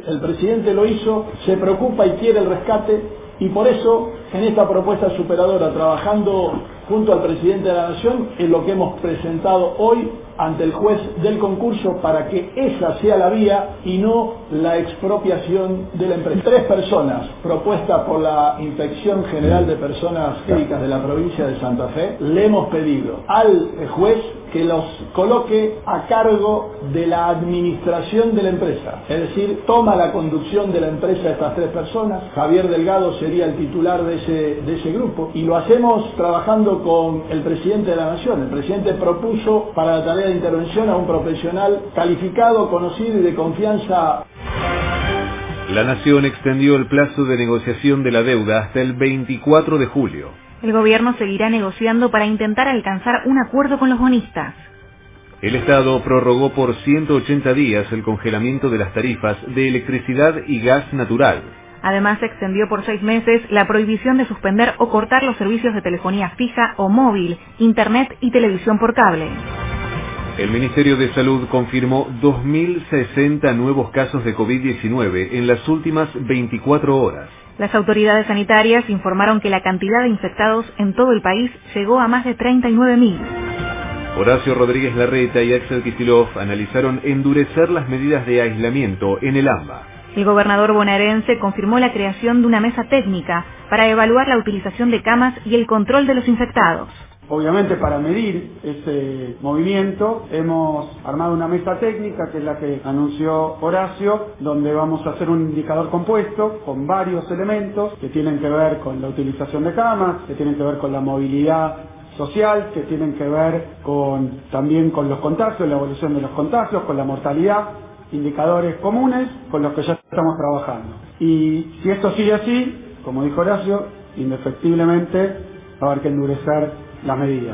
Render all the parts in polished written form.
El presidente lo hizo, se preocupa y quiere el rescate, y por eso en esta propuesta superadora, trabajando junto al presidente de la Nación, es lo que hemos presentado hoy ante el juez del concurso para que esa sea la vía y no la expropiación de la empresa. 3 personas propuestas por la Inspección General de Personas Físicas de la provincia de Santa Fe, le hemos pedido al juez que los coloque a cargo de la administración de la empresa. Es decir, toma la conducción de la empresa estas 3 personas. Javier Delgado sería el titular de ese grupo. Y lo hacemos trabajando con el presidente de la Nación. El presidente propuso para la tarea de intervención a un profesional calificado, conocido y de confianza. La Nación extendió el plazo de negociación de la deuda hasta el 24 de julio. El gobierno seguirá negociando para intentar alcanzar un acuerdo con los bonistas. El Estado prorrogó por 180 días el congelamiento de las tarifas de electricidad y gas natural. Además, se extendió por 6 meses la prohibición de suspender o cortar los servicios de telefonía fija o móvil, internet y televisión por cable. El Ministerio de Salud confirmó 2.060 nuevos casos de COVID-19 en las últimas 24 horas. Las autoridades sanitarias informaron que la cantidad de infectados en todo el país llegó a más de 39.000. Horacio Rodríguez Larreta y Axel Kicillof analizaron endurecer las medidas de aislamiento en el AMBA. El gobernador bonaerense confirmó la creación de una mesa técnica para evaluar la utilización de camas y el control de los infectados. Obviamente, para medir ese movimiento hemos armado una mesa técnica, que es la que anunció Horacio, donde vamos a hacer un indicador compuesto con varios elementos que tienen que ver con la utilización de camas, que tienen que ver con la movilidad social, que tienen que ver también con los contagios, la evolución de los contagios, con la mortalidad, indicadores comunes con los que ya estamos trabajando. Y si esto sigue así, como dijo Horacio, indefectiblemente va a haber que endurecer las medidas.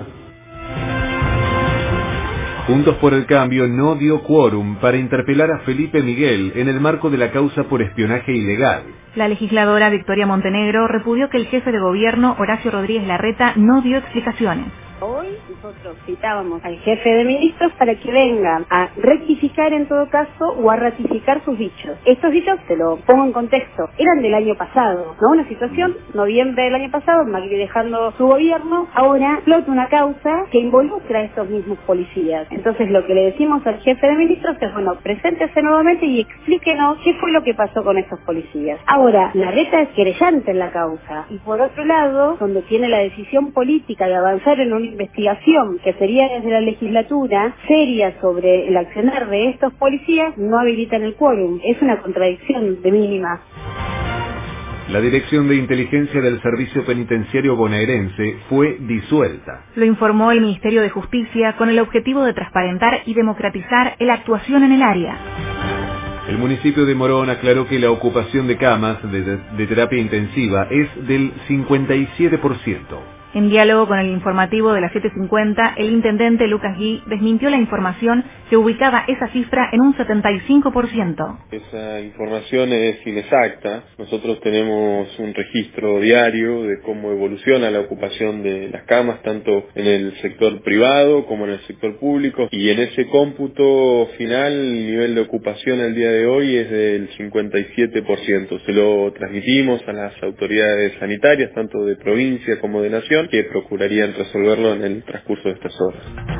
Juntos por el Cambio no dio quórum para interpelar a Felipe Miguel en el marco de la causa por espionaje ilegal. La legisladora Victoria Montenegro repudió que el jefe de gobierno, Horacio Rodríguez Larreta, no dio explicaciones. Hoy nosotros citábamos al jefe de ministros para que vengan a rectificar en todo caso o a ratificar sus dichos. Estos dichos, te lo pongo en contexto, eran del año pasado, ¿no? Una situación, noviembre del año pasado, Macri dejando su gobierno, ahora explota una causa que involucra a estos mismos policías. Entonces lo que le decimos al jefe de ministros es, bueno, preséntese nuevamente y explíquenos qué fue lo que pasó con estos policías. Ahora, Larreta es querellante en la causa, y por otro lado, donde tiene la decisión política de avanzar en una investigación que sería desde la legislatura seria sobre el accionar de estos policías, no habilitan el quórum. Es una contradicción de mínima. La Dirección de Inteligencia del Servicio Penitenciario Bonaerense fue disuelta. Lo informó el Ministerio de Justicia con el objetivo de transparentar y democratizar la actuación en el área. El municipio de Morón aclaró que la ocupación de camas de terapia intensiva es del 57%. En diálogo con el informativo de las 7:50, el intendente Lucas Gui desmintió la información que ubicaba esa cifra en un 75%. Esa información es inexacta. Nosotros tenemos un registro diario de cómo evoluciona la ocupación de las camas, tanto en el sector privado como en el sector público, y en ese cómputo final el nivel de ocupación al día de hoy es del 57%. Se lo transmitimos a las autoridades sanitarias, tanto de provincia como de nación, que procurarían resolverlo en el transcurso de estas horas.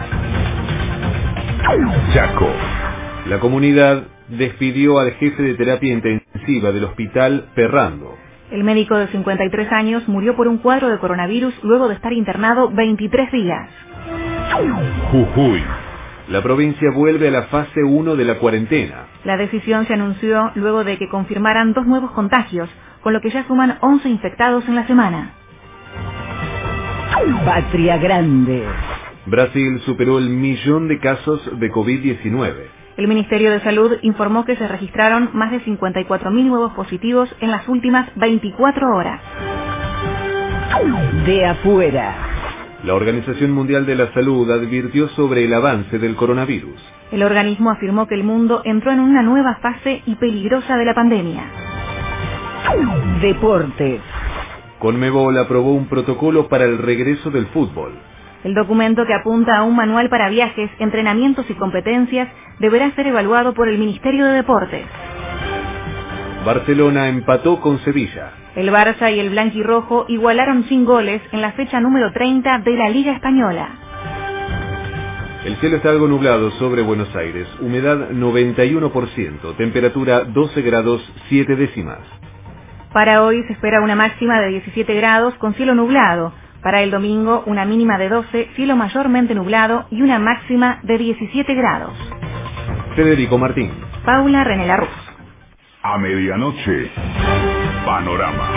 Chaco. La comunidad despidió al jefe de terapia intensiva del hospital Perrando. El médico de 53 años murió por un cuadro de coronavirus luego de estar internado 23 días. Jujuy. La provincia vuelve a la fase 1 de la cuarentena. La decisión se anunció luego de que confirmaran 2 nuevos contagios, con lo que ya suman 11 infectados en la semana. Patria Grande. Brasil superó el 1.000.000 de casos de COVID-19. El Ministerio de Salud informó que se registraron más de 54.000 nuevos positivos en las últimas 24 horas. De afuera. La Organización Mundial de la Salud advirtió sobre el avance del coronavirus. El organismo afirmó que el mundo entró en una nueva fase y peligrosa de la pandemia. Deportes. Conmebol aprobó un protocolo para el regreso del fútbol. El documento, que apunta a un manual para viajes, entrenamientos y competencias, deberá ser evaluado por el Ministerio de Deportes. Barcelona empató con Sevilla. El Barça y el blanquirrojo igualaron sin goles en la fecha número 30 de la Liga Española. El cielo está algo nublado sobre Buenos Aires, humedad 91%, temperatura 12 grados 7 décimas. Para hoy se espera una máxima de 17 grados con cielo nublado. Para el domingo una mínima de 12, cielo mayormente nublado y una máxima de 17 grados. Federico Martín. Paula René Larruz. A medianoche, Panorama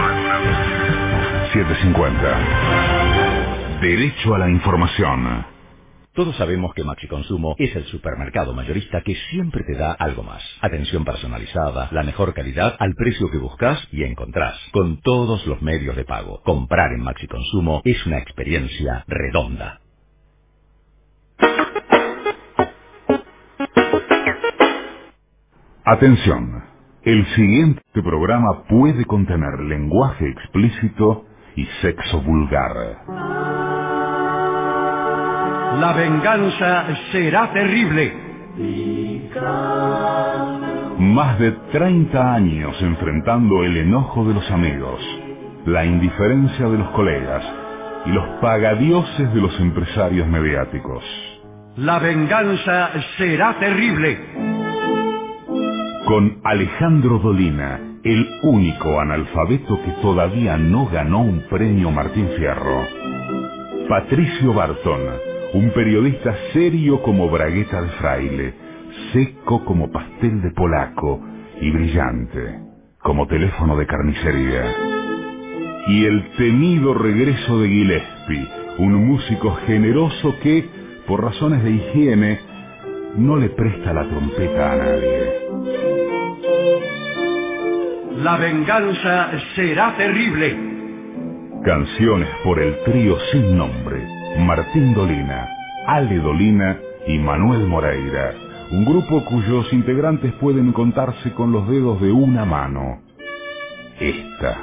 750. Derecho a la información. Todos sabemos que Maxi Consumo es el supermercado mayorista que siempre te da algo más. Atención personalizada, la mejor calidad al precio que buscas y encontrás, con todos los medios de pago. Comprar en Maxi Consumo es una experiencia redonda. Atención, el siguiente programa puede contener lenguaje explícito y sexo vulgar. La venganza será terrible. Más de 30 años enfrentando el enojo de los amigos, la indiferencia de los colegas y los pagadioses de los empresarios mediáticos. La venganza será terrible. Con Alejandro Dolina, el único analfabeto que todavía no ganó un premio Martín Fierro. Patricio Barton, un periodista serio como bragueta de fraile, seco como pastel de polaco y brillante como teléfono de carnicería. Y el temido regreso de Gillespie, un músico generoso que, por razones de higiene, no le presta la trompeta a nadie. La venganza será terrible. Canciones por el trío sin nombre, Martín Dolina, Ale Dolina y Manuel Moreira, un grupo cuyos integrantes pueden contarse con los dedos de una mano. Esta.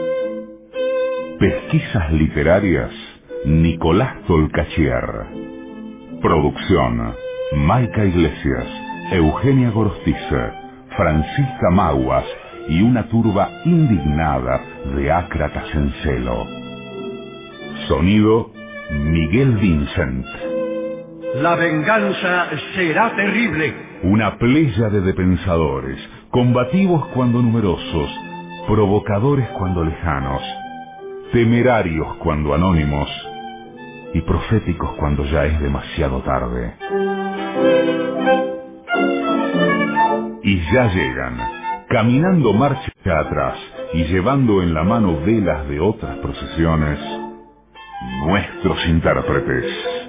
Pesquisas literarias, Nicolás Tolcachier. Producción, Maica Iglesias, Eugenia Gorostiza, Francisca Maguas y una turba indignada de ácratas en celo. Sonido, Miguel Vincent. La venganza será terrible. Una pléyade de pensadores, combativos cuando numerosos, provocadores cuando lejanos, temerarios cuando anónimos y proféticos cuando ya es demasiado tarde. Y ya llegan, caminando marcha atrás y llevando en la mano velas de otras procesiones, nuestros intérpretes.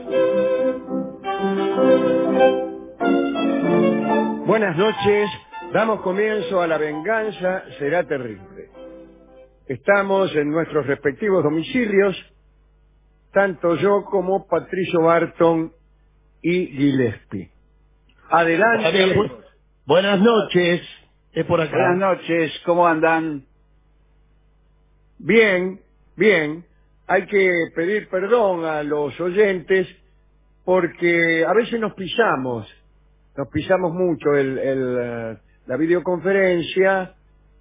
Buenas noches, damos comienzo a La venganza será terrible. Estamos en nuestros respectivos domicilios, tanto yo como Patricio Barton y Gillespie. Adelante. Buenas noches, es por acá. Buenas noches, ¿cómo andan? Bien, bien. Hay que pedir perdón a los oyentes porque a veces nos pisamos mucho la videoconferencia.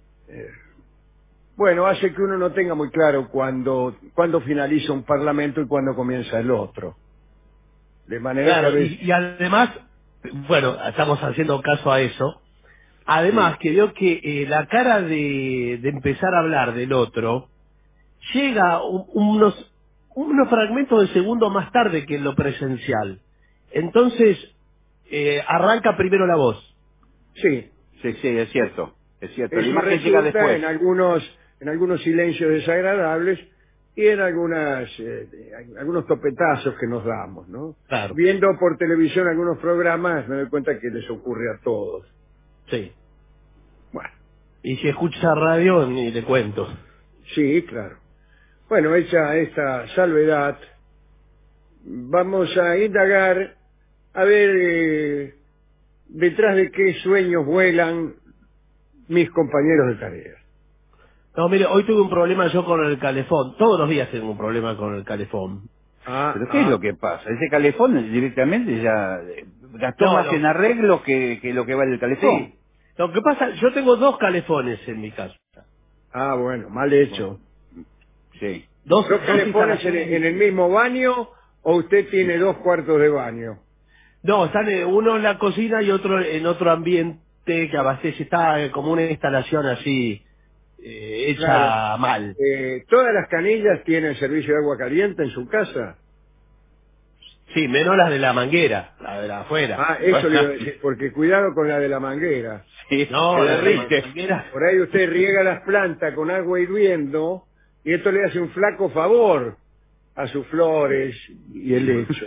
Bueno, hace que uno no tenga muy claro cuándo finaliza un parlamento y cuándo comienza el otro. De manera claro, que y además, bueno, estamos haciendo caso a eso. Además, que veo que la cara de empezar a hablar del otro llega unos fragmentos de segundo más tarde que en lo presencial. Entonces, arranca primero la voz. Sí, es cierto. La eso imagen llega después. En algunos silencios desagradables y en algunos topetazos que nos damos, ¿no? Claro. Viendo por televisión algunos programas me doy cuenta que les ocurre a todos. Sí. Bueno. Y si escucha radio, ni le cuento. Sí, claro. Bueno, hecha esta salvedad, vamos a indagar a ver detrás de qué sueños vuelan mis compañeros de tarea. No, mire, hoy tuve un problema yo con el calefón. Todos los días tengo un problema con el calefón. ¿Pero qué es lo que pasa? Ese calefón directamente ya gastó más en arreglos que lo que vale el calefón. Sí. Lo que pasa, yo tengo 2 calefones en mi casa. Ah, bueno, mal hecho. Sí. ¿Dos dos calefones en el mismo baño o usted tiene 2 cuartos de baño? No, están uno en la cocina y otro en otro ambiente que abastece. Está como una instalación así, hecha Claro. mal. ¿Todas las canillas tienen servicio de agua caliente en su casa? Sí, menos las de la manguera, la de la afuera. Ah, eso le iba a decir, porque cuidado con la de la manguera. Sí, No, se la de la derrite. manguera. Por ahí usted riega las plantas con agua hirviendo y esto le hace un flaco favor a sus flores y helechos.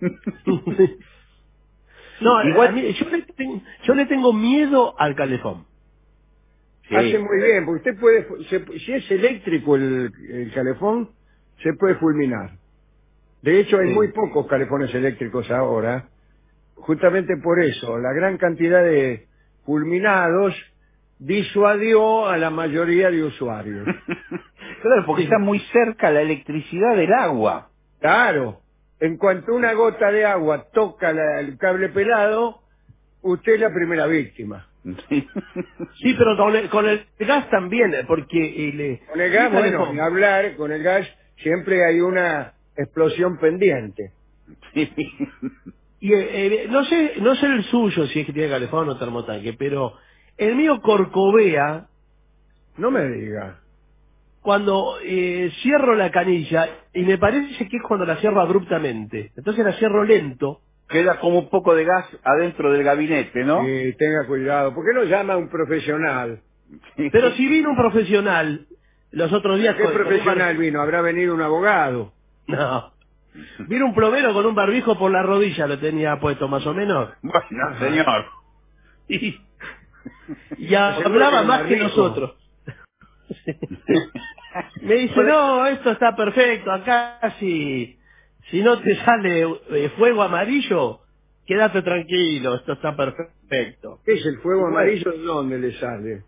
No, Igual- a mí, yo le tengo miedo al calefón. Sí. Hace muy bien, porque usted puede, si es eléctrico el calefón, se puede fulminar. De hecho, hay Sí. muy pocos calefones eléctricos ahora, justamente por eso, la gran cantidad de fulminados disuadió a la mayoría de usuarios. Claro, porque está muy cerca la electricidad del agua. Claro, en cuanto una gota de agua toca el cable pelado, usted es la primera víctima. Sí. Sí, pero con el gas también, porque Con el gas, un bueno, calefón. ni hablar, con el gas siempre hay una explosión pendiente. Y no sé el suyo si es que tiene calefón o termotanque, pero el mío corcovea No me diga. cuando cierro la canilla y me parece que es cuando la cierro abruptamente. Entonces la cierro lento. Queda como un poco de gas adentro del gabinete, ¿no? Tenga cuidado. ¿Por qué no llama a un profesional? Pero si vino un profesional los otros días ¿Qué con un profesional vino? ¿Habrá venido un abogado? No. Vino un plomero con un barbijo por la rodilla, lo tenía puesto más o menos. Bueno, señor. Y hablaba más que nosotros. Me dice, no, esto está perfecto, acá si no te sale fuego amarillo, quédate tranquilo, esto está perfecto. ¿Qué es el fuego Bueno, amarillo? ¿De dónde le sale?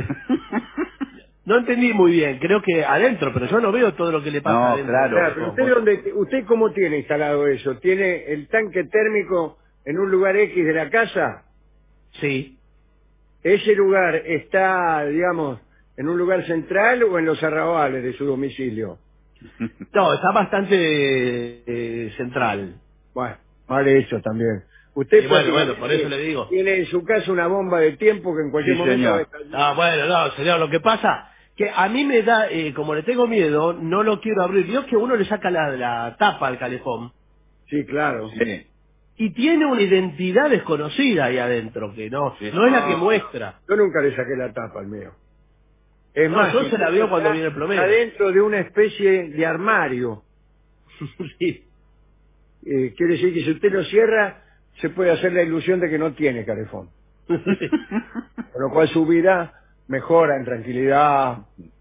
no entendí muy bien, creo que adentro, pero yo no veo todo lo que le pasa No, adentro. claro. Claro, pero ¿usted cómo tiene instalado eso? ¿Tiene el tanque térmico en un lugar X de la casa? Sí. ¿Ese lugar está, digamos, en un lugar central o en los arrabales de su domicilio? No, está bastante central. Bueno, mal hecho también. Usted Bueno, por eso le digo. tiene en su casa una bomba de tiempo que en cualquier Sí, momento va a señor. estallar. Ah, bueno, no, señor, lo que pasa que a mí me da, como le tengo miedo, no lo quiero abrir. Vio que uno le saca la tapa al calefón Sí, claro. Sí. y tiene una identidad desconocida ahí adentro, que no Sí. es la que muestra. Yo nunca le saqué la tapa al mío. Es No, más, yo se la veo cuando viene el está plomero. dentro de una especie de armario. Sí. Quiere decir que si usted lo cierra, se puede hacer la ilusión de que no tiene calefón. Con lo cual su vida mejora en tranquilidad.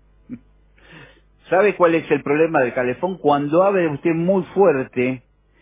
¿Sabe cuál es el problema del calefón? Cuando abre usted muy fuerte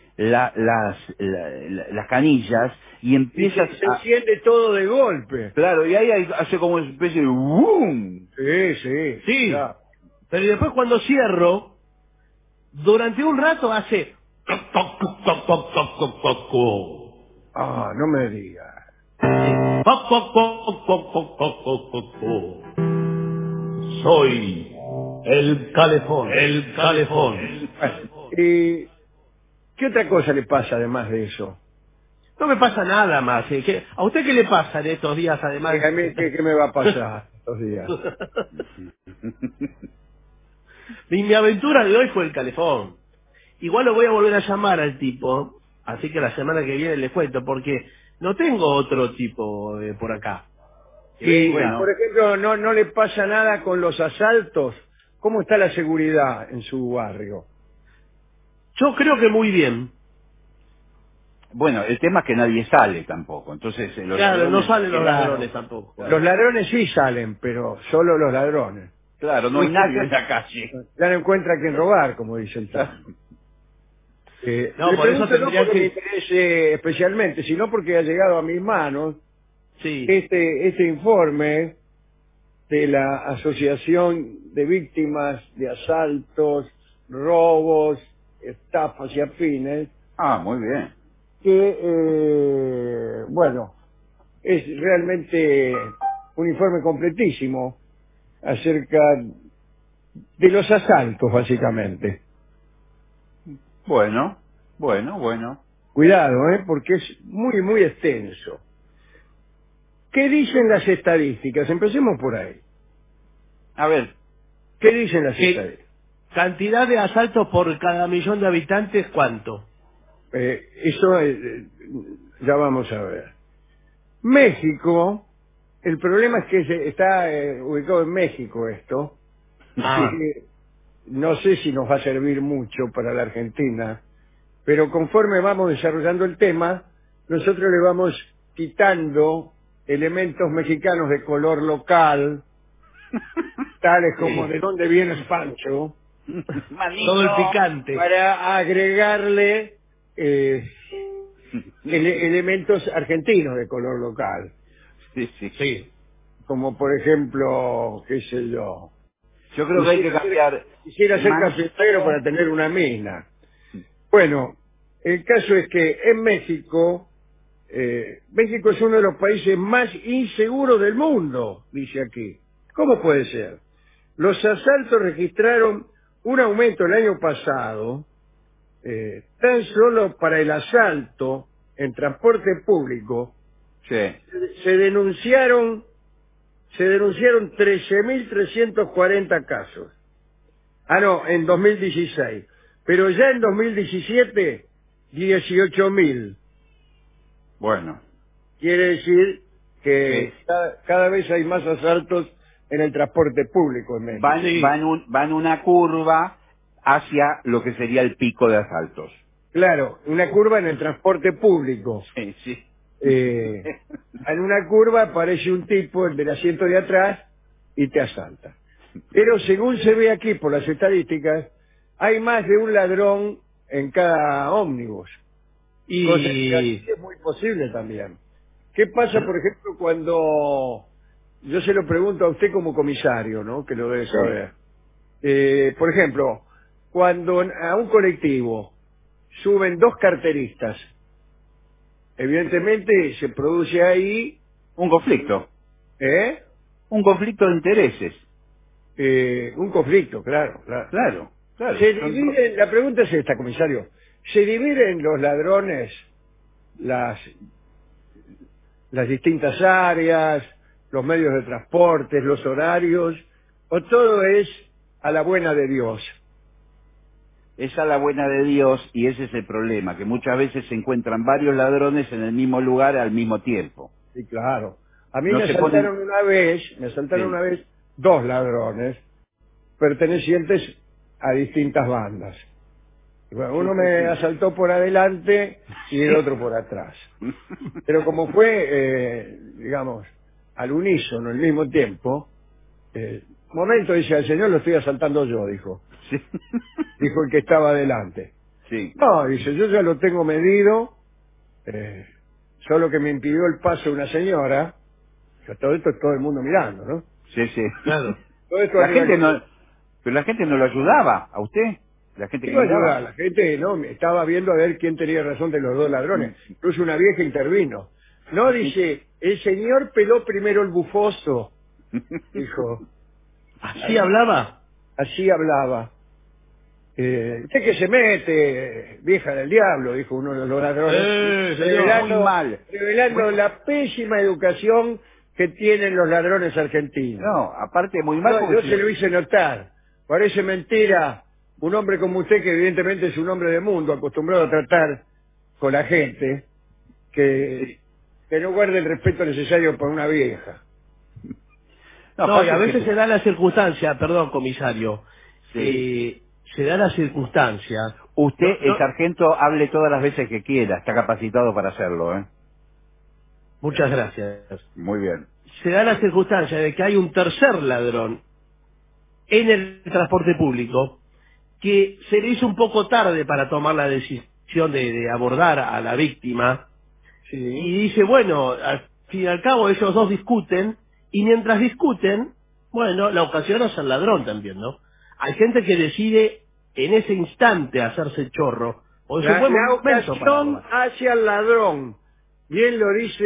las canillas y Y empieza se enciende todo de golpe. Claro, y ahí hace como una especie de ¡boom! Sí. Sí, Ya. pero después cuando cierro, durante un rato hace... toc, toc, toc, toc, toc, toc, toc, toc, toc. Ah, no me diga. Toc, toc, toc, toc, toc, toc, toc, toc, toc. Soy el calefón, el calefón. ¿Y qué otra cosa le pasa además de eso? No me pasa nada más. ¿A usted qué le pasa en estos días además? ¿A mí qué me va a pasar estos días? Mi aventura de hoy fue el calefón. Igual lo voy a volver a llamar al tipo, así que la semana que viene les cuento, porque no tengo otro tipo por acá. Y, Venga. por ejemplo, no le pasa nada con los asaltos. ¿Cómo está la seguridad en su barrio? Yo creo que muy bien. Bueno, el tema es que nadie sale tampoco, entonces los Claro, no ladrones... salen los Claro. ladrones tampoco. Los ladrones sí salen, pero solo los ladrones. Claro, no hay nadie en la calle. Ya no encuentra a quien robar, como dice el tango. No, Le por eso pregunto no tendría porque me que... interese especialmente, sino porque ha llegado a mis manos Sí. este informe de la Asociación de Víctimas de Asaltos, Robos, Estafas y Afines, Ah, muy bien. que, bueno, es realmente un informe completísimo acerca de los asaltos, básicamente. Bueno. Cuidado, porque es muy, muy extenso. ¿Qué dicen las estadísticas? Empecemos por ahí. A ver. ¿Qué dicen las estadísticas? Cantidad de asaltos por cada millón de habitantes, ¿cuánto? Eso ya vamos a ver. México, el problema es que está ubicado en México esto. Así que no sé si nos va a servir mucho para la Argentina, pero conforme vamos desarrollando el tema, nosotros le vamos quitando elementos mexicanos de color local, tales como de dónde vienes, Pancho, Todo el picante. para agregarle elementos argentinos de color local. Sí. Como por ejemplo, qué sé yo. Yo creo que hay que cambiar. Quisiera ser cafetero para tener una mina. Bueno, el caso es que en México, México es uno de los países más inseguros del mundo, dice aquí. ¿Cómo puede ser? Los asaltos registraron un aumento el año pasado, tan solo para el asalto en transporte público, se denunciaron 13.340 casos. No, en 2016. Pero ya en 2017, 18.000. Bueno. Quiere decir que cada vez hay más asaltos en el transporte público en México. Van una curva hacia lo que sería el pico de asaltos. Claro, una curva en el transporte público. Sí. En una curva aparece un tipo, el del asiento de atrás, y te asalta. Pero según se ve aquí por las estadísticas, hay más de un ladrón en cada ómnibus. Cosa que es muy posible también. ¿Qué pasa, por ejemplo, cuando... Yo se lo pregunto a usted como comisario, ¿no? Que lo debe saber. Por ejemplo, cuando a un colectivo suben dos carteristas, evidentemente se produce ahí... un conflicto. Un conflicto de intereses. Un conflicto, claro. Claro. La pregunta es esta, comisario. ¿Se dividen los ladrones las distintas áreas, los medios de transporte, los horarios, o todo es a la buena de Dios? Es a la buena de Dios, y ese es el problema, que muchas veces se encuentran varios ladrones en el mismo lugar al mismo tiempo. Sí, claro. A mí me asaltaron una vez dos ladrones pertenecientes a distintas bandas. Bueno, uno me asaltó por adelante y el otro por atrás. Pero como fue, digamos, al unísono, al mismo tiempo, momento, dice, al señor lo estoy asaltando yo, dijo. Dijo el que estaba adelante. No, dice, yo ya lo tengo medido, solo que me impidió el paso una señora. Todo esto es todo el mundo mirando, ¿no? Sí. Claro. Todo esto pero la gente no lo ayudaba, ¿a usted? La gente que miraba. La gente no estaba viendo a ver quién tenía razón de los dos ladrones. Incluso una vieja intervino. No, dice, el señor peló primero el bufoso. Dijo. ¿Así hablaba? Así hablaba. ¿Usted qué se mete, vieja del diablo? Dijo uno de los ladrones. Revelando la pésima educación que tienen los ladrones argentinos. No, aparte muy mal. Yo se lo hice notar. Parece mentira. Un hombre como usted, que evidentemente es un hombre de mundo, acostumbrado a tratar con la gente, que no guarde el respeto necesario por una vieja. No, y a veces se da la circunstancia, perdón, comisario, se da la circunstancia. Usted, el sargento, hable todas las veces que quiera, está capacitado para hacerlo, ¿eh? Muchas gracias. Muy bien. Se da la circunstancia de que hay un tercer ladrón en el transporte público que se le hizo un poco tarde para tomar la decisión de abordar a la víctima. Y dice, bueno, al fin y al cabo ellos dos discuten, y mientras discuten, bueno, la ocasión es el ladrón también, ¿no? Hay gente que decide en ese instante hacerse chorro. O La ocasión hacia el ladrón. Bien lo dice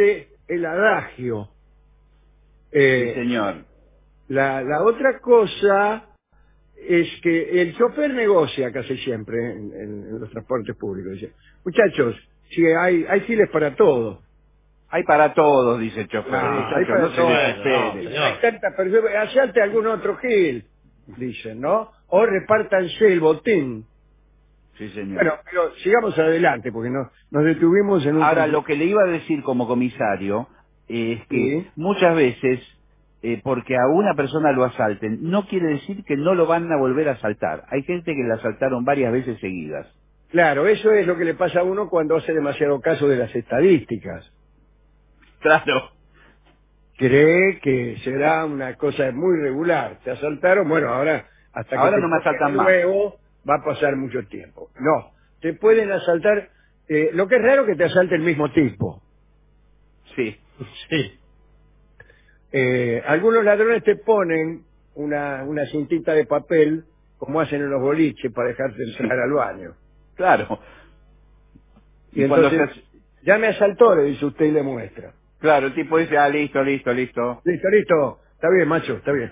el adagio. Sí, señor. La otra cosa es que el chofer negocia casi siempre en los transportes públicos. Dice, muchachos, si hay files para todo. Hay para todos, dice el chofer. Hay Muchachos, para no se todo. desesperen. Hay tantas personas, asalte algún otro gil, dicen, ¿no? O repártanse el botín. Sí, señor. Bueno, pero sigamos adelante, porque nos detuvimos en un... Ahora, lo que le iba a decir como comisario es que Sí. muchas veces, porque a una persona lo asalten, no quiere decir que no lo van a volver a asaltar. Hay gente que la asaltaron varias veces seguidas. Claro, eso es lo que le pasa a uno cuando hace demasiado caso de las estadísticas. Claro. Cree que será una cosa muy regular. Te asaltaron, bueno, ahora hasta que Ahora te no me toque asaltan de más. nuevo va a pasar mucho tiempo. No, te pueden asaltar, lo que es raro que te asalte el mismo tipo. Sí. Sí. Algunos ladrones te ponen una cintita de papel, como hacen en los boliches, para dejarte entrar al baño. Claro. Y cuando entonces, ya me asaltó, le dice usted y le muestra. Claro, el tipo dice, listo. Listo, listo. Está bien, macho, está bien.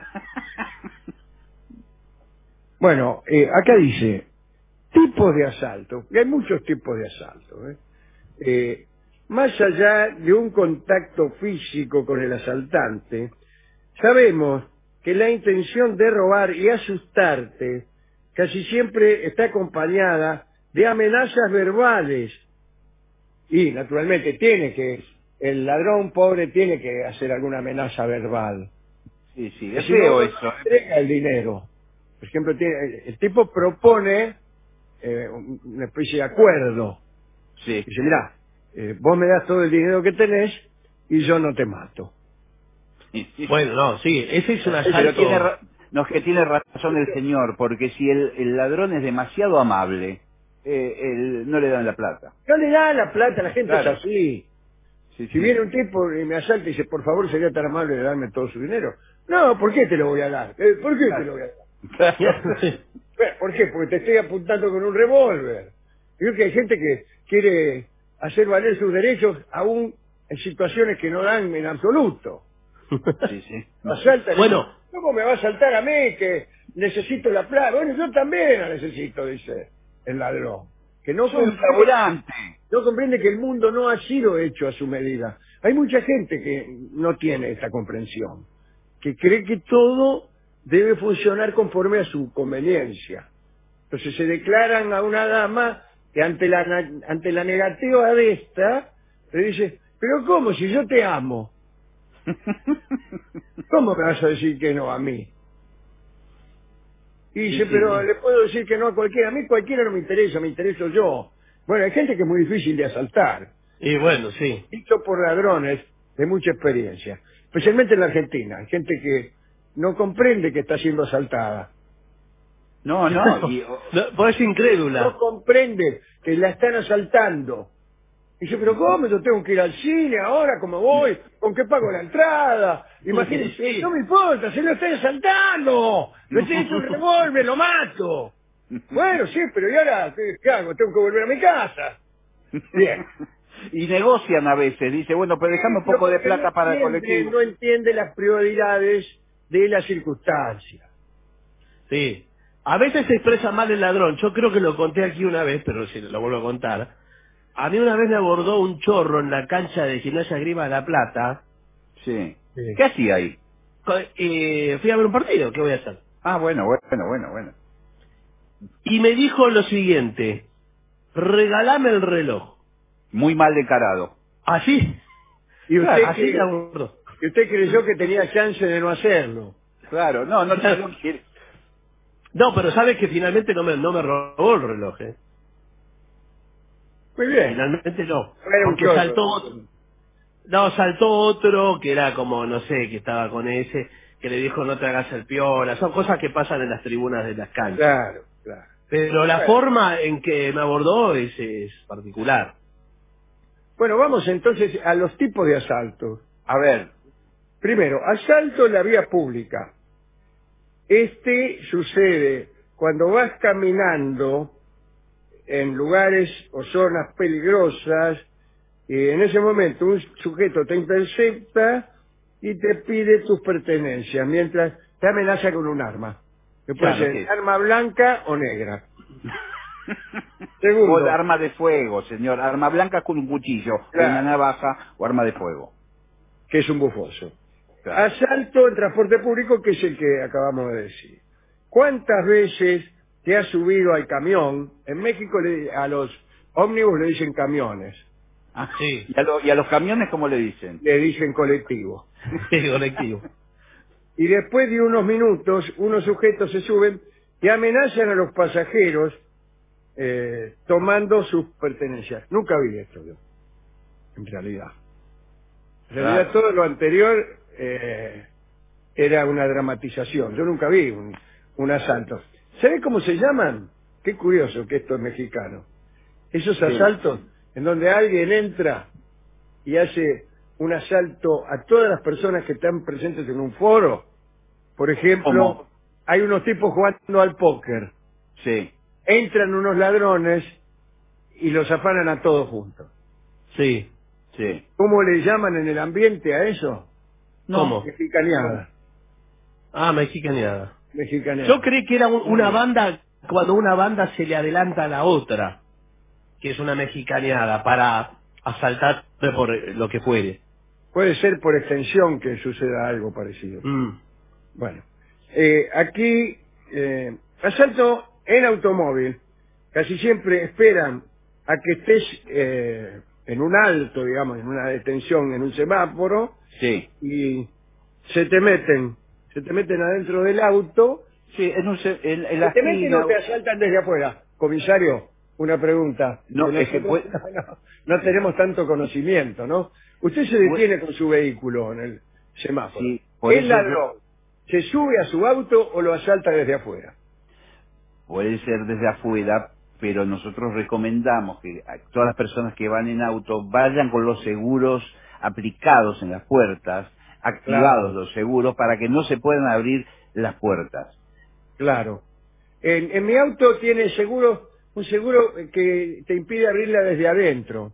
Bueno, acá dice, tipos de asalto. Y hay muchos tipos de asalto. Más allá de un contacto físico con el asaltante, sabemos que la intención de robar y asustarte casi siempre está acompañada de amenazas verbales. Y, naturalmente, el ladrón pobre tiene que hacer alguna amenaza verbal. Sí, Si es no, feo no eso. entrega el dinero. Por ejemplo, el tipo propone una especie de acuerdo. Sí. Dice, mirá, vos me das todo el dinero que tenés y yo no te mato. Bueno, no, sí, ese es un Pero asalto. que tiene razón el señor, porque si el ladrón es demasiado amable, no le dan la plata. No le da la plata, la gente Claro. es así. Sí, Si sí. viene un tipo y me asalta y dice, por favor, sería tan amable de darme todo su dinero. No, ¿por qué te lo voy a dar? ¿Por qué te lo voy a dar? Claro. ¿Por qué? Porque te estoy apuntando con un revólver. Creo que hay gente que quiere hacer valer sus derechos aún en situaciones que no dan en absoluto. Sí, sí. Asaltan. Bueno. ¿Cómo me va a asaltar a mí que necesito la plata? Bueno, yo también la necesito, dice el ladrón. Que no Soy un laburante. no comprende que el mundo no ha sido hecho a su medida. Hay mucha gente que no tiene esta comprensión, que cree que todo debe funcionar conforme a su conveniencia. Entonces se declaran a una dama que ante la negativa de esta, le dice, pero ¿cómo? Si yo te amo. ¿Cómo me vas a decir que no a mí? Y dice, Sí, pero sí. le puedo decir que no a cualquiera. A mí cualquiera no me interesa, me intereso yo. Bueno, hay gente que es muy difícil de asaltar. Y bueno, sí. Dicho por ladrones de mucha experiencia. Especialmente en la Argentina. Hay gente que no comprende que está siendo asaltada. No. Vos es No incrédula. comprende que la están asaltando. Dice, pero ¿cómo? Yo tengo que ir al cine ahora, ¿cómo voy? ¿Con qué pago la entrada? Imagínense, Sí. no me importa, se lo estoy asaltando. Le estoy hecho un revólver, lo mato. Bueno, sí, pero ¿y ahora qué hago? Tengo que volver a mi casa. Bien. Y negocian a veces. Dice, bueno, pero dejame un poco de Porque plata para el colectivo. no entiende las prioridades de las circunstancias. Sí. A veces se expresa mal el ladrón. Yo creo que lo conté aquí una vez, pero si lo vuelvo a contar. A mí una vez me abordó un chorro en la cancha de Gimnasia Grima de La Plata. Sí. ¿Qué hacía ahí? Fui a ver un partido, ¿qué voy a hacer? Ah, bueno. Y me dijo lo siguiente, regálame el reloj. Muy mal declarado. ¿Así? Y usted, Así me abordó. y usted creyó que tenía chance de no hacerlo. Claro, no quiere. No, pero sabes que finalmente no me robó el reloj, ¿eh? Muy bien. Finalmente no. Era un Porque chorro. saltó otro. No, saltó otro que era como, no sé, que estaba con ese, que le dijo no te hagas el piola. Son cosas que pasan en las tribunas de las canchas. Claro, claro. Pero la forma en que me abordó es particular. Bueno, vamos entonces a los tipos de asaltos. A ver. Primero, asalto en la vía pública. Este sucede cuando vas caminando en lugares o zonas peligrosas Y en ese momento un sujeto te intercepta y te pide tus pertenencias, mientras te amenaza con un arma. Que puede Claro, ser ¿qué? arma blanca o negra. O Segundo, arma de fuego, señor. Arma blanca con un cuchillo, o una claro, navaja, o arma de fuego. que es un bufoso. Claro. Asalto en transporte público, que es el que acabamos de decir. ¿Cuántas veces te has subido al camión? En México a los ómnibus le dicen camiones, Ah, sí. ¿Y a los camiones cómo le dicen? le dicen colectivo. Sí, colectivo. Y después de unos minutos, unos sujetos se suben y amenazan a los pasajeros tomando sus pertenencias. Nunca vi esto yo, en realidad. En realidad todo lo anterior era una dramatización. Yo nunca vi un asalto. ¿Sabe cómo se llaman? Qué curioso que esto es mexicano. Esos asaltos en donde alguien entra y hace un asalto a todas las personas que están presentes en un foro. Por ejemplo, ¿Cómo? hay unos tipos jugando al póker. Sí. Entran unos ladrones y los afanan a todos juntos. Sí. Sí. ¿Cómo le llaman en el ambiente a eso? ¿Cómo? Mexicaneada. Ah, mexicaneada. Mexicaneada. Yo creí que era una banda, cuando una banda se le adelanta a la otra, que es una mexicaneada, para asaltar por lo que fuere. Puede ser por extensión que suceda algo parecido. Bueno, aquí, asalto en automóvil. Casi siempre esperan a que estés en un alto, digamos, en una detención, en un semáforo, Sí. y se te meten adentro del auto. Sí, en ¿Se la te meten esquina. o te asaltan desde afuera? Comisario, una pregunta. No, Que es que nosotros no tenemos tanto conocimiento, ¿no? Usted se detiene con su vehículo en el semáforo. Sí, por ¿El eso ladrón se sube a su auto o lo asalta desde afuera? puede ser desde afuera, pero nosotros recomendamos que a todas las personas que van en auto vayan con los seguros aplicados en las puertas, activados Claro. los seguros, para que no se puedan abrir las puertas. Claro. En mi auto tiene seguro, un seguro que te impide abrirla desde adentro.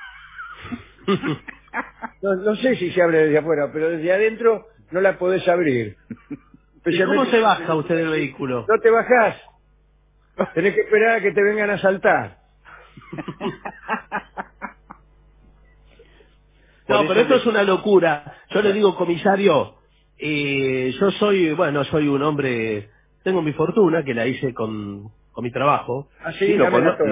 No sé si se abre desde afuera, pero desde adentro no la podés abrir. ¿Y cómo se baja usted del vehículo? No te bajás. Tenés que esperar a que te vengan a asaltar. No, pero esto es una locura. Yo le digo, comisario, yo soy un hombre, tengo mi fortuna, que la hice con mi trabajo. Así, Sí, lo dámela toda.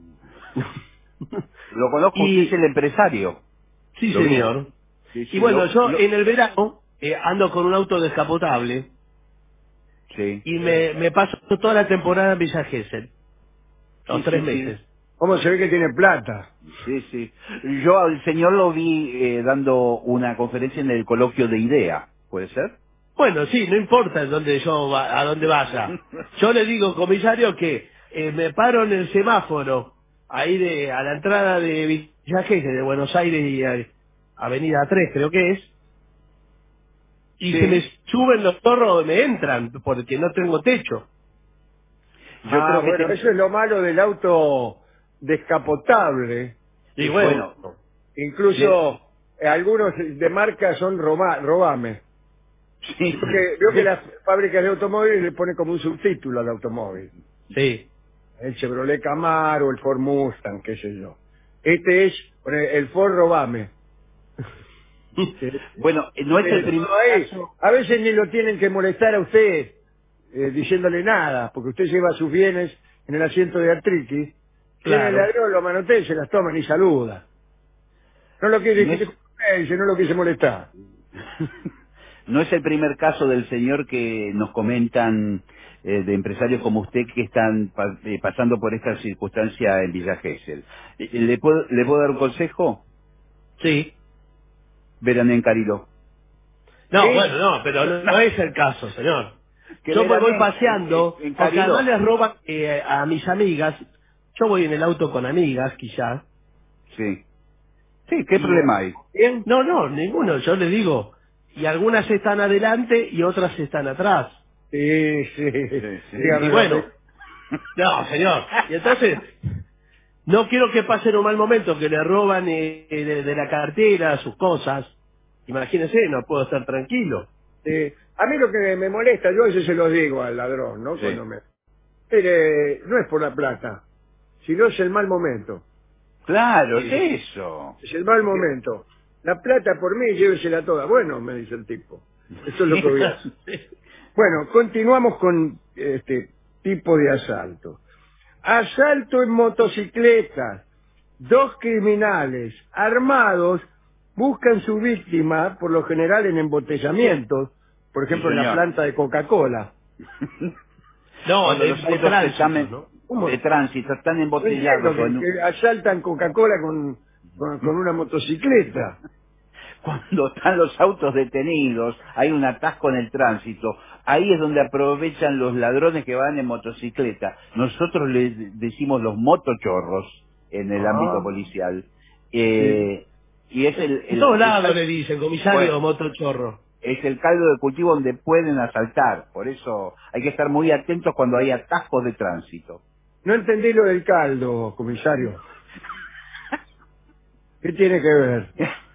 Lo conozco, usted es el empresario. Sí, Lo vi. señor. Sí, sí, Y bueno, yo lo- en el verano ando con un auto descapotable Sí. y me paso toda la temporada en Villa Gesell, los Sí, 3 sí, sí. meses. ¿Cómo se ve que tiene plata? Sí, sí. Yo al señor lo vi dando una conferencia en el coloquio de IDEA, ¿puede ser? Bueno, sí, no importa en dónde a dónde vaya. Yo le digo, comisario, que me paro en el semáforo, ahí a la entrada de Villa Gesell, de Buenos Aires y Avenida 3 creo que es, y Sí. se me suben los torros, me entran, porque no tengo techo. Yo creo que bueno, eso es lo malo del auto descapotable. Y bueno, Incluso algunos de marca son Robame. sí. Veo que las fábricas de automóviles le ponen como un subtítulo al automóvil. sí. El Chevrolet Camaro, el Ford Mustang, qué sé yo. Este es el Ford Robame. Bueno, no es el Todo primer ahí. caso. A veces ni lo tienen que molestar a usted diciéndole nada, porque usted lleva sus bienes en el asiento de artritis. Viene el Claro. ladrón, lo manotea y se las toma ni saluda. No lo quiere, No es- dice, no lo quise molestar. No es el primer caso del señor que nos comentan de empresarios como usted que están pasando por esta circunstancia en Villa Gesell. ¿Le puedo dar un consejo? Sí. Verán en Cariló. No, ¿Sí? bueno, no, pero no es el caso, señor. Que Yo me verán voy paseando, en porque Cariló. además les roban a mis amigas. Yo voy en el auto con amigas, quizás. Sí. Sí, ¿qué problema hay? ¿Bien? No, ninguno, yo les digo. Y algunas están adelante y otras están atrás. Sí. sí. Dígame, Y bueno, no, señor. Y entonces, No quiero que pasen un mal momento, que le roban de la cartera sus cosas. Imagínense, no puedo estar tranquilo. A mí lo que me molesta, yo a veces se lo digo al ladrón, ¿no? Sí. Cuando mire, no es por la plata, sino es el mal momento. Claro, Sí. es eso. Es el mal momento. La plata por mí, llévesela toda. Bueno, me dice el tipo. Eso es lo que voy a hacer. Bueno, continuamos con este tipo de asalto. Asalto en motocicleta. Dos criminales armados buscan su víctima, por lo general en embotellamientos, por ejemplo Sí, en la señor. planta de Coca-Cola. No, Cuando de los autos tránsito, están ¿no? de tránsito están No embotellados entiendo que asaltan Coca-Cola con una motocicleta. cuando están los autos detenidos, hay un atasco en el tránsito, ahí es donde aprovechan los ladrones que van en motocicleta. Nosotros les decimos los motochorros en el ámbito policial. Sí. Y es En todos lados le dicen, comisario, Bueno, motochorro. es el caldo de cultivo donde pueden asaltar. Por eso hay que estar muy atentos cuando hay atascos de tránsito. No entendí lo del caldo, comisario. ¿Qué tiene que ver?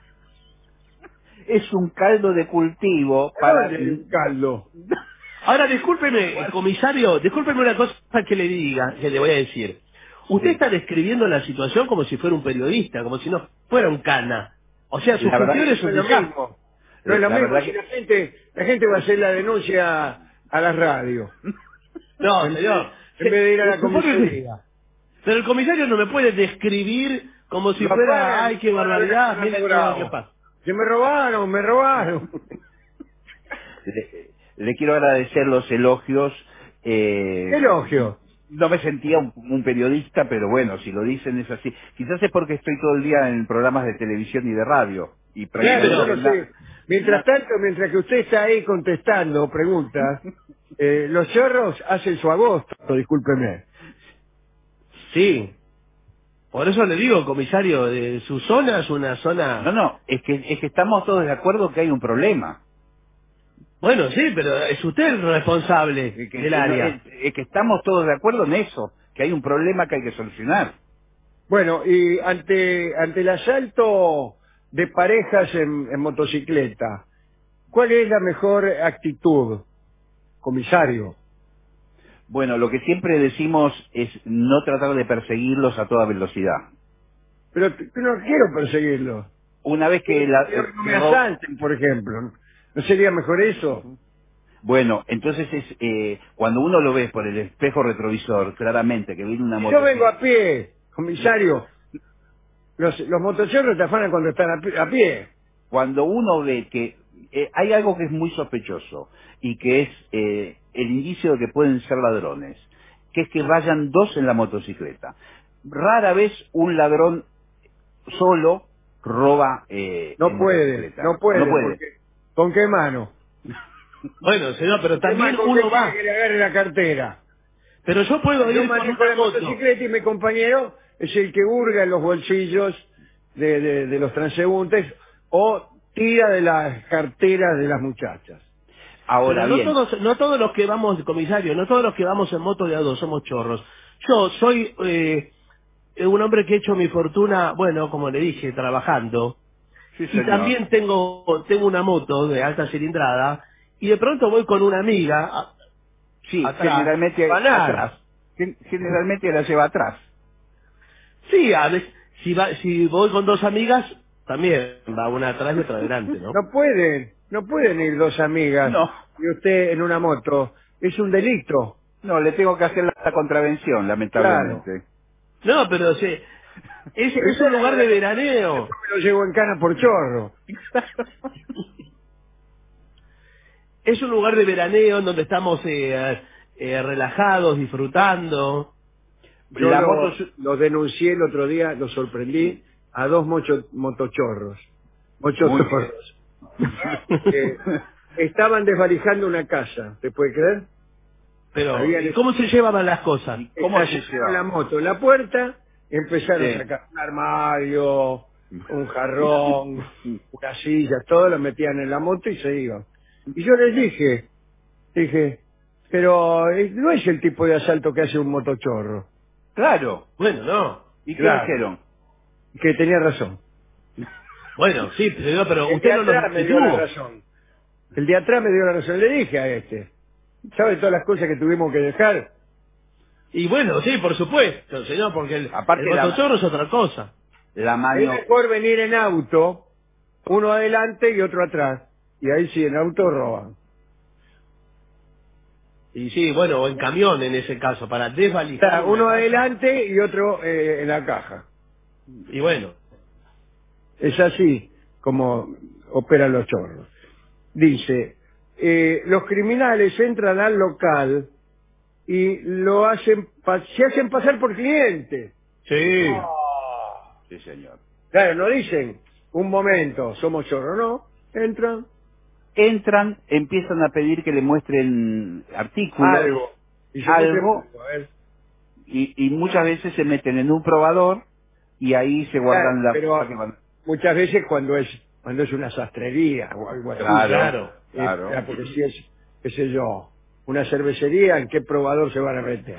Es un caldo de cultivo ¿De para... dónde hay un caldo? Ahora, discúlpeme, comisario, discúlpeme una cosa que le diga, que le voy a decir. Usted está describiendo la situación como si fuera un periodista, como si no fuera un cana. O sea, su La verdad función que es No un es lo desastre. mismo. No es lo La mismo. verdad Si que... la gente va a hacer la denuncia a la radio. No, señor. En vez de ir a la Supone que- comisaría. Pero el comisario no me puede describir como si No fuera, pueden, ay, qué no van a ver a barbaridad, Fernando mire todo lo que Bravo. pasa. Que me robaron, me robaron. Le quiero agradecer los elogios. ¿Qué elogio? No me sentía un periodista, pero bueno, si lo dicen es así. Quizás es porque estoy todo el día en programas de televisión y de radio. Y Claro, yo prácticamente lo sé. Mientras tanto, mientras que usted está ahí contestando preguntas, los chorros hacen su agosto, discúlpeme. Sí. Por eso le digo, comisario, su zona es una No, zona... no, es que estamos todos de acuerdo que hay un problema. Bueno, sí, pero es usted el responsable del área. Es que estamos todos de acuerdo en eso, que hay un problema que hay que solucionar. Bueno, y ante el asalto de parejas en motocicleta, ¿cuál es la mejor actitud, comisario? Bueno, lo que siempre decimos es no tratar de perseguirlos a toda velocidad. Pero no quiero perseguirlo. Una vez que Quiero que no me asalten, por ejemplo. ¿No sería mejor eso? Bueno, entonces es cuando uno lo ve por el espejo retrovisor, claramente que viene una Si yo moto. vengo a pie, comisario, los motochorros te afanan cuando están a pie. Cuando uno ve que hay algo que es muy sospechoso y que es el indicio de que pueden ser ladrones, que es que vayan dos en la motocicleta. Rara vez un ladrón solo roba No en puede, motocicleta. no puede, No puede. porque ¿con qué mano? Bueno, señor, pero también ¿Con qué uno quiere va. que le agarre la cartera? Pero yo puedo Yo ir con manejo una la moto. motocicleta y mi compañero es el que hurga en los bolsillos de los transeúntes o tira de las carteras de las muchachas. Ahora Pero no bien, todos, no todos los que vamos, comisario, no todos los que vamos en moto de a dos somos chorros. Yo soy un hombre que he hecho mi fortuna, bueno, como le dije, trabajando. sí, Y señor. también tengo una moto de alta cilindrada y de pronto voy con una amiga Sí, atrás. generalmente Ganar. atrás. Generalmente la lleva atrás. Sí, a veces, si voy con dos amigas, también va una atrás y otra adelante, ¿no? No pueden ir dos amigas No, y usted en una moto. Es un delito. no, le tengo que hacer la contravención, Claro. lamentablemente. No, pero sí, es un lugar de veraneo. Después me lo llevo en cana por chorro. Es un lugar de veraneo en donde estamos relajados, disfrutando. Yo La moto... lo denuncié el otro día, lo sorprendí, a dos motochorros. Muy bien. Mochochorros. Que estaban desvalijando una casa, ¿te puede creer? Pero, Habían ¿y cómo se llevaban las cosas? ¿Cómo se estacionaron llevaba? la moto en la puerta, empezaron Sí. a sacar un armario, un jarrón, una silla, todo lo metían en la moto y se iban. Y yo les dije, pero no es el tipo de asalto que hace un motochorro. Claro. Bueno, no. ¿Y qué Claro. dijeron? Que tenía razón. Bueno, sí, pero El usted de no atrás lo me dio la detuvo. razón. El de atrás me dio la razón. Le dije a este. ¿Sabe todas las cosas que tuvimos que dejar? Y bueno, sí, por supuesto, señor, porque el Aparte motochorro es otra cosa. La Es mano... mejor venir en auto, uno adelante y otro atrás. Y ahí sí, en auto roban. Y sí, bueno, o en camión en ese caso, para O desvalijar sea, una uno caja. adelante y otro en la caja. Y bueno, Es así como operan los chorros. Dice, los criminales entran al local y lo hacen se hacen pasar por cliente. sí. Sí, señor. Claro, no dicen, un momento, somos chorros, no. Entran, Entran, empiezan a pedir que le muestren artículos, algo. Y se algo, muestran, a ver. y muchas veces se meten en un probador y ahí se guardan Claro, la pero cosa que van... muchas veces cuando es una sastrería o algo así. Claro, claro. Porque si es, qué sé yo, una cervecería, ¿en qué probador se van a meter?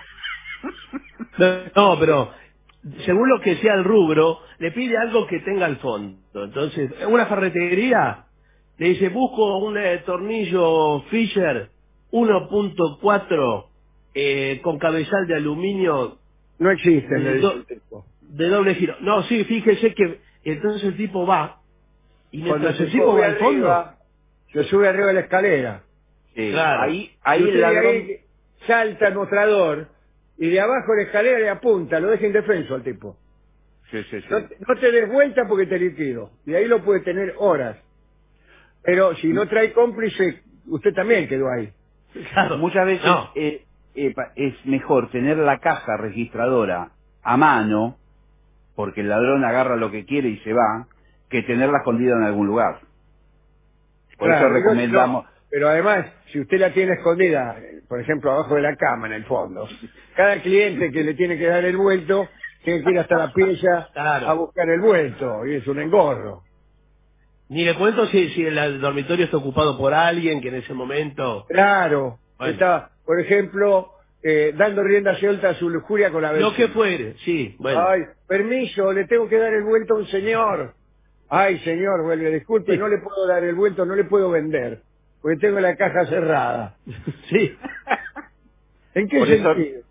No, pero según lo que sea el rubro, le pide algo que tenga el fondo. Entonces, en una ferretería le dice, busco un tornillo Fisher 1.4 con cabezal de aluminio No existen, le de, dice el tipo. de doble giro. No, sí, fíjese que entonces el tipo va, y Cuando mientras se el tipo sube va al fondo, arriba, se sube arriba de la escalera. Sí, claro. ahí Y el usted de ladrón... ahí salta al mostrador y de abajo de la escalera le apunta, lo deja indefenso al tipo. Sí, sí, sí. No te des vuelta porque te liquido. Y ahí lo puede tener horas. Pero si no trae cómplice, usted también quedó ahí. claro, Muchas veces no. es mejor tener la caja registradora a mano, porque el ladrón agarra lo que quiere y se va, que tenerla escondida en algún lugar. Por eso Claro, recomendamos... pero además, si usted la tiene escondida, por ejemplo, abajo de la cama, en el fondo, cada cliente que le tiene que dar el vuelto, tiene que ir hasta la pieza Claro. a buscar el vuelto, y es un engorro. Ni le cuento si el dormitorio está ocupado por alguien que en ese momento... Claro, Bueno. está, por ejemplo, dando rienda suelta a su lujuria con la vecina. Lo que fuere, sí, bueno. Ay, permiso, le tengo que dar el vuelto a un señor. Ay, señor, vuelve, disculpe, Sí. no le puedo dar el vuelto, no le puedo vender, porque tengo la caja cerrada. Sí. ¿En qué Por eso- sentido?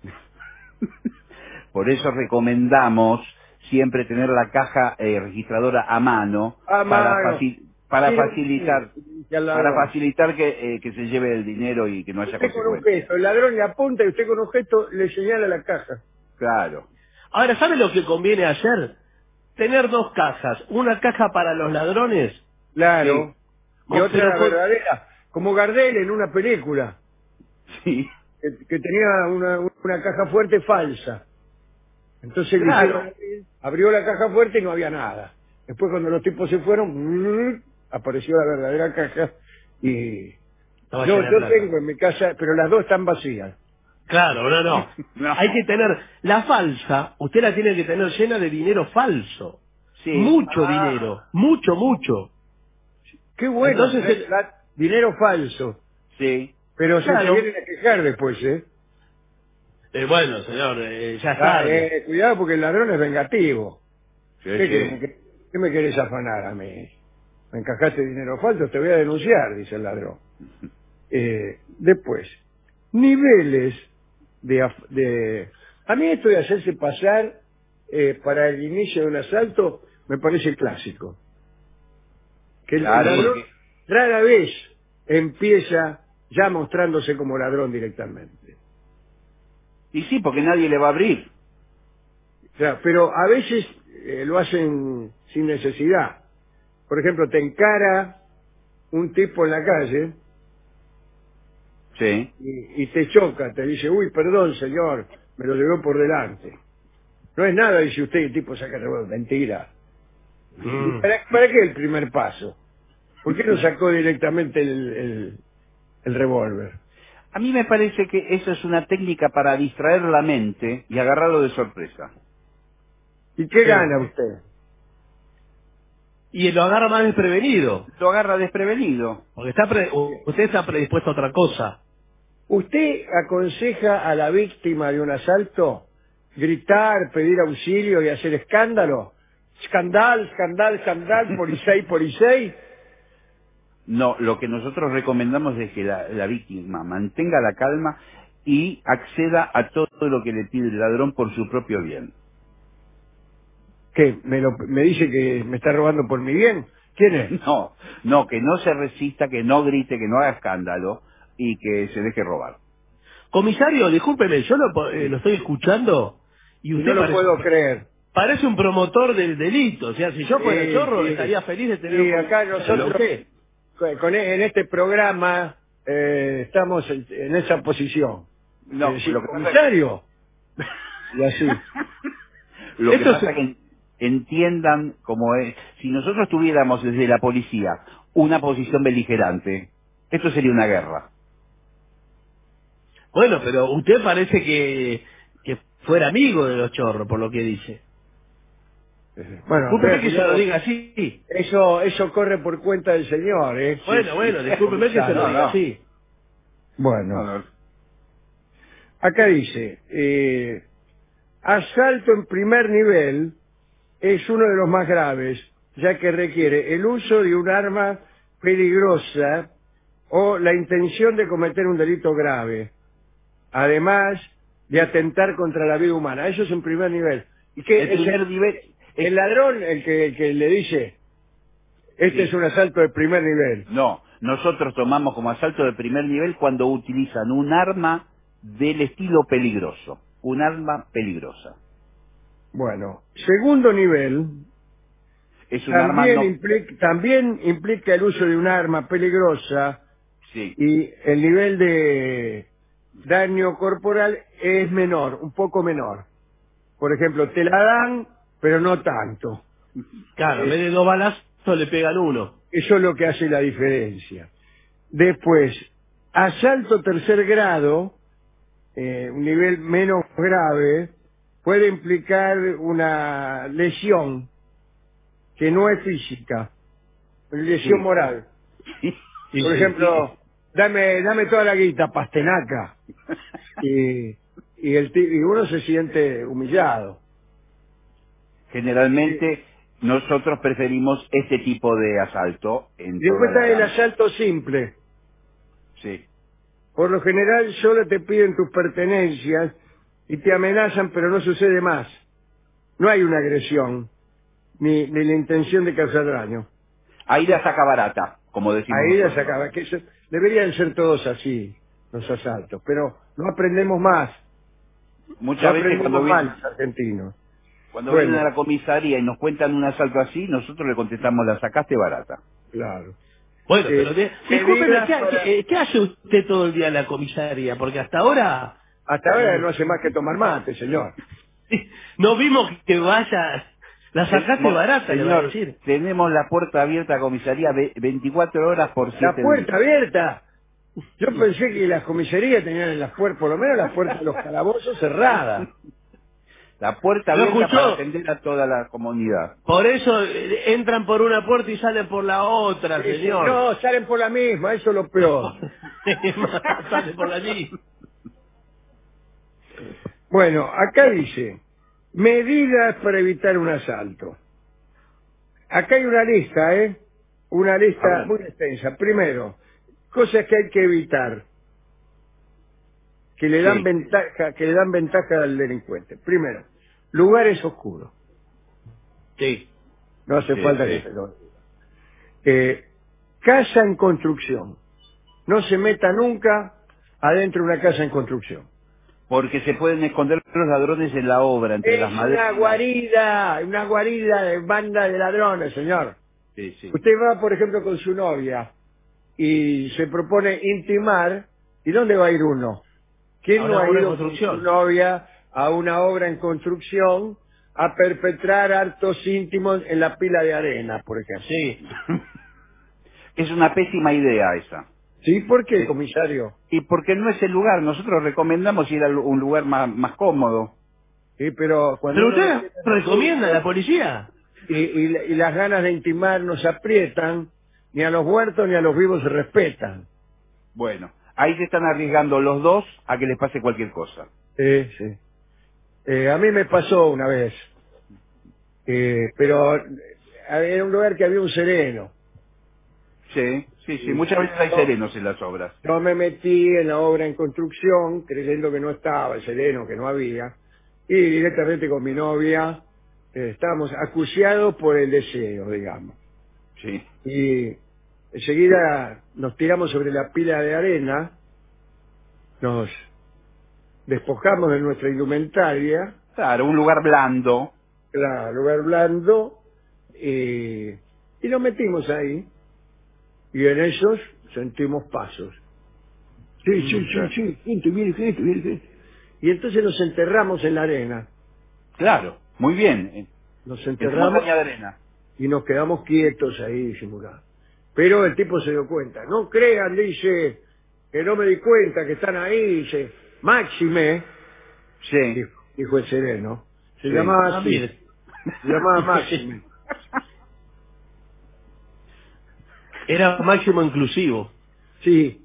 Por eso recomendamos siempre tener la caja registradora a mano, A mano. para Sí, facilitar sí, al ladrón. que se lleve el dinero y que no haya Usted con un consecuencias. gesto, el ladrón le apunta y usted con un gesto le señala la caja. Claro. Ahora, ¿sabe lo que conviene hacer? Tener dos cajas. Una caja para los ladrones. Claro. Y Oh, otra pero con- verdadera, como Gardel en una película, Sí. que tenía una caja fuerte falsa. Entonces le Claro. hicieron abrir, abrió la caja fuerte y no había nada. Después cuando los tipos se fueron, apareció la verdadera caja y Estaba yo llena de plata. tengo en mi casa, pero las dos están vacías. Claro, no. No. Hay que tener... La falsa, usted la tiene que tener llena de dinero falso. Sí. Mucho dinero. Mucho. Qué bueno, Entonces, dinero falso. Sí. Pero se Claro. vienen a quejar después, ¿eh? bueno, señor, ya es tarde. Cuidado porque el ladrón es vengativo. Sí, ¿Qué me querés afanar a mí? ¿Me encajaste dinero falso? Te voy a denunciar, dice el ladrón. Después, niveles de... A mí esto de hacerse pasar para el inicio de un asalto me parece clásico. Que el Claro, ladrón porque- rara vez empieza ya mostrándose como ladrón directamente. Y sí, porque nadie le va a abrir. O sea, pero a veces lo hacen sin necesidad. Por ejemplo, te encara un tipo en la calle Sí. y te choca, te dice, uy, perdón, señor, me lo llevó por delante. No es nada, dice usted, y el tipo saca el revólver. Mentira. Mm. ¿Para qué el primer paso? ¿Por qué no sacó directamente el revólver? A mí me parece que eso es una técnica para distraer la mente y agarrarlo de sorpresa. ¿Y qué gana usted? Y lo agarra más desprevenido. Lo agarra desprevenido. Porque usted está predispuesto a otra cosa. ¿Usted aconseja a la víctima de un asalto gritar, pedir auxilio y hacer escándalo. Escandal, escandal, escandal, policía, policía. No, lo que nosotros recomendamos es que la víctima mantenga la calma y acceda a todo lo que le pide el ladrón por su propio bien. ¿Qué? ¿Me dice que me está robando por mi bien? ¿Quién es? No, que no se resista, que no grite, que no haga escándalo y que se deje robar. Comisario, discúlpeme, yo lo estoy escuchando y usted no lo puedo creer. Parece un promotor del delito. O sea, si yo fuera chorro, sí. estaría feliz de tener Y acá nosotros, en este programa, estamos en esa posición. No, decir, lo que comisario. Y así. Lo que pasa es que entiendan cómo es. Si nosotros tuviéramos desde la policía una posición beligerante, esto sería una guerra. Bueno, pero usted parece que fuera amigo de los chorros, por lo que dice. Bueno, discúlpeme que se lo diga así. Eso corre por cuenta del señor, ¿eh? Bueno, discúlpeme que se lo diga así. Bueno. Acá dice, asalto en primer nivel es uno de los más graves, ya que requiere el uso de un arma peligrosa o la intención de cometer un delito grave, además de atentar contra la vida humana. Eso es en primer nivel. ¿Y qué el primer nivel? El ladrón, el que le dice, este es un asalto de primer nivel. No, nosotros tomamos como asalto de primer nivel cuando utilizan un arma del estilo peligroso, un arma peligrosa. Bueno, segundo nivel es un arma también implica el uso de un arma peligrosa, sí. Y el nivel de daño corporal es menor, un poco menor. Por ejemplo, te la dan, pero no tanto. Claro, en vez de 2 balazos le pegan 1. Eso es lo que hace la diferencia. Después, asalto tercer grado, un nivel menos grave, puede implicar una lesión que no es física, una lesión moral. Por ejemplo, dame toda la guita, Pastenaca. Y uno se siente humillado. Generalmente nosotros preferimos este tipo de asalto. Después está el asalto simple. Sí. Por lo general solo te piden tus pertenencias y te amenazan, pero no sucede más. No hay una agresión, ni la intención de causar daño. Ahí la saca barata, como decimos Ahí nosotros. la saca, deberían ser todos así, los asaltos, pero no aprendemos más. Muchas veces cuando vienen los argentinos. Cuando vienen a la comisaría y nos cuentan un asalto así, nosotros le contestamos, la sacaste barata. Claro. Bueno, pero discúlpeme, ¿qué hace usted todo el día en la comisaría? Porque hasta ahora... Hasta ahora no hace más que tomar mate, señor. No vimos que vaya... La sacaste barata, señor, le voy a decir. Tenemos la puerta abierta a comisaría 24 horas por 7 días. ¿La puerta abierta? Yo pensé que las comisarías tenían las puertas, por lo menos las puertas de los calabozos cerradas. La puerta abierta para atender a toda la comunidad. Por eso entran por una puerta y salen por la otra, señor. No, salen por la misma, eso es lo peor. Salen por allí. Bueno, acá dice, medidas para evitar un asalto. Acá hay una lista, Una lista muy extensa. Primero, cosas que hay que evitar, que le dan ventaja al delincuente. Primero, lugares oscuros. Sí. No hace falta que se lo diga. Casa en construcción. No se meta nunca adentro de una casa en construcción. Porque se pueden esconder los ladrones en la obra, entre las maderas. Una guarida de banda de ladrones, señor. Sí, sí. Usted va, por ejemplo, con su novia y se propone intimar, ¿y dónde va a ir uno? ¿Quién no ha ido con su novia a una obra en construcción a perpetrar actos íntimos en la pila de arena, por ejemplo? Sí. Es una pésima idea esa. ¿Sí? ¿Por qué, comisario? Y porque no es el lugar. Nosotros recomendamos ir a un lugar más cómodo. Sí, pero cuando usted recomienda a la policía. Y las ganas de intimar nos aprietan, ni a los muertos ni a los vivos se respetan. Bueno, ahí se están arriesgando los dos a que les pase cualquier cosa. Sí. A mí me pasó una vez, pero era un lugar que había un sereno. Sí, sí, sí. Muchas veces hay serenos en las obras. Yo me metí en la obra en construcción, creyendo que no estaba el sereno, que no había, y directamente con mi novia estábamos acuciados por el deseo, digamos. Sí. Y enseguida nos tiramos sobre la pila de arena, nos despojamos de nuestra indumentaria, Claro, un lugar blando. claro, lugar blando, y nos metimos ahí, y en esos sentimos pasos. Sí, sí, sí, sí, gente, viene gente, viene gente. Y entonces nos enterramos en la arena. Claro, muy bien. Nos En enterramos montaña de arena. y nos quedamos quietos ahí disimulados. Pero el tipo se dio cuenta. No crean, dice, que no me di cuenta que están ahí, dice, Máxime, Sí. dijo el sereno. Se Sí. llamaba así. mire. Se llamaba Máxime. Era máximo inclusivo. Sí.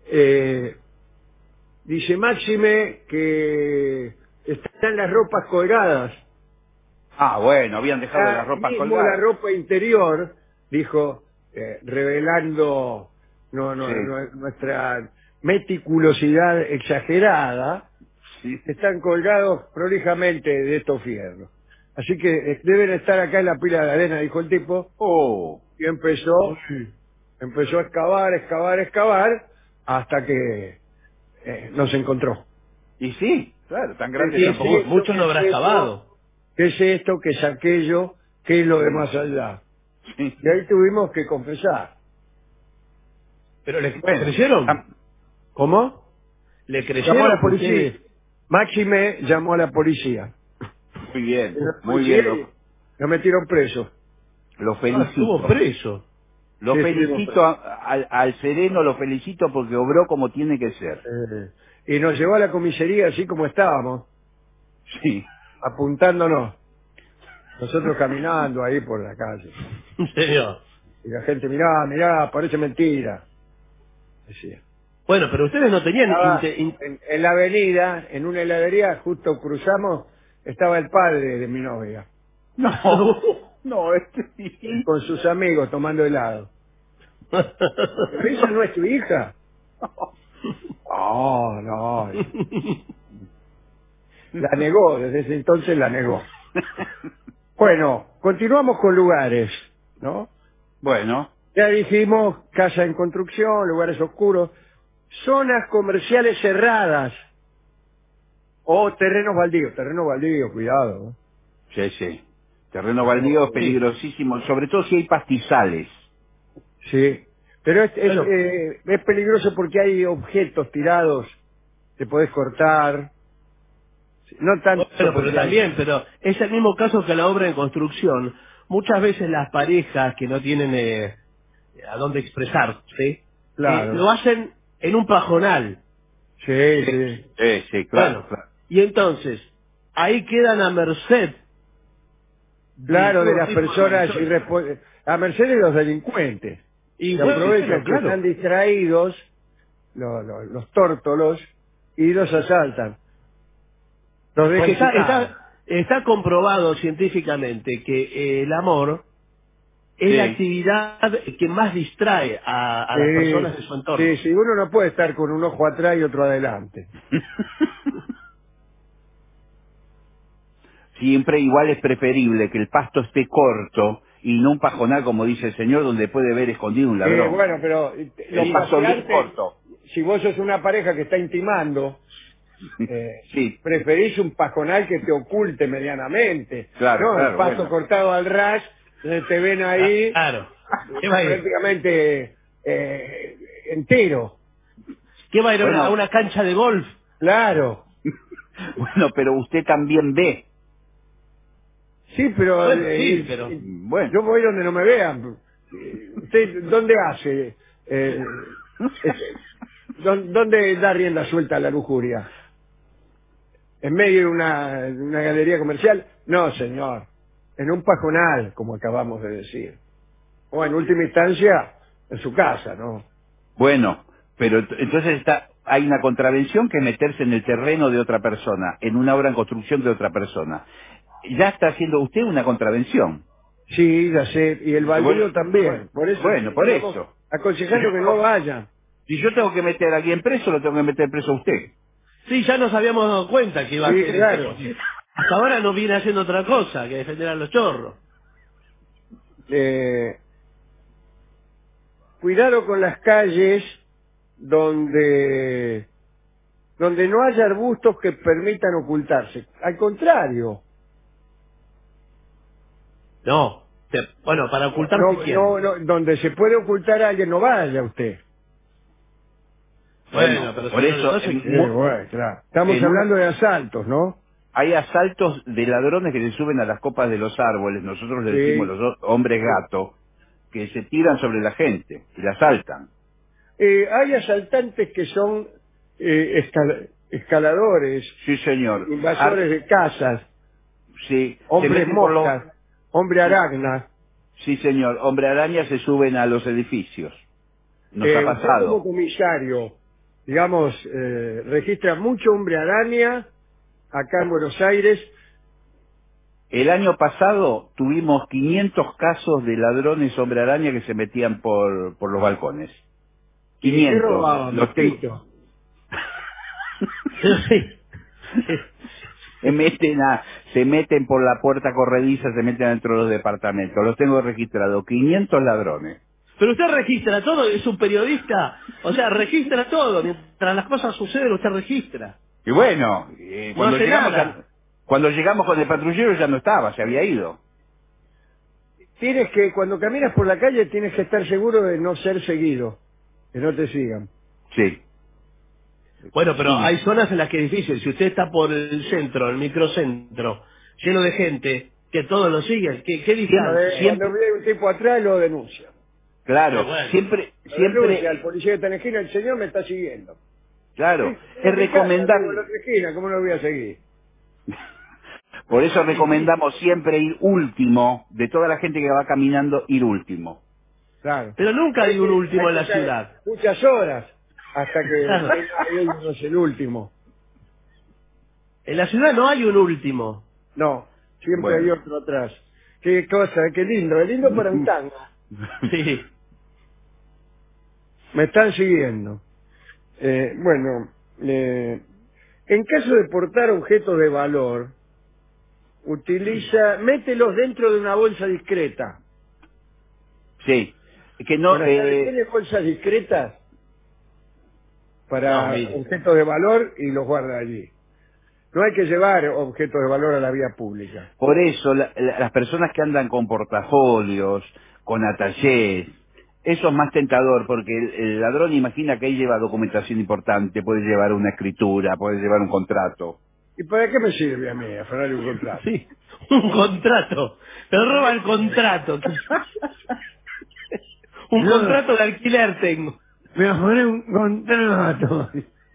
Dice Máxime que están las ropas colgadas. Ah, bueno, habían dejado las ropas Mismo colgadas. la ropa interior, dijo, revelando Sí. nuestra meticulosidad exagerada, Sí. están colgados prolijamente de estos fierros. Así que deben estar acá en la pila de arena, dijo el tipo, Oh. y empezó a excavar, hasta que nos encontró. Y sí, claro, tan grande Sí, tampoco. sí. Mucho no habrá acabado. ¿Qué es esto? ¿Qué es aquello? ¿Qué es lo de más allá? Sí. Y ahí tuvimos que confesar. ¿Pero le Bueno, creyeron? ¿Cómo? ¿Le Llamó a creyeron la policía. ustedes? Máxime llamó a la policía. Muy bien, La muy policía bien. y lo metieron preso. Lo Ah, felicito. estuvo preso. Lo Sí, felicito al sereno, lo felicito porque obró como tiene que ser. Y nos llevó a la comisaría así como estábamos, Sí. apuntándonos. Nosotros caminando ahí por la calle. Señor. Y la gente, mirá, parece mentira. Decía. Bueno, pero ustedes no tenían... Estaba en la avenida, en una heladería, justo cruzamos, estaba el padre de mi novia, No, no, sí. con sus amigos tomando helado. ¿Pero esa no es tu hija? No. La negó, desde ese entonces la negó. Bueno, continuamos con lugares, ¿no? Bueno, Ya dijimos, casa en construcción, lugares oscuros, zonas comerciales cerradas o terrenos baldíos, cuidado. ¿No? sí, sí. Terreno baldío es peligrosísimo, sobre todo si hay pastizales. Sí, pero Bueno. es peligroso porque hay objetos tirados, te podés cortar. No tanto Bueno, porque pero también, pero es el mismo caso que la obra en construcción. Muchas veces las parejas que no tienen a dónde expresarse, claro. lo hacen en un pajonal. Sí. Sí, claro, Bueno, claro. y entonces, ahí quedan a merced. Claro, de todo las tipo personas personas. a merced de los delincuentes. Y Se bueno, aprovechan que claro. están distraídos los tórtolos y los asaltan. Los Pues dejan está comprobado científicamente que el amor es Sí. la actividad que más distrae a las personas de su entorno. Sí, uno no puede estar con un ojo atrás y otro adelante. Siempre igual es preferible que el pasto esté corto y no un pajonal, como dice el señor, donde puede ver escondido un ladrón. Bueno, pero lo El pasto bien paseante, corto. si vos sos una pareja que está intimando, Sí, preferís un pajonal que te oculte medianamente. Claro, No, claro, el pasto bueno. cortado al ras, te ven ahí Claro. ¿Qué va a ir? prácticamente entero. ¿Qué va a ir Bueno. a una cancha de golf? Claro. bueno, pero usted también ve. Sí, pero, Bueno, sí, pero... Bueno. yo voy donde no me vean. ¿Usted dónde hace? ¿Dónde da rienda suelta a la lujuria? ¿En medio de una galería comercial? No, señor. En un pajonal, como acabamos de decir. O en última instancia, en su casa, ¿no? Bueno, pero entonces hay una contravención que es meterse en el terreno de otra persona, en una obra en construcción de otra persona. Ya está haciendo usted una contravención. Sí, ya sé, y el baldío también. Por eso, Bueno, por estamos eso. aconsejando que no vaya. Si yo tengo que meter a alguien preso, lo tengo que meter preso a usted. Sí, ya nos habíamos dado cuenta que iba a Sí, hacer claro. eso. Hasta ahora no viene haciendo otra cosa que defender a los chorros. Cuidado con las calles donde no haya arbustos que permitan ocultarse. Al contrario. No. Bueno, para ocultarse quién. No, donde se puede ocultar a alguien, no vaya usted. Bueno, pero por eso, Bueno, claro. Estamos hablando de asaltos, ¿no? hay asaltos de ladrones que se suben a las copas de los árboles, nosotros le Sí. decimos los hombres gato, que se tiran sobre la gente y la asaltan. Hay asaltantes que son escaladores, Sí, señor. invasores de casas, Sí. hombres moscas, hombre aragna. Sí, señor. Hombre araña se suben a los edificios. Nos ha Usted pasado. como comisario, digamos, registra mucho hombre araña acá en Buenos Aires. El año pasado tuvimos 500 casos de ladrones hombre araña que se metían por los balcones. ¿Y 500. qué robaban, Los tengo. Pepito? Se meten por la puerta corrediza, se meten dentro de los departamentos. Los tengo registrados. 500 ladrones. Pero usted registra todo, es un periodista. O sea, registra todo. Mientras las cosas suceden, usted registra. Y bueno, No hace nada. cuando llegamos con el patrullero ya no estaba, se había ido. Tienes que, cuando caminas por la calle, tienes que estar seguro de no ser seguido, que no te sigan. Sí. Bueno, pero Sí. hay zonas en las que es difícil. Si usted está por el centro, el microcentro, lleno de gente, que todos lo siguen, ¿qué distancia? Cuando ve un tipo atrás, lo denuncia. Claro, Bueno. siempre, Al policía que está en la esquina, el señor me está siguiendo. claro, Sí, es en mi casa, recomendable. vivo en la otra esquina, ¿cómo lo voy a seguir? Por eso recomendamos siempre ir último, de toda la gente que va caminando, ir último. Claro. Pero nunca hay un último en la Hay que estar ciudad. Muchas horas hasta que Claro. uno es el último. En la ciudad no hay un último. No, siempre Bueno. hay otro atrás. Qué cosa, qué lindo. Es lindo para un tango. Sí. Me están siguiendo. En caso de portar objetos de valor, mételos dentro de una bolsa discreta. Sí, que no... Buenas tardes, ¿tiene bolsas discretas para No, mire. objetos de valor y los guarda allí? No hay que llevar objetos de valor a la vía pública. Por eso, las personas que andan con portafolios, con attachés, eso es más tentador, porque el ladrón imagina que ahí lleva documentación importante, puede llevar una escritura, puede llevar un contrato. ¿Y para qué me sirve a mí afanar un contrato? Sí. Un contrato. Te roba el contrato. Un No. contrato de alquiler tengo. Me afané un contrato.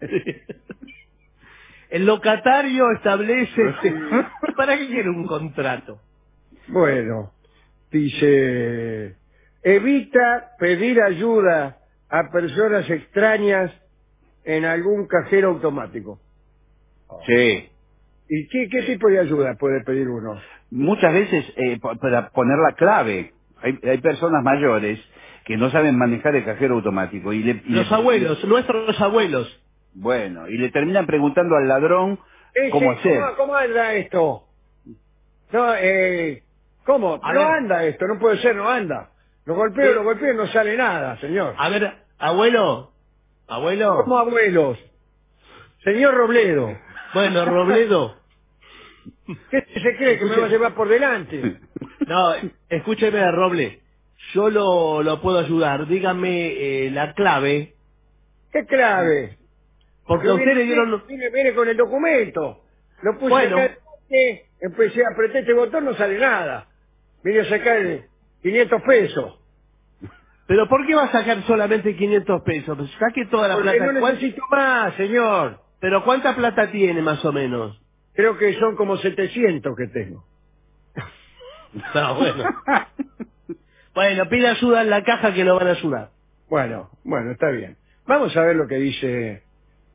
El locatario establece... ¿Para qué quiere un contrato? Bueno, dice, evita pedir ayuda a personas extrañas en algún cajero automático. Sí. ¿Y qué tipo de ayuda puede pedir uno? Muchas veces para poner la clave. Hay personas mayores que no saben manejar el cajero automático. Los abuelos, nuestros abuelos. Bueno, y le terminan preguntando al ladrón cómo hacer. ¿Cómo anda esto? No, ¿cómo? A No ver. anda esto, no puede ser, no anda. Lo golpeo, no sale nada, señor. A ver, abuelo. Abuelo. ¿Cómo abuelos? Señor Robledo, Bueno, Robledo. ¿qué se cree que me va a llevar por delante? No, escúcheme, Roble. Yo lo puedo ayudar. Dígame la clave. ¿Qué clave? Porque a usted le dieron... Viene con el documento. Lo puse Bueno. acá, empecé a apretar este botón, no sale nada. Vine a sacar 500 pesos. ¿Pero por qué va a sacar solamente 500 pesos? Pues saque toda la Porque plata. no necesito más, señor. ¿Pero cuánta plata tiene más o menos? Creo que son como 700 que tengo. No, bueno. Bueno, pide ayuda en la caja que lo van a ayudar. Bueno, está bien. Vamos a ver lo que dice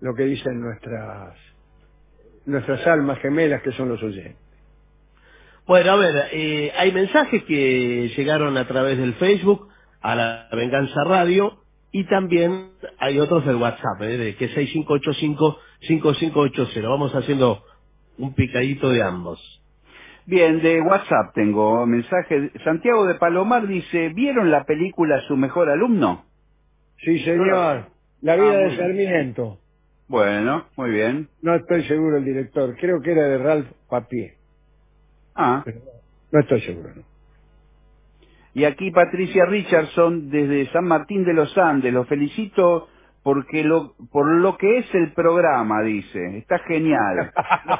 lo que dicen nuestras almas gemelas que son los oyentes. Bueno, a ver, hay mensajes que llegaron a través del Facebook a La Venganza Radio y también hay otros del WhatsApp, de que 6585-5580. Vamos haciendo un picadito de ambos. Bien, de WhatsApp tengo mensaje. Santiago de Palomar dice, ¿vieron la película Su Mejor Alumno? Sí, señor. La vida de Sarmiento. Bueno, muy bien. No estoy seguro el director. Creo que era de Ralph Papier. Pero no estoy seguro, ¿no? Y aquí Patricia Richardson desde San Martín de los Andes. Lo felicito por lo que es el programa, dice. Está genial.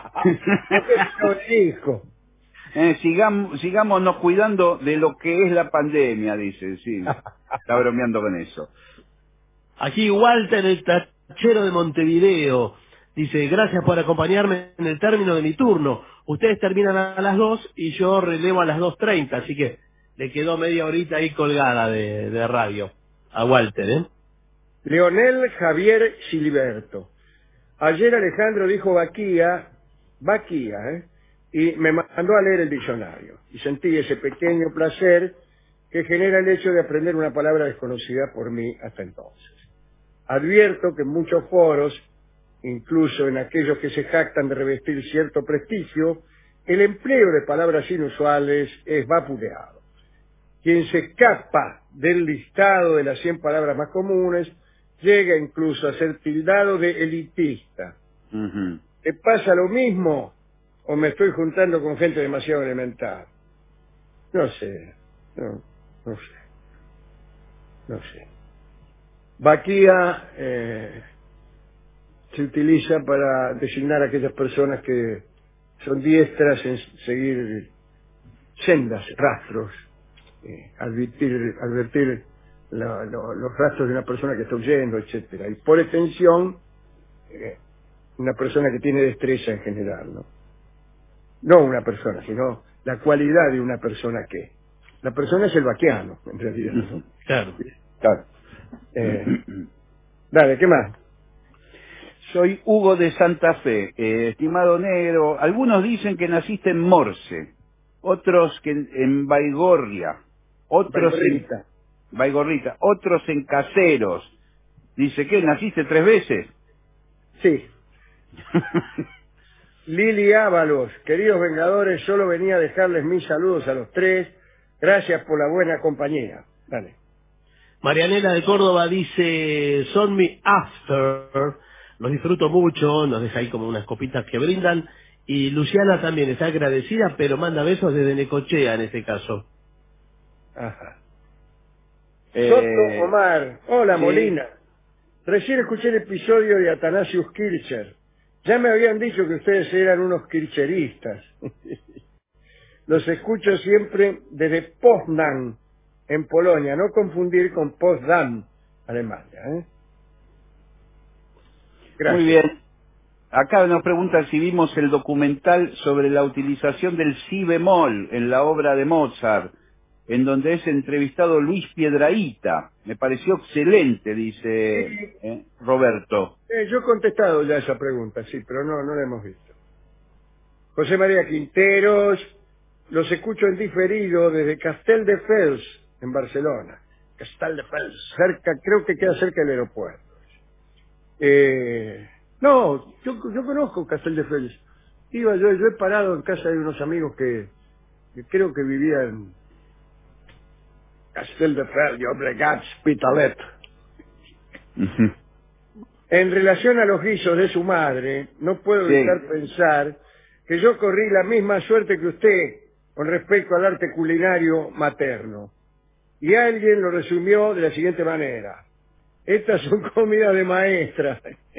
Sigámonos cuidando de lo que es la pandemia, dice. Sí, está bromeando con eso. Aquí Walter, el tachero de Montevideo, dice, gracias por acompañarme en el término de mi turno. Ustedes terminan a las 2 y yo relevo a las 2:30, así que le quedó media horita ahí colgada de radio a Walter, ¿eh? Leonel Javier Siliberto. Ayer Alejandro dijo vaquía, y me mandó a leer el diccionario. Y sentí ese pequeño placer que genera el hecho de aprender una palabra desconocida por mí hasta entonces. Advierto que en muchos foros, incluso en aquellos que se jactan de revestir cierto prestigio, el empleo de palabras inusuales es vapuleado. Quien se escapa del listado de las 100 palabras más comunes llega incluso a ser tildado de elitista. ¿Te pasa lo mismo o me estoy juntando con gente demasiado elemental? No sé, no sé. Vaquía se utiliza para designar a aquellas personas que son diestras en seguir sendas, rastros, advertir los rastros de una persona que está huyendo, etcétera. Y por extensión, una persona que tiene destreza en general, ¿no? No una persona, sino la cualidad de una persona que. La persona es el vaquiano, en realidad, ¿no? Claro. Dale, ¿qué más? Soy Hugo de Santa Fe. Estimado negro, algunos dicen que naciste en Morse, otros que en Baigorria, otros Baigorrita, otros en Caseros. Dice, ¿qué? ¿Naciste 3 veces? Sí. Lili Ábalos, queridos Vengadores, solo venía a dejarles mis saludos a los 3. Gracias por la buena compañía. Dale. Marianela de Córdoba dice, son mi after, los disfruto mucho, nos deja ahí como unas copitas que brindan, y Luciana también está agradecida, pero manda besos desde Necochea en este caso. Ajá. Soto Omar, hola sí. Molina, recién escuché el episodio de Athanasius Kircher, ya me habían dicho que ustedes eran unos kircheristas. Los escucho siempre desde Poznań, en Polonia, no confundir con Potsdam, Alemania. Gracias. Muy bien. Acá nos preguntan si vimos el documental sobre la utilización del si bemol en la obra de Mozart, en donde es entrevistado Luis Piedrahita. Me pareció excelente, dice Roberto. Yo he contestado ya esa pregunta, sí, pero no la hemos visto. José María Quinteros, los escucho en diferido desde Castelldefels, en Barcelona. Castelldefels, creo que queda cerca del aeropuerto. No, yo conozco Castelldefels. Yo he parado en casa de unos amigos que creo que vivían Castelldefels, Llobregat, Hospitalet. En relación a los guisos de su madre, no puedo evitar pensar que yo corrí la misma suerte que usted con respecto al arte culinario materno. Y alguien lo resumió de la siguiente manera. Estas son comidas de maestra.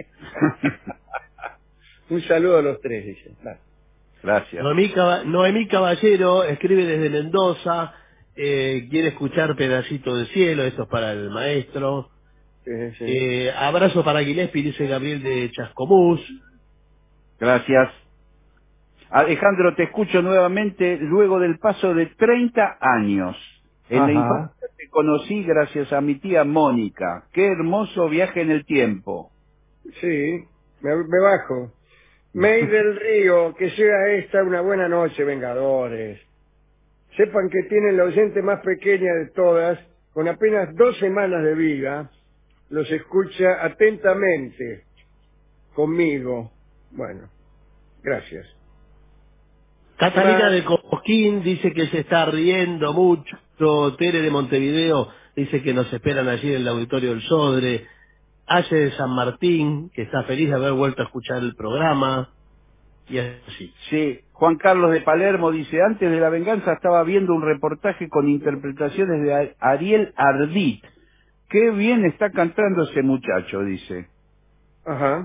Un saludo a los 3, dice. Gracias. Noemí Caballero escribe desde Mendoza, quiere escuchar Pedacito de Cielo, esto es para el maestro. Sí. Abrazo para Gillespie, dice Gabriel de Chascomús. Gracias. Alejandro, te escucho nuevamente luego del paso de 30 años. En la infancia te conocí gracias a mi tía Mónica. Qué hermoso viaje en el tiempo. Sí, Me bajo. May del Río, que sea esta una buena noche, Vengadores. Sepan que tienen la oyente más pequeña de todas, con apenas 2 semanas de vida, los escucha atentamente, conmigo. Bueno, gracias. Catalina de Cosquín dice que se está riendo mucho. Tere de Montevideo dice que nos esperan allí en el auditorio del Sodre. Aye de San Martín, que está feliz de haber vuelto a escuchar el programa. Y así. Sí, Juan Carlos de Palermo dice, antes de La Venganza estaba viendo un reportaje con interpretaciones de Ariel Ardit. Qué bien está cantando ese muchacho, dice. Ajá.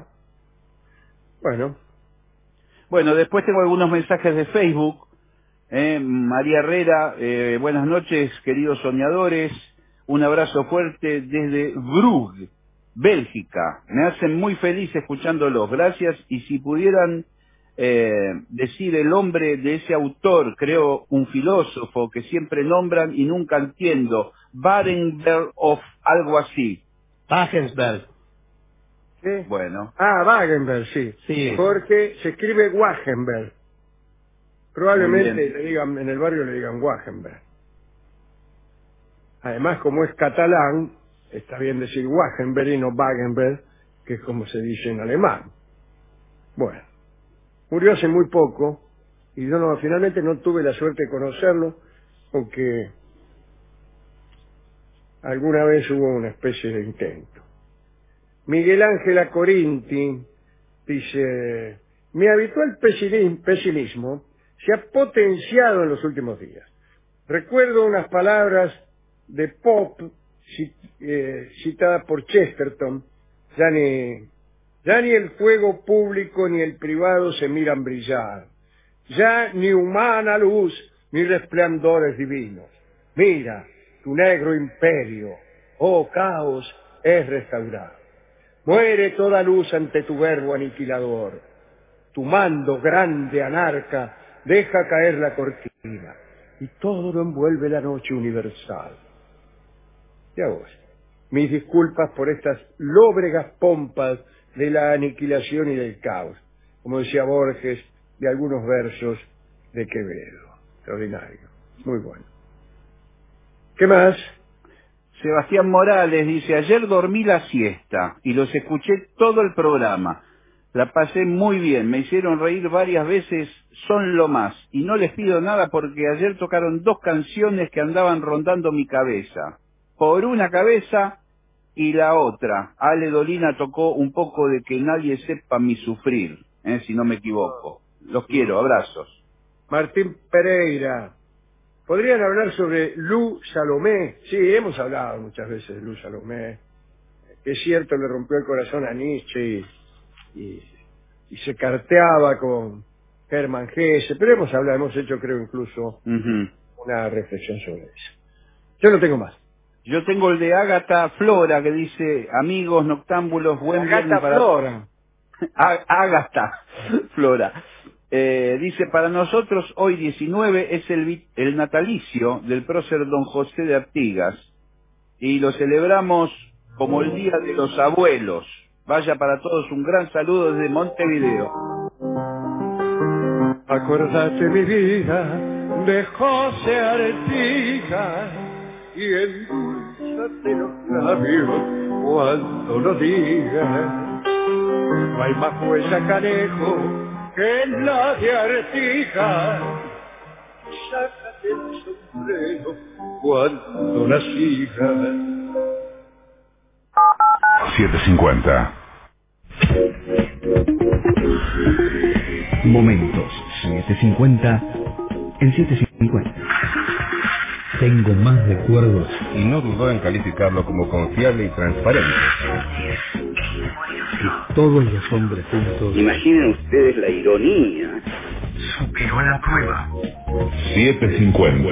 Bueno, después tengo algunos mensajes de Facebook. María Herrera, buenas noches, queridos soñadores. Un abrazo fuerte desde Brugge, Bélgica. Me hacen muy feliz escuchándolos. Gracias. Y si pudieran decir el nombre de ese autor, creo un filósofo que siempre nombran y nunca entiendo. Wagenberg of algo así. Wagensberg. ¿Qué? Bueno. Wagenberg, sí. Sí. Porque se escribe Wagenberg. Probablemente le digan, en el barrio le digan Wagenberg. Además, como es catalán, está bien decir Wagenberg y no Wagenberg, que es como se dice en alemán. Bueno, murió hace muy poco y yo finalmente no tuve la suerte de conocerlo, porque alguna vez hubo una especie de intento. Miguel Ángel Acorinti dice, mi habitual pesimismo se ha potenciado en los últimos días. Recuerdo unas palabras de Pope citadas por Chesterton, ya ni el fuego público ni el privado se miran brillar, ya ni humana luz ni resplandores divinos. Mira, tu negro imperio, oh caos, es restaurado. Muere toda luz ante tu verbo aniquilador. Tu mando grande anarca deja caer la cortina y todo lo envuelve la noche universal. Ya vos, mis disculpas por estas lóbregas pompas de la aniquilación y del caos, como decía Borges, de algunos versos de Quevedo. Extraordinario, muy bueno. ¿Qué más? Sebastián Morales dice, ayer dormí la siesta y los escuché todo el programa. La pasé muy bien, me hicieron reír varias veces, son lo más. Y no les pido nada porque ayer tocaron 2 canciones que andaban rondando mi cabeza. Por una cabeza y la otra. Ale Dolina tocó un poco de Que nadie sepa mi sufrir, si no me equivoco. Los quiero, abrazos. Martín Pereira. ¿Podrían hablar sobre Lou Salomé? Sí, hemos hablado muchas veces de Lou Salomé. Es cierto, le rompió el corazón a Nietzsche y se carteaba con Hermann Hesse, pero hemos hecho creo incluso una reflexión sobre eso. Yo no tengo más. Yo tengo el de Ágata Flora que dice, amigos noctámbulos, buen viernes para... Flora. Ágata Flora. Dice, para nosotros hoy 19 es el natalicio del prócer don José de Artigas y lo celebramos como el Día de los Abuelos. Vaya para todos un gran saludo desde Montevideo. Acordate mi vida de José Artigas y endulzate los labios cuando lo digas. No hay más huella canejo que la de Artigas. Sácate el sombrero cuando la sigas. 750. Momentos 750 en 750. Tengo más recuerdos. Y no dudó en calificarlo como confiable y transparente. Y todos los hombres juntos. Imaginen ustedes la ironía. Superó la prueba. 750.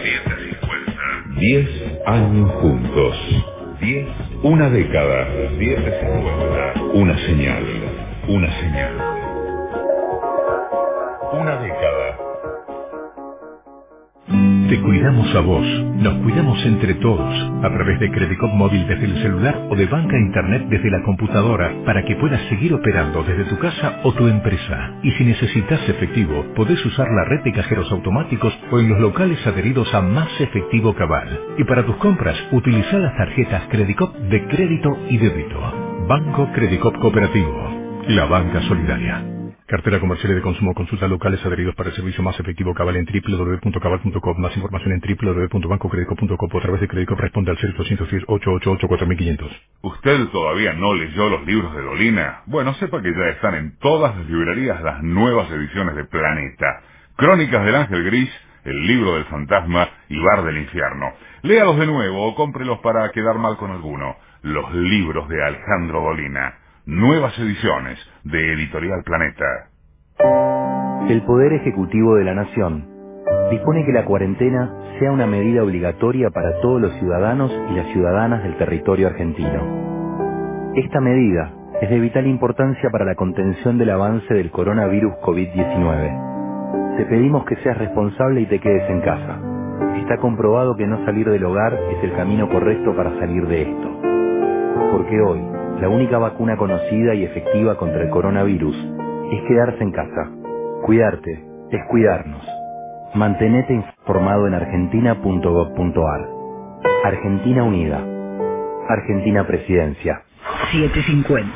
10 años juntos. 10. Una década. 750. Una señal. Una señal. Una década. Te cuidamos a vos, nos cuidamos entre todos, a través de Credicop Móvil desde el celular o de banca internet desde la computadora, para que puedas seguir operando desde tu casa o tu empresa. Y si necesitas efectivo, podés usar la red de cajeros automáticos o en los locales adheridos a Más Efectivo Cabal. Y para tus compras, utiliza las tarjetas Credicop de crédito y débito. Banco Credicop Cooperativo, la banca solidaria. Cartera comercial y de consumo. Consulta locales adheridos para el servicio Más Efectivo Cabal en www.cabal.com. Más información en www.bancocredico.com. A través de Credicop responde al 0810-888-4500. ¿Usted todavía no leyó los libros de Dolina? Bueno, sepa que ya están en todas las librerías las nuevas ediciones de Planeta. Crónicas del Ángel Gris, El Libro del Fantasma y Bar del Infierno. Léalos de nuevo o cómprelos para quedar mal con alguno. Los libros de Alejandro Dolina. Nuevas ediciones de Editorial Planeta. El Poder Ejecutivo de la Nación dispone que la cuarentena sea una medida obligatoria para todos los ciudadanos y las ciudadanas del territorio argentino. Esta medida es de vital importancia para la contención del avance del coronavirus COVID-19. Te pedimos que seas responsable y te quedes en casa. Está comprobado que no salir del hogar es el camino correcto para salir de esto. Porque hoy, la única vacuna conocida y efectiva contra el coronavirus es quedarse en casa. Cuidarte es cuidarnos. Mantenete informado en argentina.gov.ar. Argentina Unida. Argentina Presidencia. 750.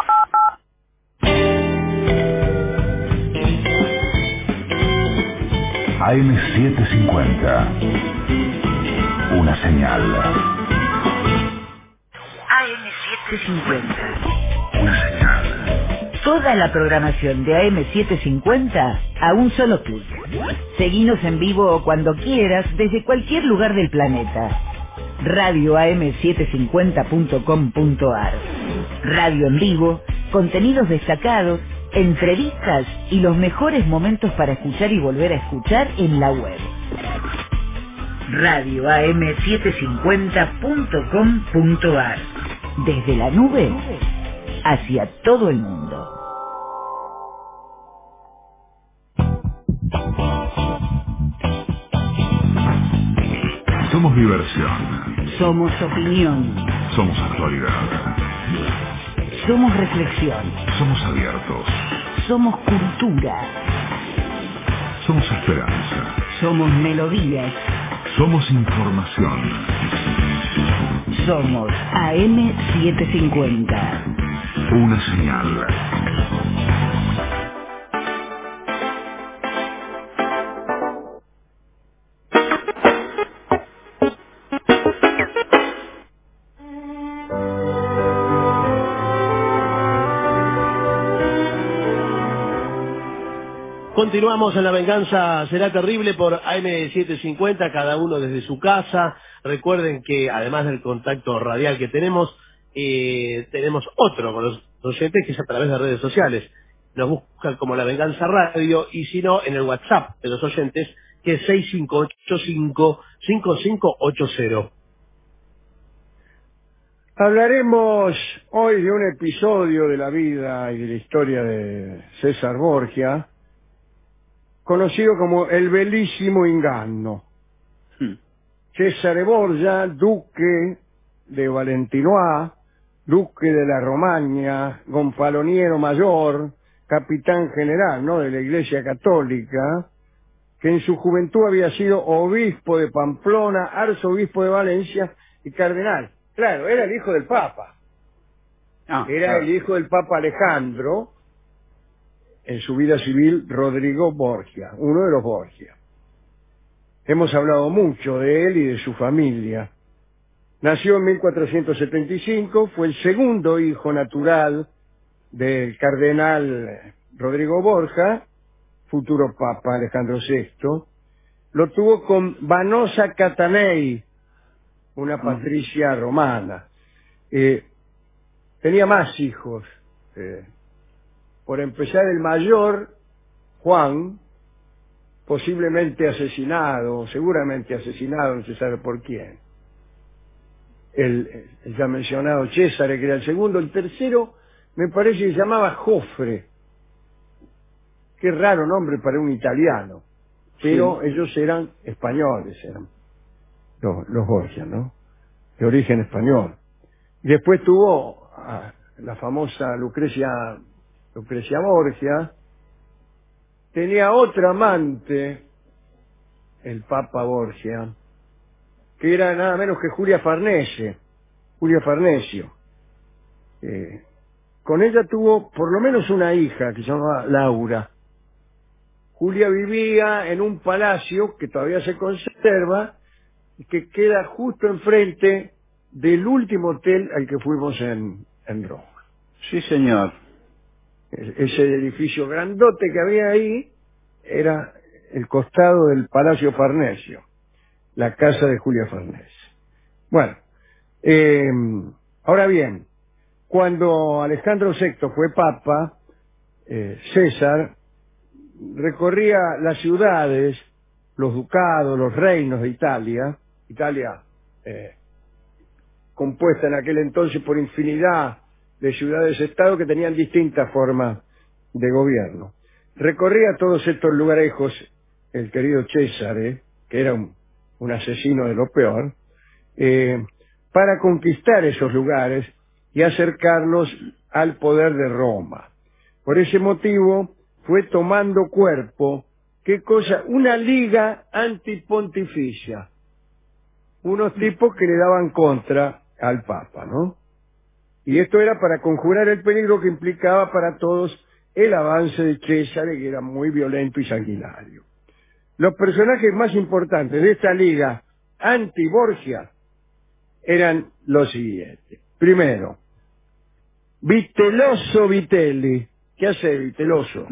AM750. Una señal. AM750. Una señal. Toda la programación de AM750 a un solo clic. Seguinos en vivo o cuando quieras desde cualquier lugar del planeta. radioam750.com.ar. Radio en vivo, contenidos destacados, entrevistas y los mejores momentos para escuchar y volver a escuchar en la web. radioam750.com.ar. Desde la nube hacia todo el mundo. Somos diversión. Somos opinión. Somos actualidad. Somos reflexión. Somos abiertos. Somos cultura. Somos esperanza. Somos melodías. Somos información. Somos AM750. Una señal. Continuamos en La Venganza Será Terrible por AM750, cada uno desde su casa. Recuerden que además del contacto radial que tenemos otro con los oyentes que es a través de redes sociales. Nos buscan como La Venganza Radio y si no en el WhatsApp de los oyentes que es 6585-5580. Hablaremos hoy de un episodio de la vida y de la historia de César Borgia, conocido como el Bellísimo Inganno. Cesare Borgia, duque de Valentinois, duque de la Romagna, gonfaloniero mayor, capitán general, ¿no?, de la Iglesia Católica, que en su juventud había sido obispo de Pamplona, arzobispo de Valencia y cardenal. Claro, era el hijo del Papa. Era el hijo del Papa Alejandro, en su vida civil, Rodrigo Borgia, uno de los Borgia. Hemos hablado mucho de él y de su familia. Nació en 1475, fue el segundo hijo natural del cardenal Rodrigo Borgia, futuro Papa Alejandro VI. Lo tuvo con Vanosa Catanei, una patricia romana. Tenía más hijos. Por empezar, el mayor, Juan, posiblemente asesinado, seguramente asesinado, no se sabe por quién. El ya mencionado César, que era el segundo. El tercero, me parece que se llamaba Jofre. Qué raro nombre para un italiano. pero ellos eran españoles, eran los Borgia, ¿no? De origen español. Y después tuvo a la famosa Lucrecia Borgia. Tenía otra amante, el Papa Borgia, que era nada menos que Julia Farnesio. Con ella tuvo por lo menos una hija que se llamaba Laura. Julia vivía en un palacio que todavía se conserva y que queda justo enfrente del último hotel al que fuimos en Roma. Sí, señor. Ese edificio grandote que había ahí era el costado del Palacio Farnesio, la casa de Julia Farnesio. Bueno, ahora bien, cuando Alejandro VI fue papa, César recorría las ciudades, los ducados, los reinos de Italia, compuesta en aquel entonces por infinidad de ciudades-estado que tenían distintas formas de gobierno. Recorría todos estos lugarejos el querido César, que era un asesino de lo peor, para conquistar esos lugares y acercarlos al poder de Roma. Por ese motivo fue tomando cuerpo, ¿qué cosa? Una liga antipontificia. Unos tipos que le daban contra al Papa, ¿no? Y esto era para conjurar el peligro que implicaba para todos el avance de César, que era muy violento y sanguinario. Los personajes más importantes de esta liga anti-Borgia eran los siguientes. Primero, Viteloso Vitelli. ¿Qué hace Viteloso?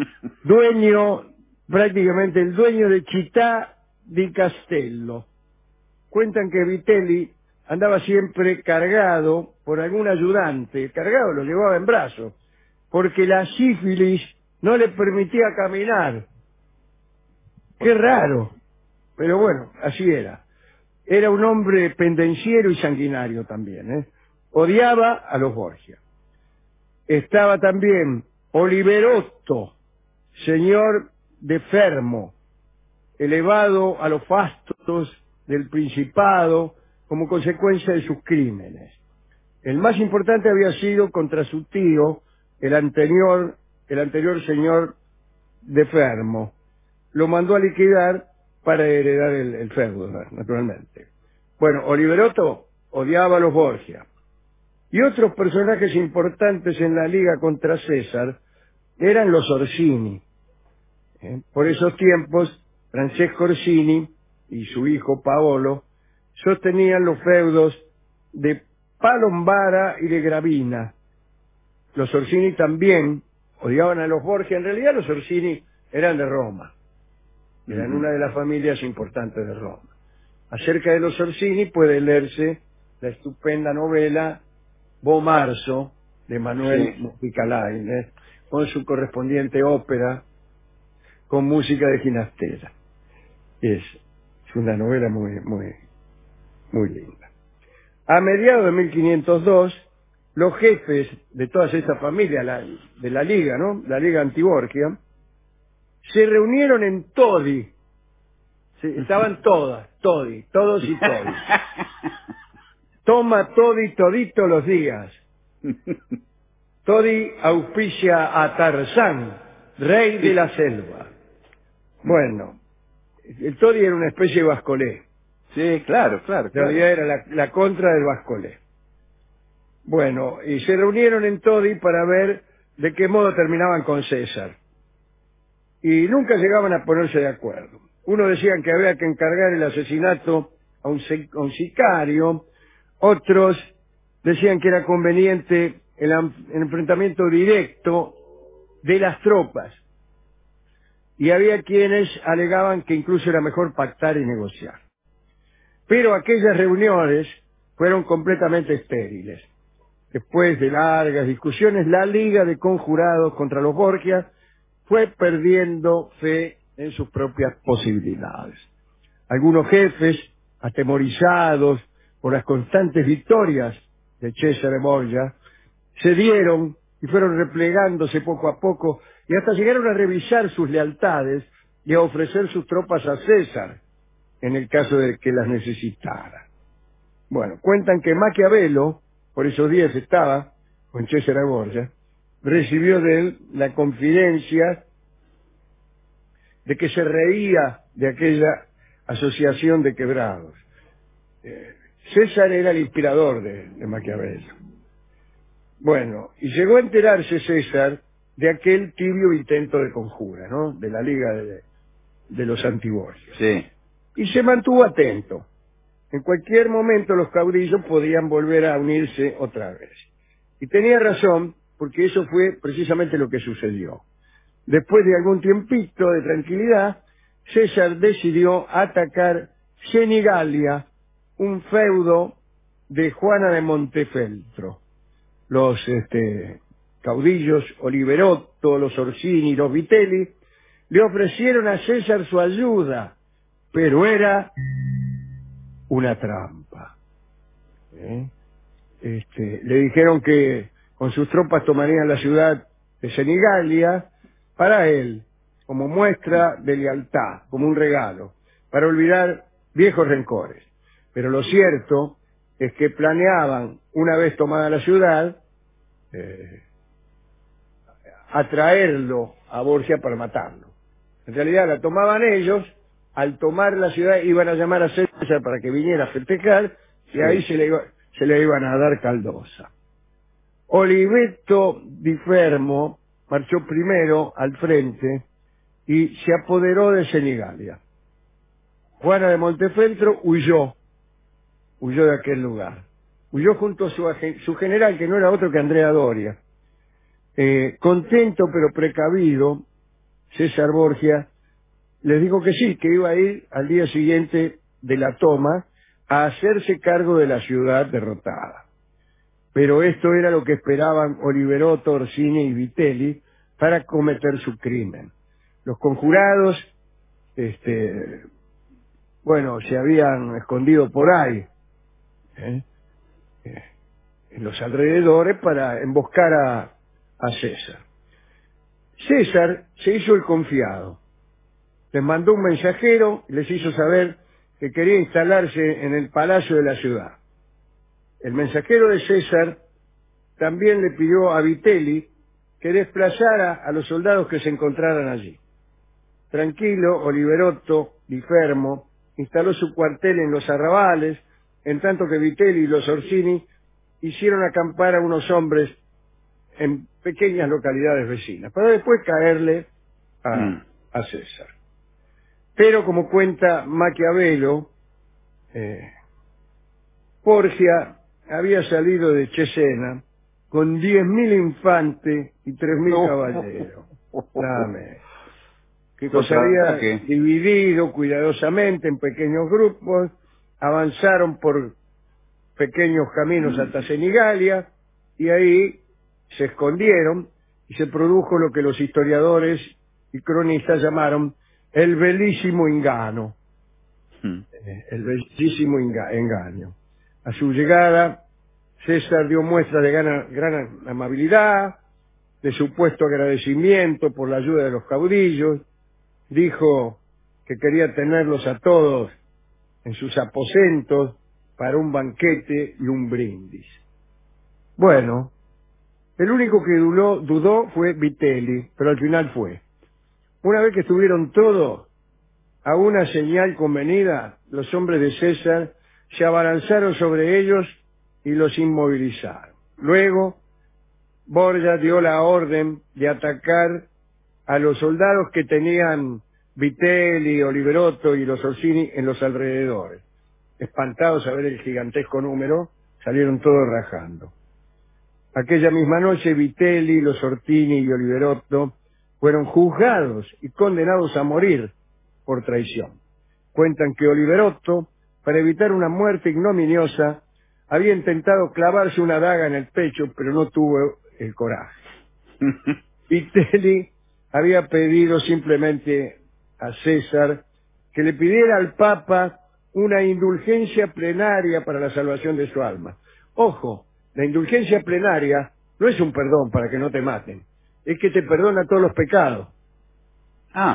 Prácticamente el dueño de Città di Castello. Cuentan que Vitelli andaba siempre cargado por algún ayudante, cargado, lo llevaba en brazos, porque la sífilis no le permitía caminar. Qué raro, pero bueno, así era. Era un hombre pendenciero y sanguinario también, Odiaba a los Borgia. Estaba también Oliverotto, señor de Fermo, elevado a los fastos del Principado como consecuencia de sus crímenes. El más importante había sido contra su tío, el anterior señor de Fermo. Lo mandó a liquidar para heredar el feudo, naturalmente. Bueno, Oliverotto odiaba a los Borgia. Y otros personajes importantes en la liga contra César eran los Orsini. Por esos tiempos, Francesco Orsini y su hijo Paolo sostenían los feudos de Palombara y de Gravina. Los Orsini también odiaban a los Borgia. En realidad los Orsini eran de Roma. Eran una de las familias importantes de Roma. Acerca de los Orsini puede leerse la estupenda novela Bomarzo de Manuel Mujica Lainez, con su correspondiente ópera con música de Ginastera. Es una novela muy linda. A mediados de 1502, los jefes de todas estas familias de la Liga, ¿no? La Liga Antiborgia, se reunieron en Todi. Sí, estaban todos y todos. Toma Todi todito los días. Todi auspicia a Tarzán, rey de la selva. Bueno, el Todi era una especie de Bascolé. Sí, claro. En realidad era la contra del Bascolé. Bueno, y se reunieron en Todi para ver de qué modo terminaban con César. Y nunca llegaban a ponerse de acuerdo. Unos decían que había que encargar el asesinato a un sicario, otros decían que era conveniente el enfrentamiento directo de las tropas. Y había quienes alegaban que incluso era mejor pactar y negociar. Pero aquellas reuniones fueron completamente estériles. Después de largas discusiones, la Liga de Conjurados contra los Borgia fue perdiendo fe en sus propias posibilidades. Algunos jefes, atemorizados por las constantes victorias de Cesare Borgia, cedieron y fueron replegándose poco a poco y hasta llegaron a revisar sus lealtades y a ofrecer sus tropas a César en el caso de que las necesitara. Bueno, cuentan que Maquiavelo, por esos días estaba con César Borgia, recibió de él la confidencia de que se reía de aquella asociación de quebrados. César era el inspirador de Maquiavelo. Bueno, y llegó a enterarse César de aquel tibio intento de conjura, ¿no? De la Liga de los Antiborgios. Sí. Y se mantuvo atento. En cualquier momento los caudillos podían volver a unirse otra vez. Y tenía razón, porque eso fue precisamente lo que sucedió. Después de algún tiempito de tranquilidad, César decidió atacar Senigallia, un feudo de Juana de Montefeltro. Los caudillos Oliverotto, los Orsini, los Vitelli, le ofrecieron a César su ayuda, pero era una trampa. Le dijeron que con sus tropas tomarían la ciudad de Senigallia para él, como muestra de lealtad, como un regalo, para olvidar viejos rencores. Pero lo cierto es que planeaban, una vez tomada la ciudad, atraerlo a Borgia para matarlo. En realidad la tomaban ellos, al tomar la ciudad iban a llamar a César para que viniera a festejar, y ahí se le iban a dar caldosa. Oliveto di Fermo marchó primero al frente y se apoderó de Senigallia. Juana de Montefeltro huyó de aquel lugar. Huyó junto a su general, que no era otro que Andrea Doria. Contento pero precavido, César Borgia les dijo que sí, que iba a ir al día siguiente de la toma a hacerse cargo de la ciudad derrotada. Pero esto era lo que esperaban Oliverotto, Orsini y Vitelli para cometer su crimen. Los conjurados, se habían escondido por ahí, en los alrededores para emboscar a César. César se hizo el confiado. Les mandó un mensajero y les hizo saber que quería instalarse en el palacio de la ciudad. El mensajero de César también le pidió a Vitelli que desplazara a los soldados que se encontraran allí. Tranquilo, Oliverotto di Fermo instaló su cuartel en los arrabales, en tanto que Vitelli y los Orsini hicieron acampar a unos hombres en pequeñas localidades vecinas, para después caerle a César. Pero como cuenta Maquiavelo, Borgia había salido de Cesena con 10.000 infantes y 3.000 caballeros. Nada menos. Que los había dividido cuidadosamente en pequeños grupos, avanzaron por pequeños caminos hasta Senigallia, y ahí se escondieron y se produjo lo que los historiadores y cronistas llamaron el bellísimo engano. El bellísimo engaño. A su llegada, César dio muestras de gran amabilidad, de supuesto agradecimiento por la ayuda de los caudillos. Dijo que quería tenerlos a todos en sus aposentos para un banquete y un brindis. Bueno, el único que dudó fue Vitelli, pero al final fue. Una vez que estuvieron todos, a una señal convenida, los hombres de César se abalanzaron sobre ellos y los inmovilizaron. Luego, Borgia dio la orden de atacar a los soldados que tenían Vitelli, Oliverotto y los Orsini en los alrededores. Espantados a ver el gigantesco número, salieron todos rajando. Aquella misma noche Vitelli, los Orsini y Oliverotto fueron juzgados y condenados a morir por traición. Cuentan que Oliverotto, para evitar una muerte ignominiosa, había intentado clavarse una daga en el pecho, pero no tuvo el coraje. Vitelli había pedido simplemente a César que le pidiera al Papa una indulgencia plenaria para la salvación de su alma. Ojo, la indulgencia plenaria no es un perdón para que no te maten, es que te perdona todos los pecados.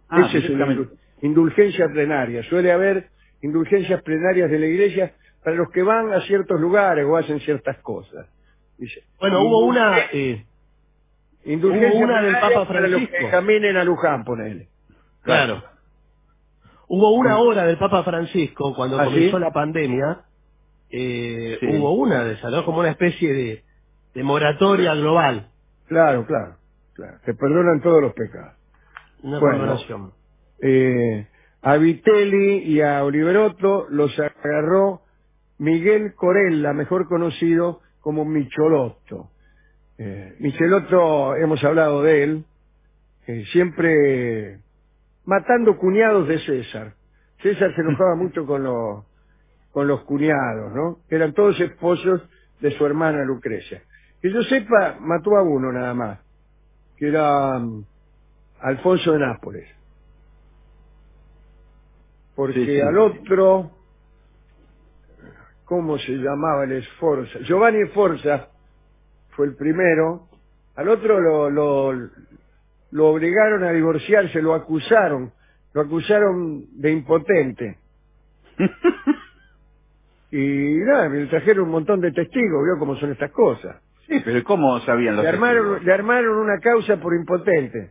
Esa es una indulgencia plenaria. Suele haber indulgencias plenarias de la iglesia para los que van a ciertos lugares o hacen ciertas cosas. Dice, Bueno, hubo una... indulgencia hubo una del plenaria Papa para los que Francisco. caminen a Luján, ponele. Claro. Hubo una hora del Papa Francisco cuando comenzó la pandemia. Hubo una de esas, ¿no? Como una especie de moratoria global. Claro, claro, claro. Se perdonan todos los pecados. Una condonación. A Vitelli y a Oliverotto los agarró Miguel Corella, mejor conocido como Michelotto. Michelotto, hemos hablado de él, siempre matando cuñados de César. César se enojaba mucho con los cuñados, ¿no? Eran todos esposos de su hermana Lucrecia. Que yo sepa, mató a uno nada más, que era Alfonso de Nápoles. Porque al otro, ¿cómo se llamaba el Sforza? Giovanni Sforza fue el primero. Al otro lo obligaron a divorciarse, lo acusaron de impotente. Y nada, me trajeron un montón de testigos, vio cómo son estas cosas. Sí, pero ¿cómo sabían los testigos? Le armaron una causa por impotente.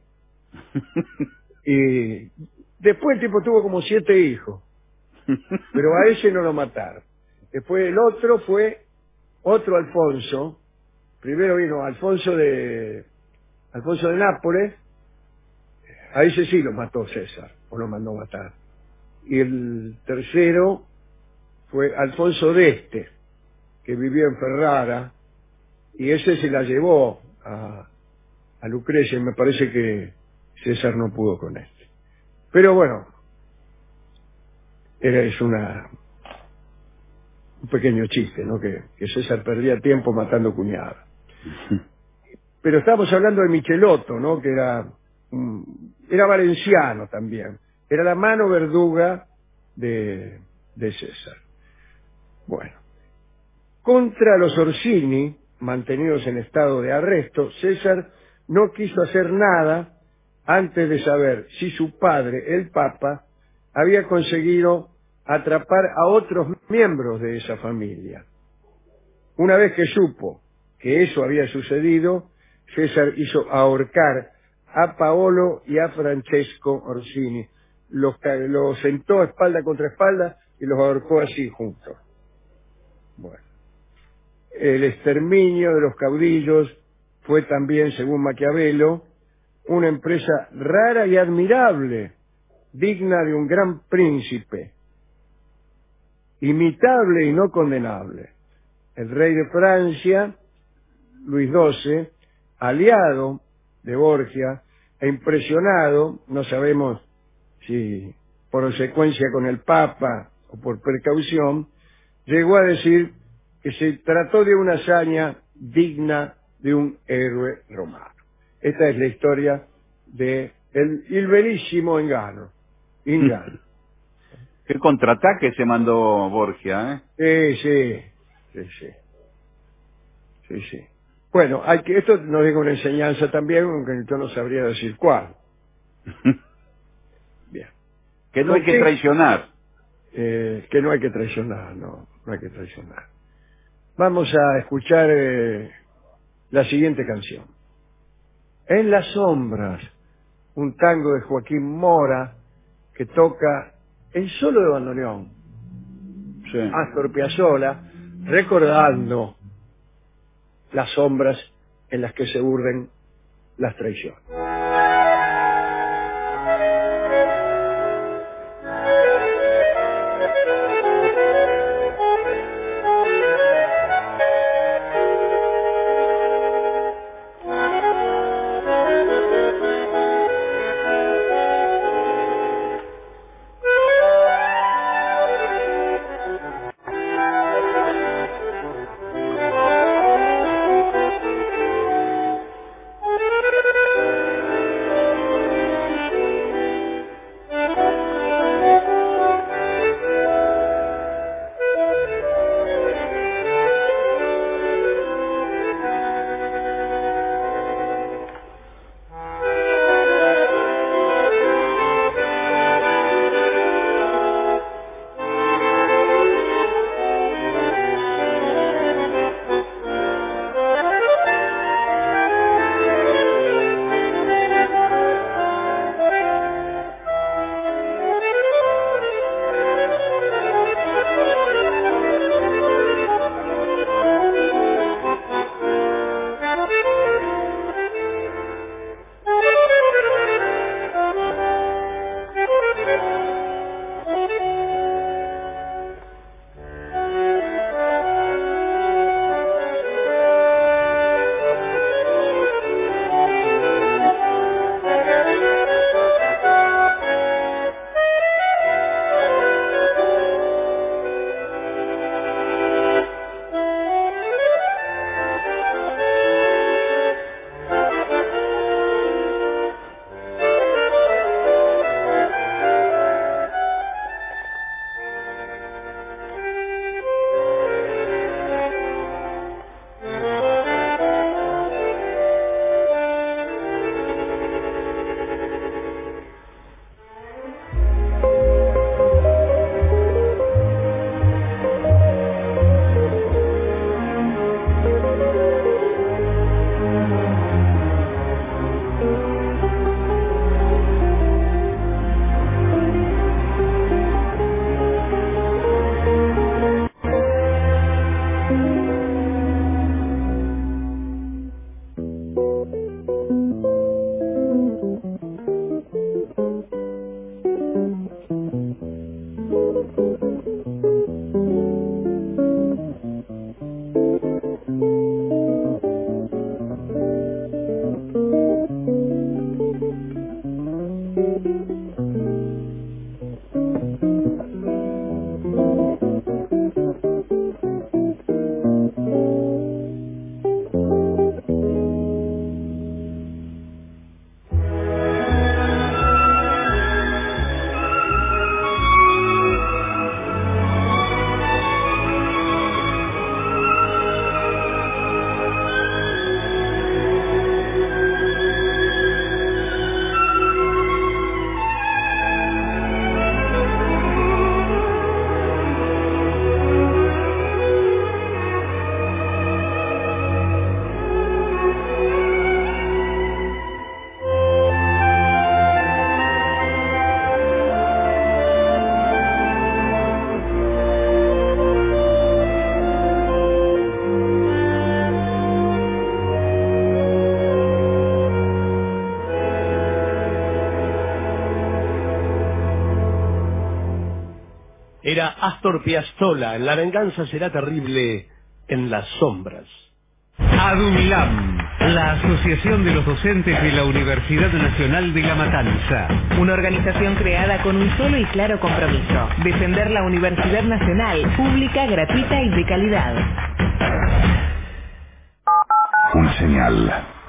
Y después el tipo tuvo como 7 hijos. Pero a ese no lo mataron. Después el otro fue otro Alfonso. Primero vino Alfonso de Nápoles. A ese sí lo mató César, o lo mandó matar. Y el tercero fue Alfonso d'Este, que vivió en Ferrara, y ese se la llevó a Lucrecia, y me parece que César no pudo con este. Pero bueno, es un pequeño chiste, ¿no? Que César perdía tiempo matando cuñadas. Pero estamos hablando de Michelotto, ¿no? Que era valenciano también. Era la mano verduga de César. Bueno. Contra los Orsini, mantenidos en estado de arresto, César no quiso hacer nada antes de saber si su padre, el Papa, había conseguido atrapar a otros miembros de esa familia. Una vez que supo que eso había sucedido, César hizo ahorcar a Paolo y a Francesco Orsini. Los sentó espalda contra espalda y los ahorcó así juntos. Bueno. El exterminio de los caudillos fue también, según Maquiavelo, una empresa rara y admirable, digna de un gran príncipe, imitable y no condenable. El rey de Francia, Luis XII, aliado de Borgia e impresionado, no sabemos si por consecuencia con el Papa o por precaución, llegó a decir que se trató de una hazaña digna de un héroe romano. Esta es la historia de el bellísimo Ingano. ¿Qué contraataque se mandó Borgia, Sí. Bueno, esto nos deja una enseñanza también, aunque yo no sabría decir cuál. Bien. Que no hay que traicionar. Que no hay que traicionar, no hay que traicionar. Vamos a escuchar la siguiente canción. En las sombras, un tango de Joaquín Mora que toca el solo de bandoneón. Astor Piazzolla, recordando las sombras en las que se urden las traiciones. Era Astor Piazzolla, en La venganza será terrible en las sombras. ADUMLAM, la Asociación de los Docentes de la Universidad Nacional de La Matanza. Una organización creada con un solo y claro compromiso: defender la Universidad Nacional, pública, gratuita y de calidad. Un señal.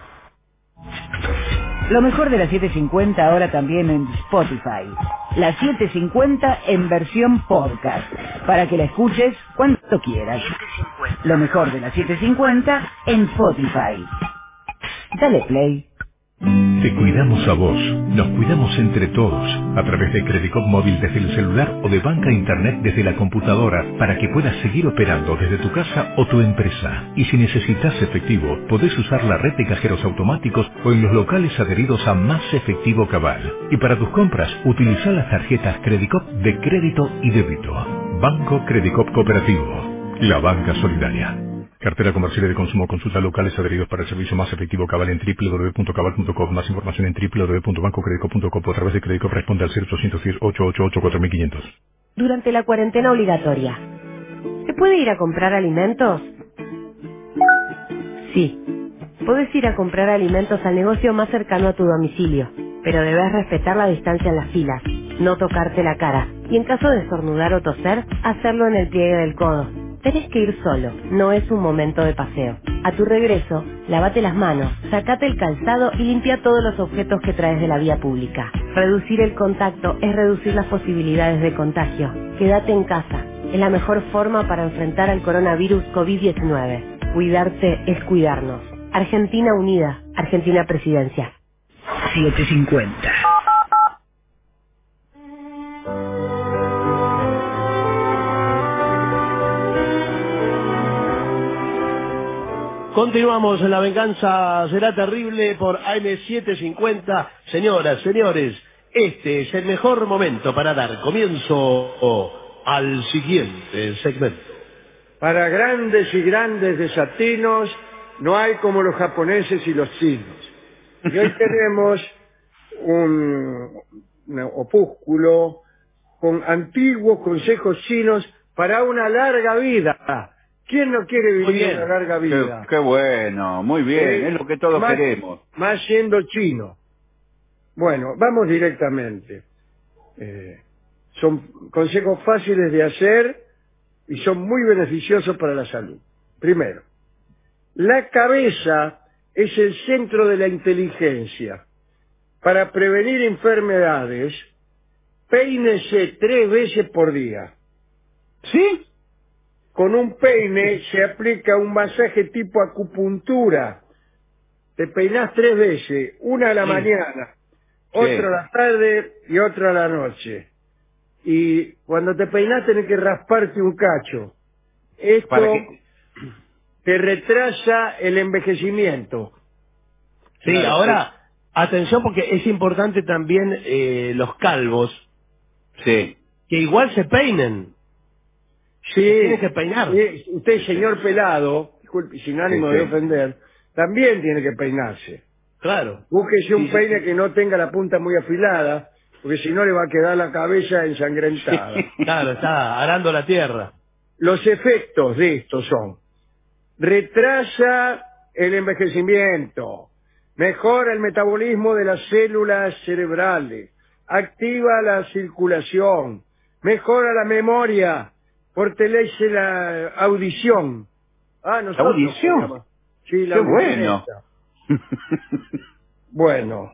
Lo mejor de la 750 ahora también en Spotify. La 750 en versión podcast, para que la escuches cuando quieras. Lo mejor de la 750 en Spotify. Dale play. Te cuidamos a vos, nos cuidamos entre todos, a través de Credicop Móvil desde el celular o de Banca Internet desde la computadora, para que puedas seguir operando desde tu casa o tu empresa. Y si necesitas efectivo, podés usar la red de cajeros automáticos o en los locales adheridos a Más Efectivo Cabal. Y para tus compras, utiliza las tarjetas Credicop de crédito y débito. Banco Credicop Cooperativo, la banca solidaria. Cartera comercial de consumo. Consulta locales adheridos para el servicio Más Efectivo Cabal en www.cabal.com. Más información en www.bancocredico.com. A través de Credicop responde al 0810-888-4500. Durante la cuarentena obligatoria, ¿se puede ir a comprar alimentos? Sí. Puedes ir a comprar alimentos al negocio más cercano a tu domicilio, pero debes respetar la distancia en las filas, no tocarte la cara, y en caso de estornudar o toser, hacerlo en el pliegue del codo. Tenés que ir solo, no es un momento de paseo. A tu regreso, lávate las manos, sacate el calzado y limpia todos los objetos que traes de la vía pública. Reducir el contacto es reducir las posibilidades de contagio. Quédate en casa, es la mejor forma para enfrentar al coronavirus COVID-19. Cuidarte es cuidarnos. Argentina Unida, Argentina Presidencia. 750. Continuamos en La venganza será terrible por AM750. Señoras, señores, este es el mejor momento para dar comienzo al siguiente segmento. Para grandes y grandes desatinos, no hay como los japoneses y los chinos. Y hoy tenemos un opúsculo con antiguos consejos chinos para una larga vida. ¿Quién no quiere vivir una larga vida? Qué bueno, muy bien, es lo que todos queremos. Más siendo chino. Bueno, vamos directamente. Son consejos fáciles de hacer y son muy beneficiosos para la salud. Primero, la cabeza es el centro de la inteligencia. Para prevenir enfermedades, peínese 3 veces por día. ¿Sí? Con un peine se aplica un masaje tipo acupuntura. Te peinás 3 veces, una a la mañana, otra a la tarde y otra a la noche. Y cuando te peinás tenés que rasparte un cacho. Esto te retrasa el envejecimiento. Sí, claro, ahora, atención porque es importante también los calvos. Sí. Que igual se peinen. Sí, tiene que peinar. Usted, señor pelado, disculpe, sin ánimo de ofender, también tiene que peinarse. Claro. Búsquese un peine que no tenga la punta muy afilada, porque si no le va a quedar la cabeza ensangrentada. Claro, está arando la tierra. Los efectos de esto son: retrasa el envejecimiento, mejora el metabolismo de las células cerebrales, activa la circulación, mejora la memoria, fortalece la audición. ¿La audición? Sí, la audición. Qué bueno. Bueno,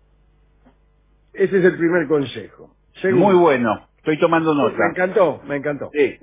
ese es el primer consejo. Segundo, muy bueno, estoy tomando nota. Me encantó, me encantó. Sí.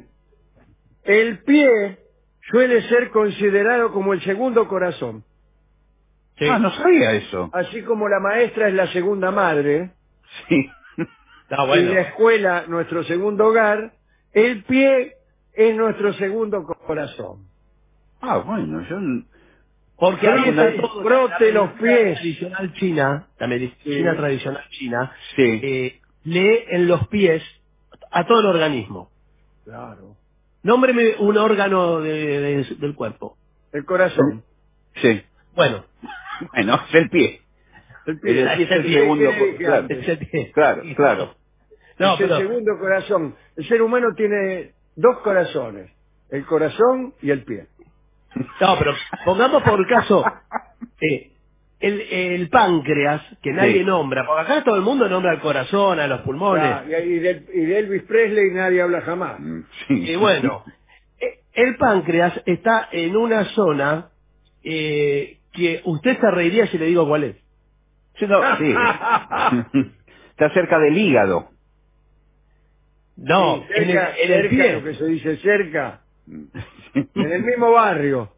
El pie suele ser considerado como el segundo corazón. Sí. Ah, no sabía eso. Así como la maestra es la segunda madre. Sí. Está bueno. Y la escuela nuestro segundo hogar. El pie es nuestro segundo corazón. Ah, bueno, yo... Porque ahí está todo. Frote los pies. Tradicional china, la medicina tradicional china, sí. Lee en los pies a todo el organismo. Claro. Nómbreme un órgano del cuerpo. El corazón. Sí. Bueno. Bueno, es el pie. El pie. Es el segundo. Claro, claro. No, es el segundo corazón. El ser humano tiene dos corazones, el corazón y el pie. No, pero pongamos por caso el páncreas, que nadie nombra, porque acá todo el mundo nombra el corazón, a los pulmones. Y de Elvis Presley nadie habla jamás. Y bueno, el páncreas está en una zona que usted se reiría si le digo cuál es. Sí. Está cerca del hígado. No, sí, cerca, en el pie. lo que se dice cerca. En el mismo barrio.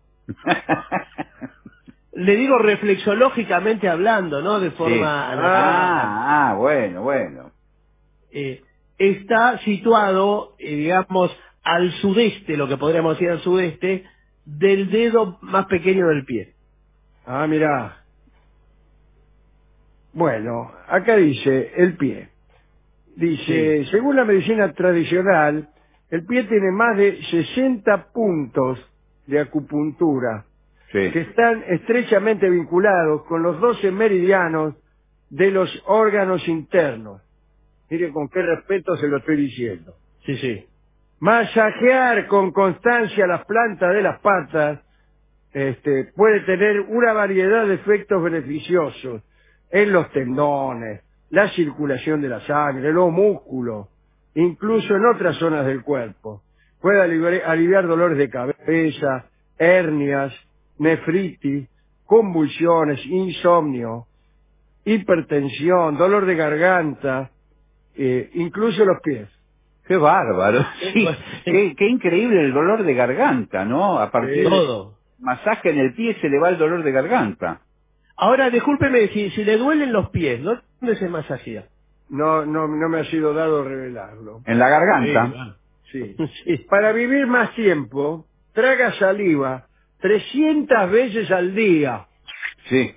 Le digo reflexológicamente hablando, ¿no? De forma... Bueno. Está situado, digamos, al sudeste, lo que podríamos decir al sudeste, del dedo más pequeño del pie. Ah, mirá. Bueno, acá dice el pie. Dice, según la medicina tradicional, el pie tiene más de 60 puntos de acupuntura que están estrechamente vinculados con los 12 meridianos de los órganos internos. Mire con qué respeto se lo estoy diciendo. Sí. Masajear con constancia las plantas de las patas puede tener una variedad de efectos beneficiosos en los tendones, la circulación de la sangre, los músculos, incluso en otras zonas del cuerpo. Puede aliviar dolores de cabeza, hernias, nefritis, convulsiones, insomnio, hipertensión, dolor de garganta, incluso los pies. ¡Qué bárbaro! Sí, qué increíble el dolor de garganta, ¿no? A partir de masaje en el pie se le va el dolor de garganta. Ahora, discúlpeme, si le duelen los pies, ¿dónde se masajea? No me ha sido dado revelarlo. En la garganta. Sí. Para vivir más tiempo, traga saliva 300 veces al día. Sí.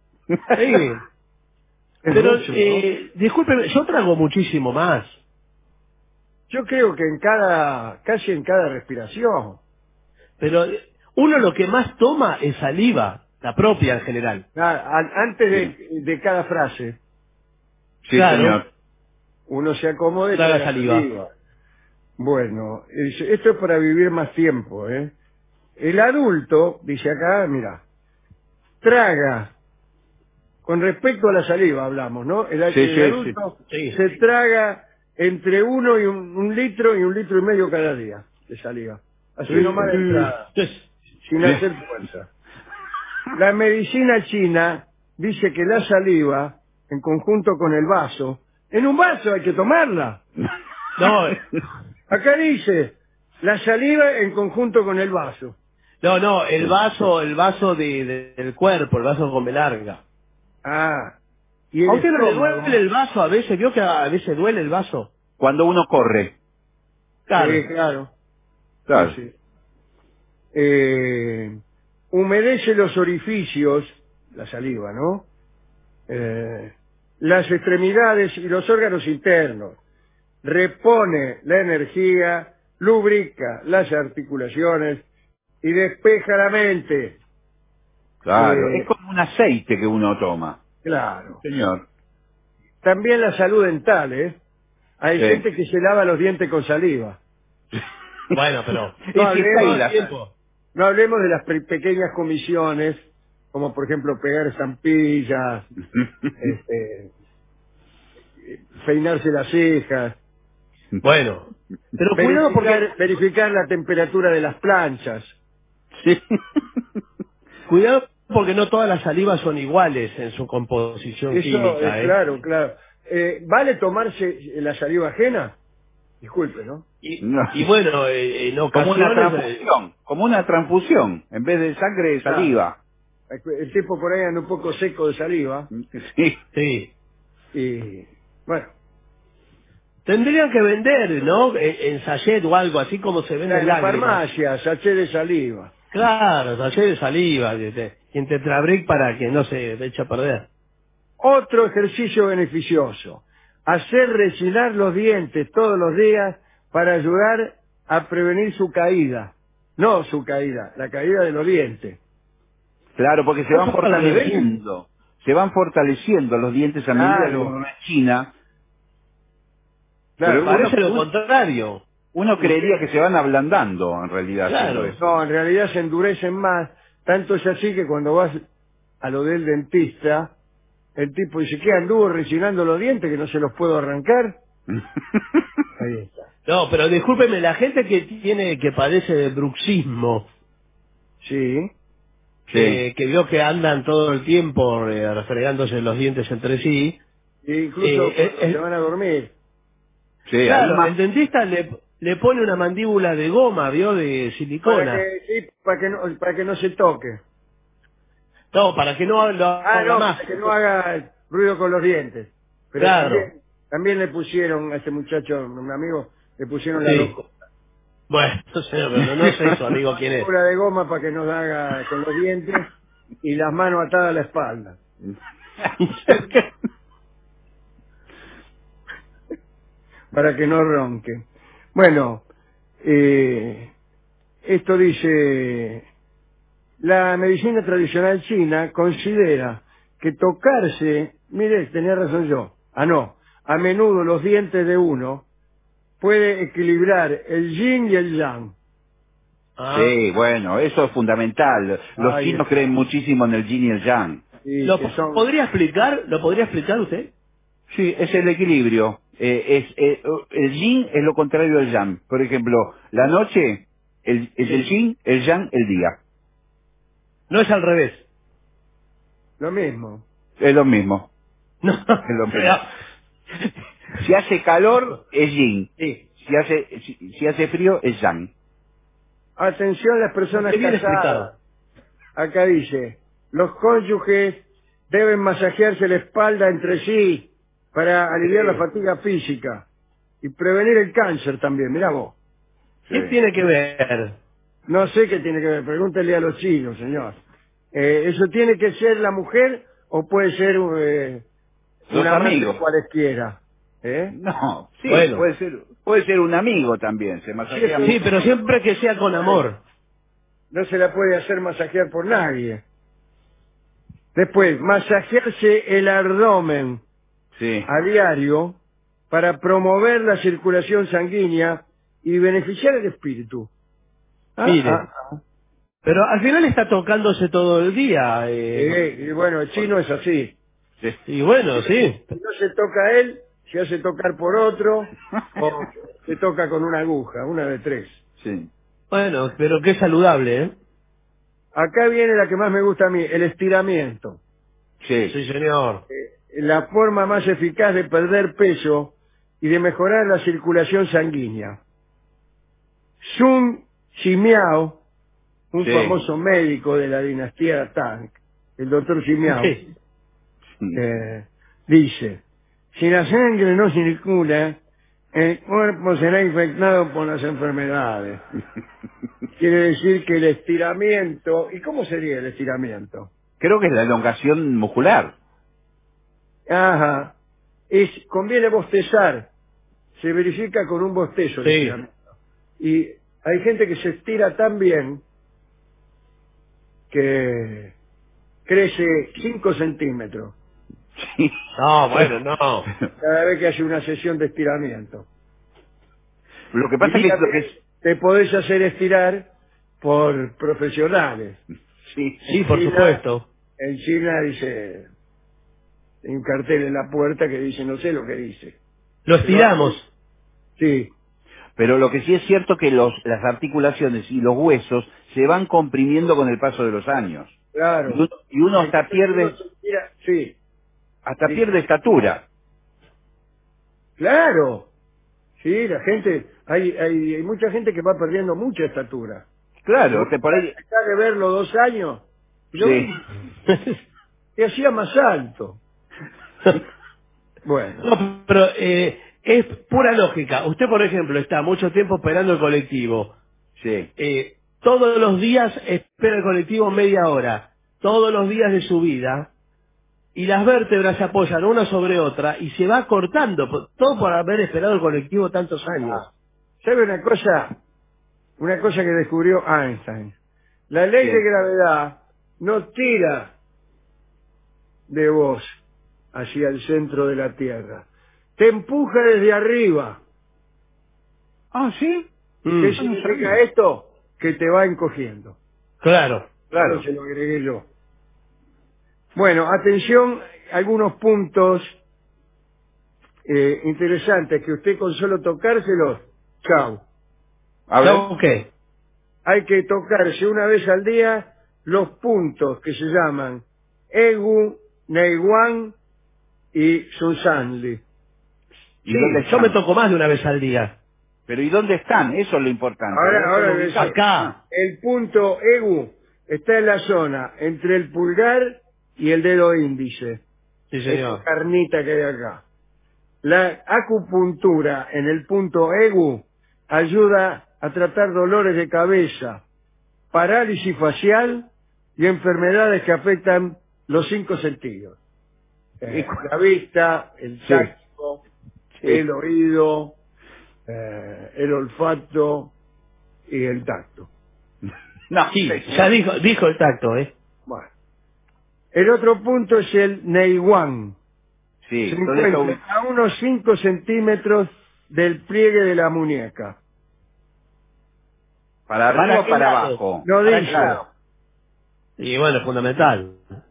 Pero, mucho, ¿no? discúlpeme, yo trago muchísimo más. Yo creo que casi en cada respiración. Pero uno lo que más toma es saliva, la propia en general. Antes de cada frase. Sí, claro. Señor. Uno se acomode y traga saliva. Bueno, esto es para vivir más tiempo, ¿eh? El adulto, dice acá, mira, traga, con respecto a la saliva hablamos, ¿no? El adulto se traga entre 1 y un litro y 1,5 litros cada día de saliva. Así nomás de entrada, sin hacer fuerza. La medicina china dice que la saliva, en conjunto con el vaso, en un vaso hay que tomarla. No. Acá dice, la saliva en conjunto con el vaso. No, el vaso del cuerpo, el vaso con B larga. ¿Y el ¿A usted no le estómago? duele el vaso a veces? ¿Vio que a veces duele el vaso? Cuando uno corre. Claro. Sí, claro. Claro. Sí. Humedece los orificios, la saliva, ¿no? Las extremidades y los órganos internos. Repone la energía, lubrica las articulaciones y despeja la mente. Claro, es como un aceite que uno toma. Claro. Señor. También la salud dental, ¿eh? Hay gente que se lava los dientes con saliva. Bueno, pero... No hablemos de las pequeñas comisiones, como por ejemplo pegar estampillas, peinarse las cejas. Bueno, pero cuidado porque... Verificar la temperatura de las planchas. Sí. Cuidado porque no todas las salivas son iguales en su composición química. Claro. ¿Vale tomarse la saliva ajena? Disculpe, ¿no? Y bueno, en ocasiones... Como una transfusión, en vez de sangre, saliva. El tipo por ahí anda un poco seco de saliva. Sí. Y bueno. Tendrían que vender, ¿no? En sachet o algo, así como se vende en la farmacia, sachet de saliva. Claro, sachet de saliva, y en Tetrabric para que no se eche a perder. Otro ejercicio beneficioso. Hacer rechinar los dientes todos los días para ayudar a prevenir su caída. No su caída, la caída de los dientes. Claro, porque se van fortaleciendo. Se van fortaleciendo los dientes a medida que uno es China. Claro, parece lo contrario. Uno creería que se van ablandando, en realidad. Claro. haciendo eso. No, en realidad se endurecen más. Tanto es así que cuando vas a lo del dentista, el tipo dice, ¿qué anduvo rechinando los dientes que no se los puedo arrancar? Ahí está. No, pero discúlpeme, la gente que padece de bruxismo, Sí. que vio que andan todo el tiempo refregándose los dientes entre sí, E incluso se van a dormir. Sí, claro, además- el dentista le pone una mandíbula de goma, ¿vio? De silicona. Para que no se toque. No, para que no lo haga No, más. para que no haga ruido con los dientes. Pero Claro. también le pusieron a este muchacho, un amigo, le pusieron la Sí. loco. Bueno, señor, pero no sé su amigo quién es. Una de goma para que no haga con los dientes y las manos atadas a la espalda. Para que no ronque. Bueno, esto dice, la medicina tradicional china considera que tocarse, mire, tenía razón yo, a menudo los dientes de uno puede equilibrar el yin y el yang. Sí, bueno, eso es fundamental. Los Ahí chinos está. creen muchísimo en el yin y el yang. ¿Lo podría explicar? ¿Lo podría explicar usted? Sí, es el equilibrio. El yin es lo contrario del yang. Por ejemplo, la noche es el yin, el yang el día. No es al revés. Lo mismo. Es lo mismo. No. Es lo mismo. Si hace calor es yin. Sí. Si hace frío es yang. Atención las personas Qué bien casadas. Acá dice, los cónyuges deben masajearse la espalda entre sí para aliviar la fatiga física y prevenir el cáncer también, mirá vos. ¿Qué tiene que ver? No sé qué tiene que ver, pregúntele a los chinos, señor. ¿Eso tiene que ser la mujer o puede ser Los un amante amigos. cualesquiera? No, sí, Bueno. puede ser un amigo también. Se masajea Sí, pero siempre que sea con amor. No se la puede hacer masajear por nadie. Después, masajearse el abdomen Sí. a diario para promover la circulación sanguínea y beneficiar el espíritu. Mire. Pero al final está tocándose todo el día. Y bueno, el chino es así. Y bueno, sí. Si no se toca él, se hace tocar por otro, o se toca con una aguja, una de tres. Sí. Bueno, pero qué saludable, ¿eh? Acá viene la que más me gusta a mí, el estiramiento. Sí. Sí, señor. La forma más eficaz de perder peso y de mejorar la circulación sanguínea. Sun Ximiao, un Sí. famoso médico de la dinastía Tang, el doctor Ximiao, Sí. dice, si la sangre no circula, el cuerpo será infectado por las enfermedades. Quiere decir que el estiramiento, ¿y cómo sería el estiramiento? Creo que es la elongación muscular. Ajá, conviene bostezar, se verifica con un bostezo el Sí. estiramiento. Y hay gente que se estira tan bien que crece 5 centímetros No, bueno, no. cada vez que hace una sesión de estiramiento. Lo que pasa Y es que también te podés hacer estirar por profesionales. sí, por China- supuesto. En China dice, hay un cartel en la puerta que dice, no sé lo que dice. Lo estiramos. Sí, pero lo que sí es cierto que las articulaciones y los huesos se van comprimiendo con el paso de los años. claro. Y uno hasta Entonces, pierde, uno se estira- sí, hasta Sí. pierde estatura. claro. Sí, la gente, hay mucha gente que va perdiendo mucha estatura. Claro, por ahí. Acá de verlo 2 años, yo Sí. te hacía más alto. Bueno, No, pero es pura lógica. Usted, por ejemplo, está mucho tiempo esperando el colectivo. Sí. Todos los días espera el colectivo media hora. Todos los días de su vida. Y las vértebras se apoyan una sobre otra y se va cortando. Todo por haber esperado el colectivo tantos años. ¿sabe una cosa? Una cosa que descubrió Einstein. La ley Sí. de gravedad no tira de vos hacia el centro de la Tierra. Te empuja desde arriba. Ah, ¿sí? ¿Qué significa esto? Que te va encogiendo. Claro. Claro, se lo agregué yo. Bueno, atención, algunos puntos interesantes que usted con solo tocárselos, chau. ¿Chau qué? Hay que tocarse una vez al día los puntos que se llaman Egu, Neiwan y Susanli. ¿Y dónde Yo están? me toco más de una vez al día. Pero ¿y dónde están? Eso es lo importante. Ahora acá. El punto Egu está en la zona entre el pulgar y el dedo índice. Sí, señor. Esta carnita que hay acá. La acupuntura en el punto Egu ayuda a tratar dolores de cabeza, parálisis facial y enfermedades que afectan los 5 sentidos. La vista, el tacto, el oído, el olfato y el tacto. No, sí, ya dijo el tacto, Bueno. El otro punto es el Neiwan. Sí, se encuentra a unos 5 centímetros del pliegue de la muñeca. ¿Para arriba o para abajo? No dice. Claro. Y bueno, es fundamental.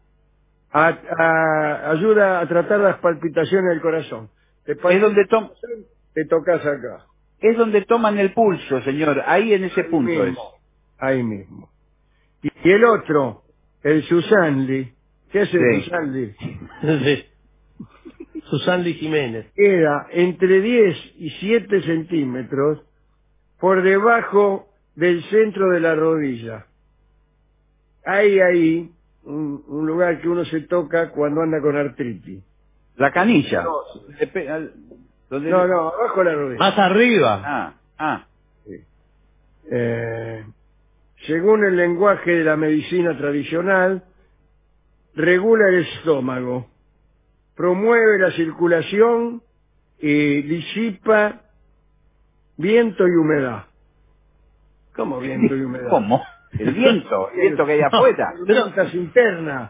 Ayuda a tratar las palpitaciones del corazón. Es donde te tocas acá. Es donde toman el pulso, señor. Ahí en ese punto es. Ahí mismo. Y el otro, el Susanli. ¿Qué es el Susanli? Sí. Susanli Jiménez. Queda entre 10 y 7 centímetros por debajo del centro de la rodilla. Hay ahí un lugar que uno se toca cuando anda con artritis. La canilla. No, abajo de la rodilla. Más arriba. Sí. Según el lenguaje de la medicina tradicional, regula el estómago, promueve la circulación y disipa viento y humedad. ¿Cómo viento y humedad? ¿Cómo? El viento que hay afuera. Tormentas internas.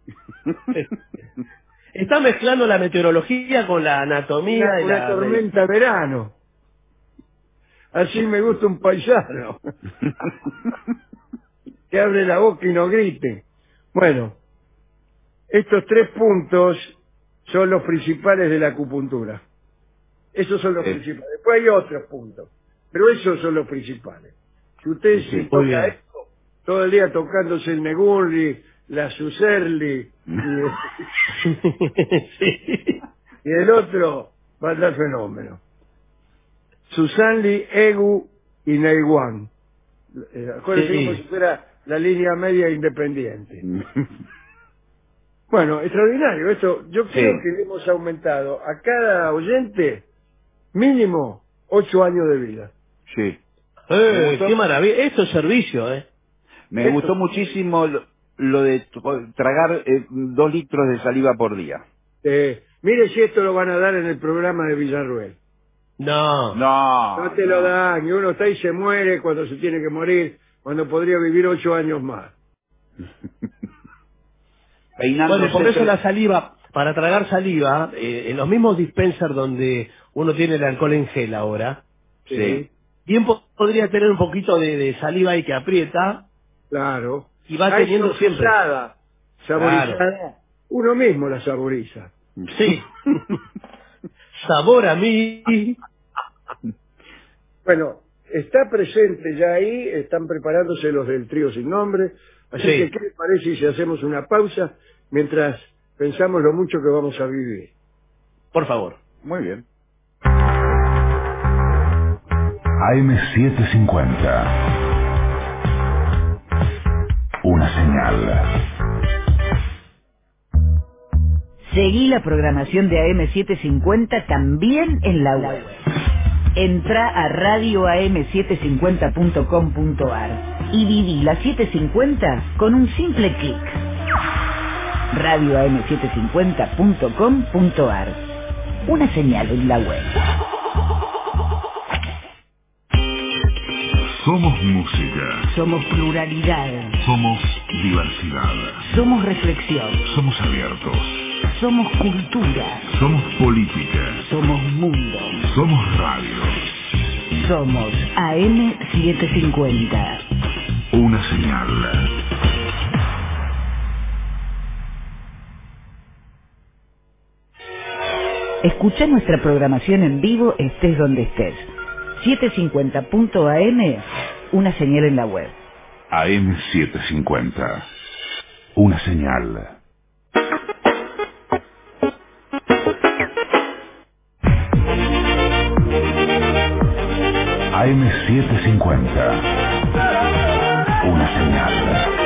Está mezclando la meteorología con la anatomía. Una tormenta de verano. Así me gusta un paisano. Que abre la boca y no grite. Bueno, estos 3 puntos son los principales de la acupuntura. Esos son los principales. Después hay otros puntos, pero esos son los principales. Si usted se toca esto, todo el día tocándose el Negurri, la Suserli y el otro, va a dar fenómeno. Susanli, Egu y Neiwan. Acuérdense como si fuera la línea media independiente. Bueno, extraordinario. Esto, yo creo que le hemos aumentado a cada oyente mínimo 8 años de vida. Sí. Qué maravilla. Esto es servicio, Me gustó muchísimo lo de tragar 2 litros de saliva por día. Mire si esto lo van a dar en el programa de Villarruel. No te lo dan. Y uno está y se muere cuando se tiene que morir, cuando podría vivir 8 años más. Bueno, por eso la saliva, para tragar saliva, en los mismos dispensers donde uno tiene el alcohol en gel ahora, bien podría tener un poquito de saliva ahí que aprieta. Claro. Y va teniendo siempre. Saborizada. Claro. Uno mismo la saboriza. Sí. Sabor a mí. Bueno, está presente ya ahí, están preparándose los del trío sin nombre. Así que, ¿qué les parece si hacemos una pausa mientras pensamos lo mucho que vamos a vivir? Por favor. Muy bien. AM750. Una señal. Seguí la programación de AM750 también en la web. Entra a radioam750.com.ar y viví la 750 con un simple clic. radioam750.com.ar. Una señal en la web. Somos música. Somos pluralidad. Somos diversidad. Somos reflexión. Somos abiertos. Somos cultura. Somos política. Somos mundo. Somos radio. Somos AM750. Una señal. Escucha nuestra programación en vivo estés donde estés. 750.am, una señal en la web. AM750. Una señal. AM750. Una señal.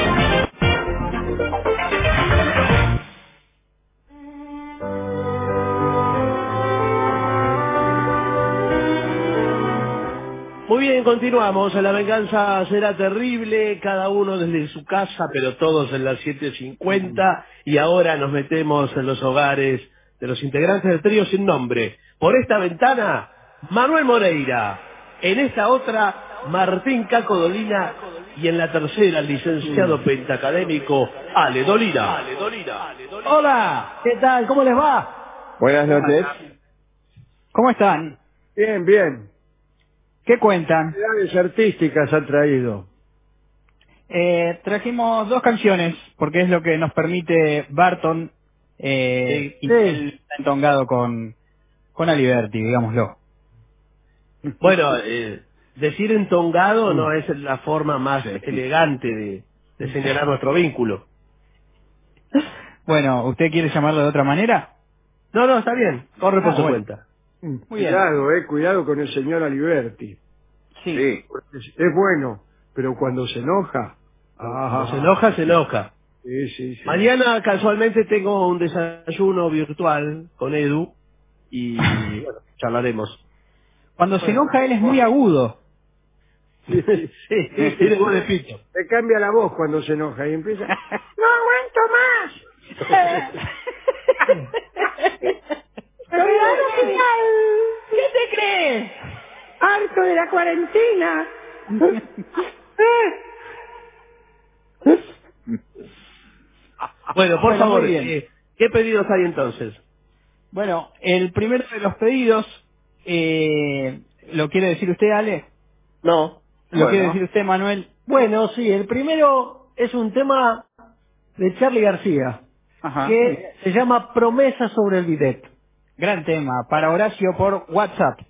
Muy bien, continuamos. La venganza será terrible, cada uno desde su casa, pero todos en las 7:50. Y ahora nos metemos en los hogares de los integrantes del trío sin nombre. Por esta ventana, Manuel Moreira. En esta otra, Martín Caco Dolina. Y en la tercera, el licenciado pentacadémico Ale Dolina. Hola, ¿qué tal? ¿Cómo les va? Buenas noches. ¿Cómo están? Bien, bien. ¿Qué cuentan? ¿Qué novedades artísticas ha traído? Trajimos 2 canciones, porque es lo que nos permite Barton y el entongado con Aliberti, digámoslo. Bueno, decir entongado no es la forma más elegante de señalar nuestro vínculo. Bueno, ¿usted quiere llamarlo de otra manera? No, está bien. Corre por su bueno. cuenta. Muy bien. Cuidado con el señor Aliberti. Sí. Porque es bueno, pero cuando se enoja... Cuando se enoja. Sí. Mañana casualmente tengo un desayuno virtual con Edu y bueno, charlaremos. Cuando se enoja él es muy agudo. Sí, tiene voz de pito. Le cambia la voz cuando se enoja y empieza... ¡No aguanto más! ¿Qué te crees? ¡Harto de la cuarentena! Bueno, por favor, muy bien. ¿qué pedidos hay entonces? Bueno, el primero de los pedidos, ¿lo quiere decir usted, Ale? No. ¿Lo quiere decir usted, Manuel? Bueno, sí, el primero es un tema de Charly García, que se llama Promesa sobre el bidet. Gran tema, para Horacio por WhatsApp.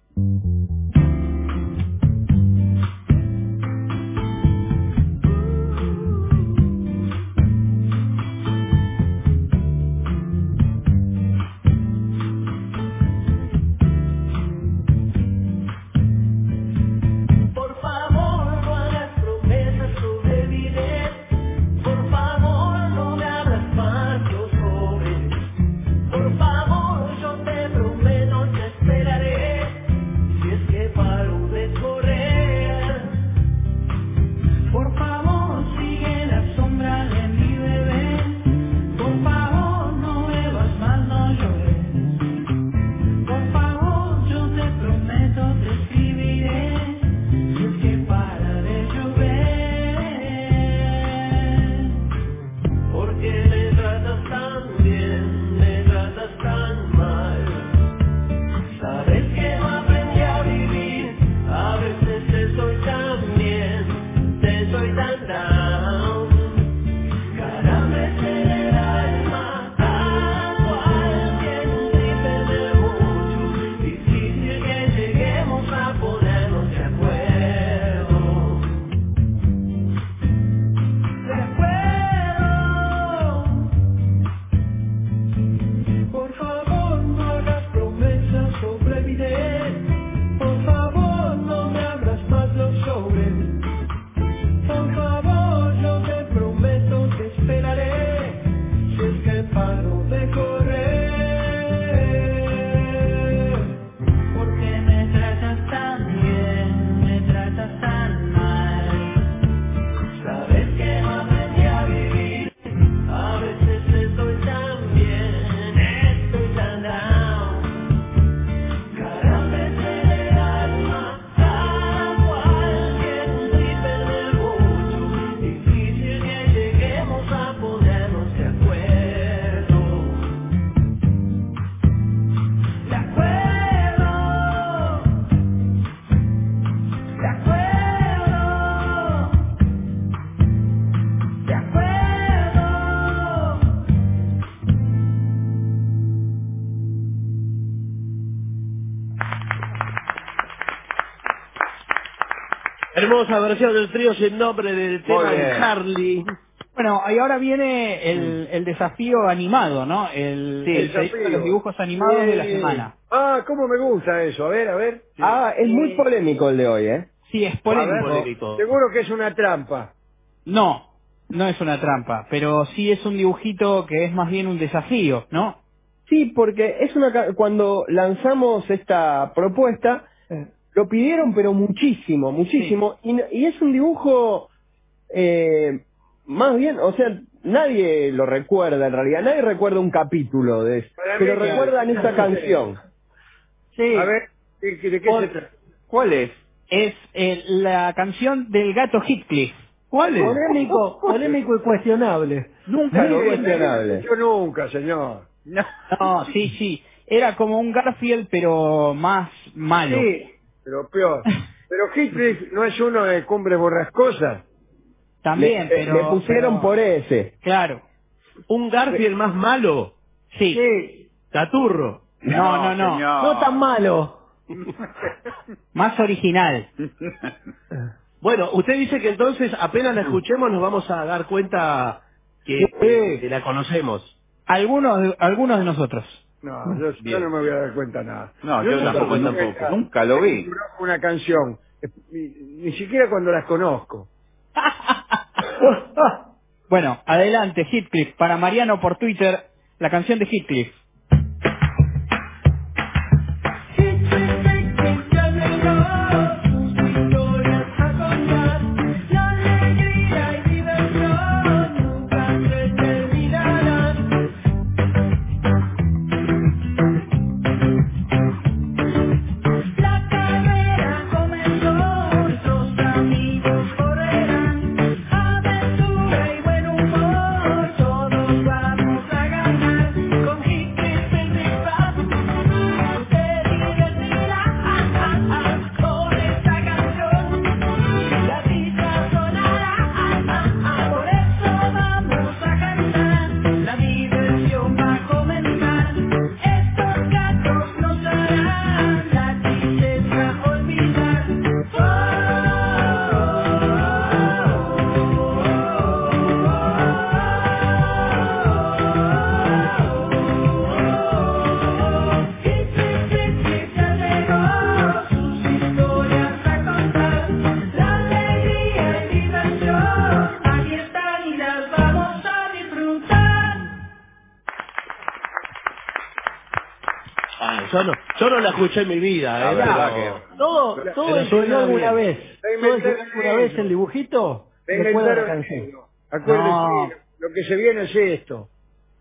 Por favor, yo te prometo, te esperaré. Hermosa versión del trío sin nombre del tema de Harley. Bueno, y ahora viene el desafío animado, ¿no? El pedido de los dibujos animados de la semana. Ah, cómo me gusta eso. A ver. Sí. Ah, es muy polémico el de hoy, ¿eh? Sí, es polémico. Seguro que es una trampa. No es una trampa, pero sí es un dibujito que es más bien un desafío, ¿no? Sí, porque es cuando lanzamos esta propuesta, lo pidieron pero muchísimo. Sí. Y es un dibujo, más bien, o sea, nadie lo recuerda en realidad, nadie recuerda un capítulo de eso, pero recuerdan esta canción. Sí. A ver, ¿de qué se trata? ¿Cuál es? Es la canción del gato Heathcliff. ¿Cuál es? Polémico y cuestionable. Nunca lo vi. Cuestionable. Yo nunca, señor. No, sí. Era como un Garfield, pero más malo. Sí, pero peor. Pero Heathcliff no es uno de Cumbres Borrascosas. También, pero... Le pusieron por ese. Claro. ¿Un Garfield más malo? Sí. Taturro. No. No tan malo. Más original. Bueno, usted dice que entonces apenas la escuchemos nos vamos a dar cuenta que la conocemos. Algunos de nosotros. No, yo no me voy a dar cuenta nada. No, yo tampoco. Nunca lo vi. Una canción, ni siquiera cuando las conozco. Bueno, adelante, Heathcliff. Para Mariano por Twitter, la canción de Heathcliff. Yo no la escuché en mi vida, Todo enseñó alguna vez. El dibujito. Recuerda la canción. Acuérdense, lo que se viene es esto.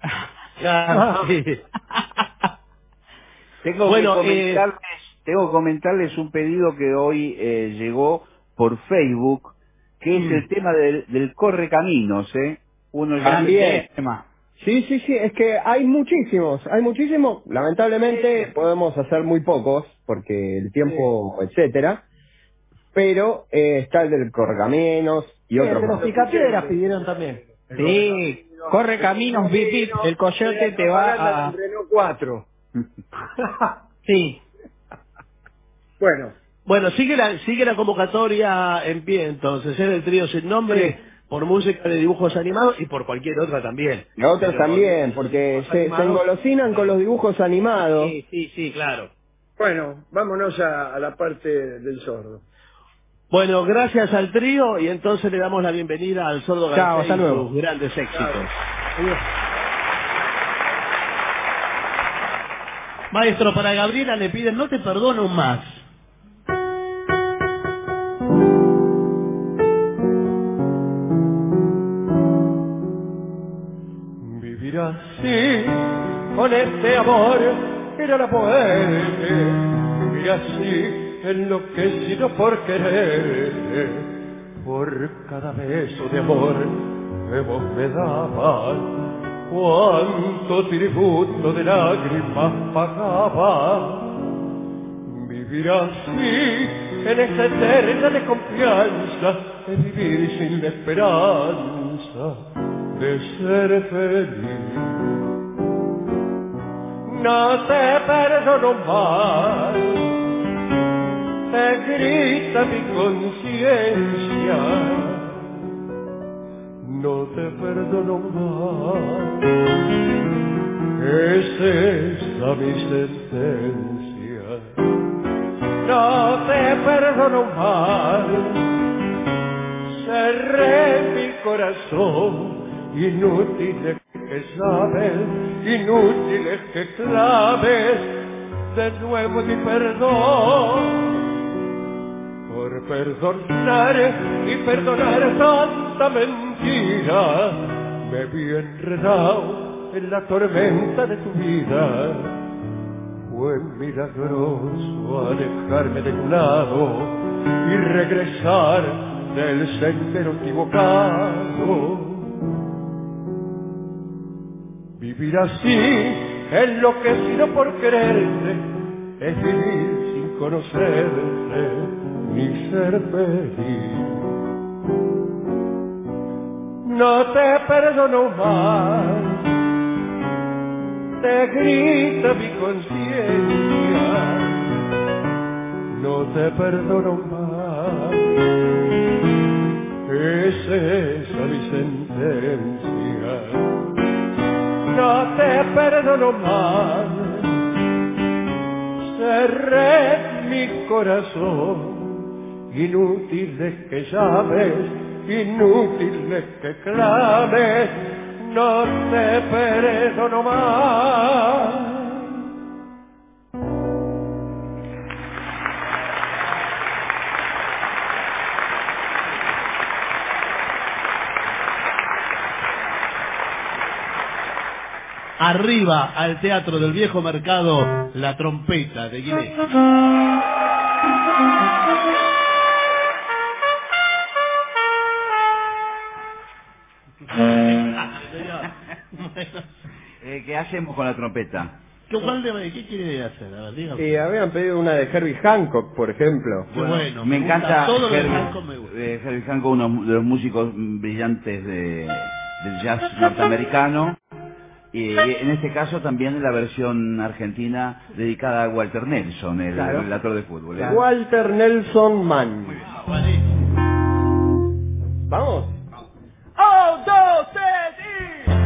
Tengo que comentarles un pedido que hoy llegó por Facebook, que es el tema del correcaminos, Uno también. Sí, es que hay muchísimos, lamentablemente podemos hacer muy pocos, porque el tiempo, etcétera, pero está el del correcaminos y otros. Los picapiedras pidieron también. Sí, correcaminos, bip, el coyote te va a... Renault 4. Sí. Bueno, sigue la convocatoria en pie entonces, es del trío sin nombre, por música de dibujos animados y por cualquier otra también. Y otras también, porque se engolosinan con los dibujos animados. Sí, claro. Bueno, vámonos a la parte del sordo. Bueno, gracias al trío y entonces le damos la bienvenida al Sordo Garcés y sus grandes éxitos. Maestro, para Gabriela le piden No te perdono más. Vivir así, con este amor, era la poder. Vivir así, enloquecido por querer, por cada beso de amor que vos me dabas, cuánto tributo de lágrimas pagaba. Vivir así, en esa eterna desconfianza, de vivir sin la esperanza de ser feliz. No te perdono más, me grita mi conciencia, no te perdono más, es esa mi sentencia, no te perdono más, cerré mi corazón, inútil que sabes, inútil es que claves de nuevo mi perdón. Por perdonar y perdonar tanta mentira, me vi enredado en la tormenta de tu vida. Fue milagroso alejarme de un lado y regresar del sendero equivocado. Vivir así, enloquecido por quererte, es vivir sin conocerte ni ser feliz. No te perdono más, te grita mi conciencia, no te perdono más, es esa mi sentencia. No te perdono más, cerré mi corazón, inútil es que llames, inútil es que clames, no te perdono más. Arriba al Teatro del Viejo Mercado, La Trompeta de Guilé. ¿Qué hacemos con la trompeta? ¿Qué quiere hacer? A ver, dígame. Y habían pedido una de Herbie Hancock, por ejemplo. Bueno, me encanta todo Herbie, lo de Hancock me gusta. Herbie Hancock, uno de los músicos brillantes del jazz norteamericano. Y en este caso también la versión argentina dedicada a Walter Nelson, el relator de fútbol. Walter Nelson Mann. Muy bien. Vale. ¿Vamos? 1, 2, 3 y...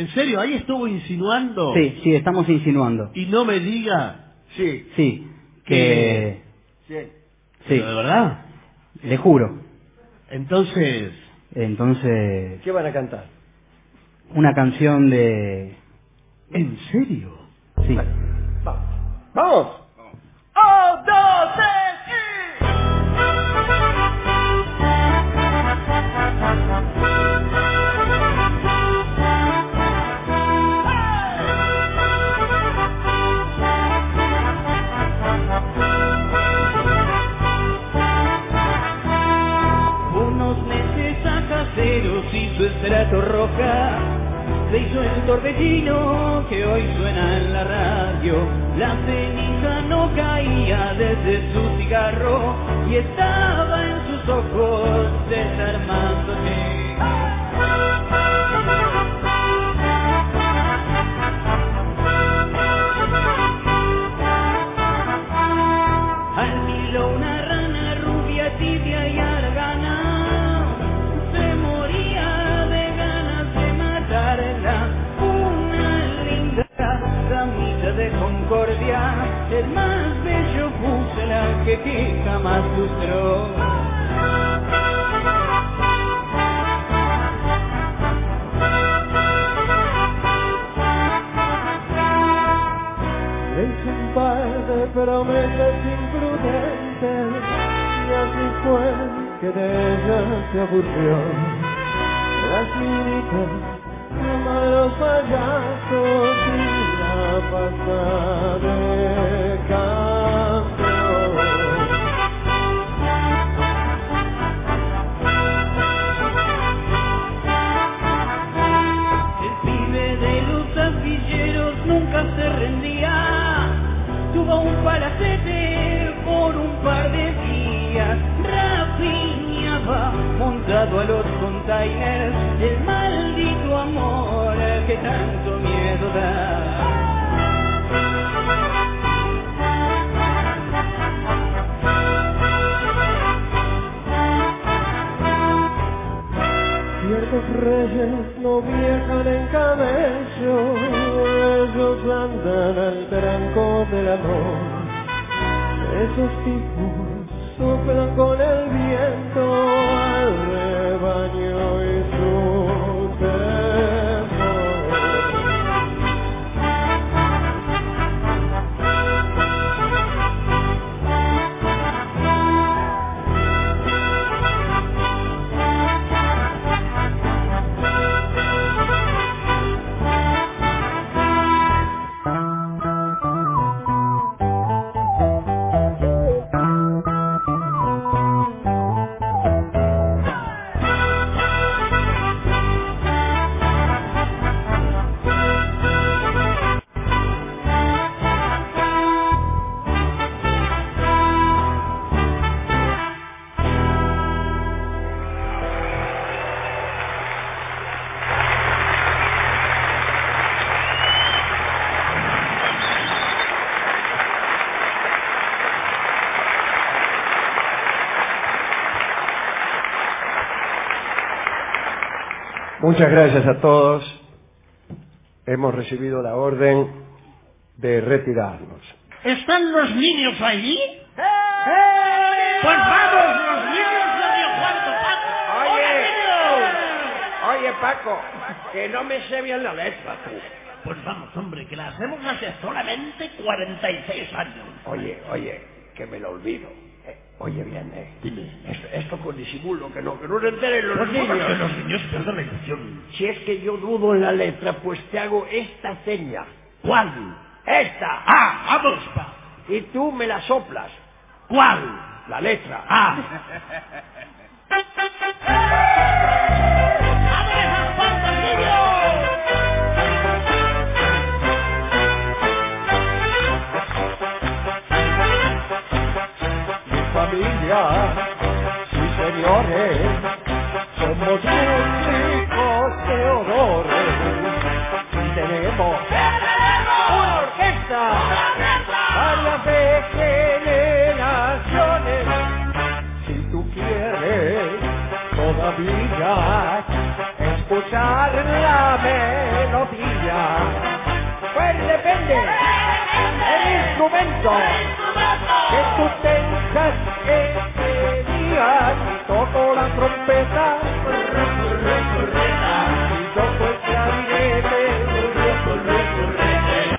¿En serio? ¿Ahí estuvo insinuando? Sí, estamos insinuando. Y no me diga... Sí, que... Sí. Sí. ¿De verdad? Le juro. Entonces... ¿Qué van a cantar? Una canción de... ¿En serio? Sí. ¡Vamos! ¡Oh, dos, tres, Unos meses a caseros y su estrato roja se hizo el torbellino que hoy suena en la radio. La ceniza no caía desde su cigarro y estaba en sus ojos desarmándose. Al hilo una rana rubia, tibia y aragana se moría de ganas de matarla. Una linda damita de concordia, el más bello púsela que jamás lustró. le hice un par de promesas imprudentes y así fue que de ella se aburrió. Las minitas, malos payasos y la pasa de campeón. El pibe de los astilleros nunca se rendía, tuvo un palacete por un par de días, rapiñaba montado a los containers, el maldito amor que tanto miedo da. Ciertos reyes no viajan en camello, ellos andan al tranco del amor. Esos tipos soplan con el viento al rebaño y su temor. Muchas gracias a todos. Hemos recibido la orden de retirarnos. ¿Están los niños allí? Pues vamos, los niños de Río Cuarto, Paco. Oye, Paco, que no me sé bien la letra, tú. Pues vamos, hombre, que la hacemos hace solamente 46 años. Oye, que me lo olvido. Oye bien, Dime. Esto con disimulo, que no se enteren los niños. Que los niños pierdan la ilusión. Si es que yo dudo en la letra, pues te hago esta seña. ¿Cuál? ¡Esta! ¡Ah, vamos, pa! Y tú me la soplas. ¿Cuál? La letra. ¡Ah! ¡Abre esas puertas, niños! Familia, sí señores, somos músicos de honores y tenemos una orquesta, varias de generaciones. Si tú quieres todavía escuchar la melodía el instrumento que tú te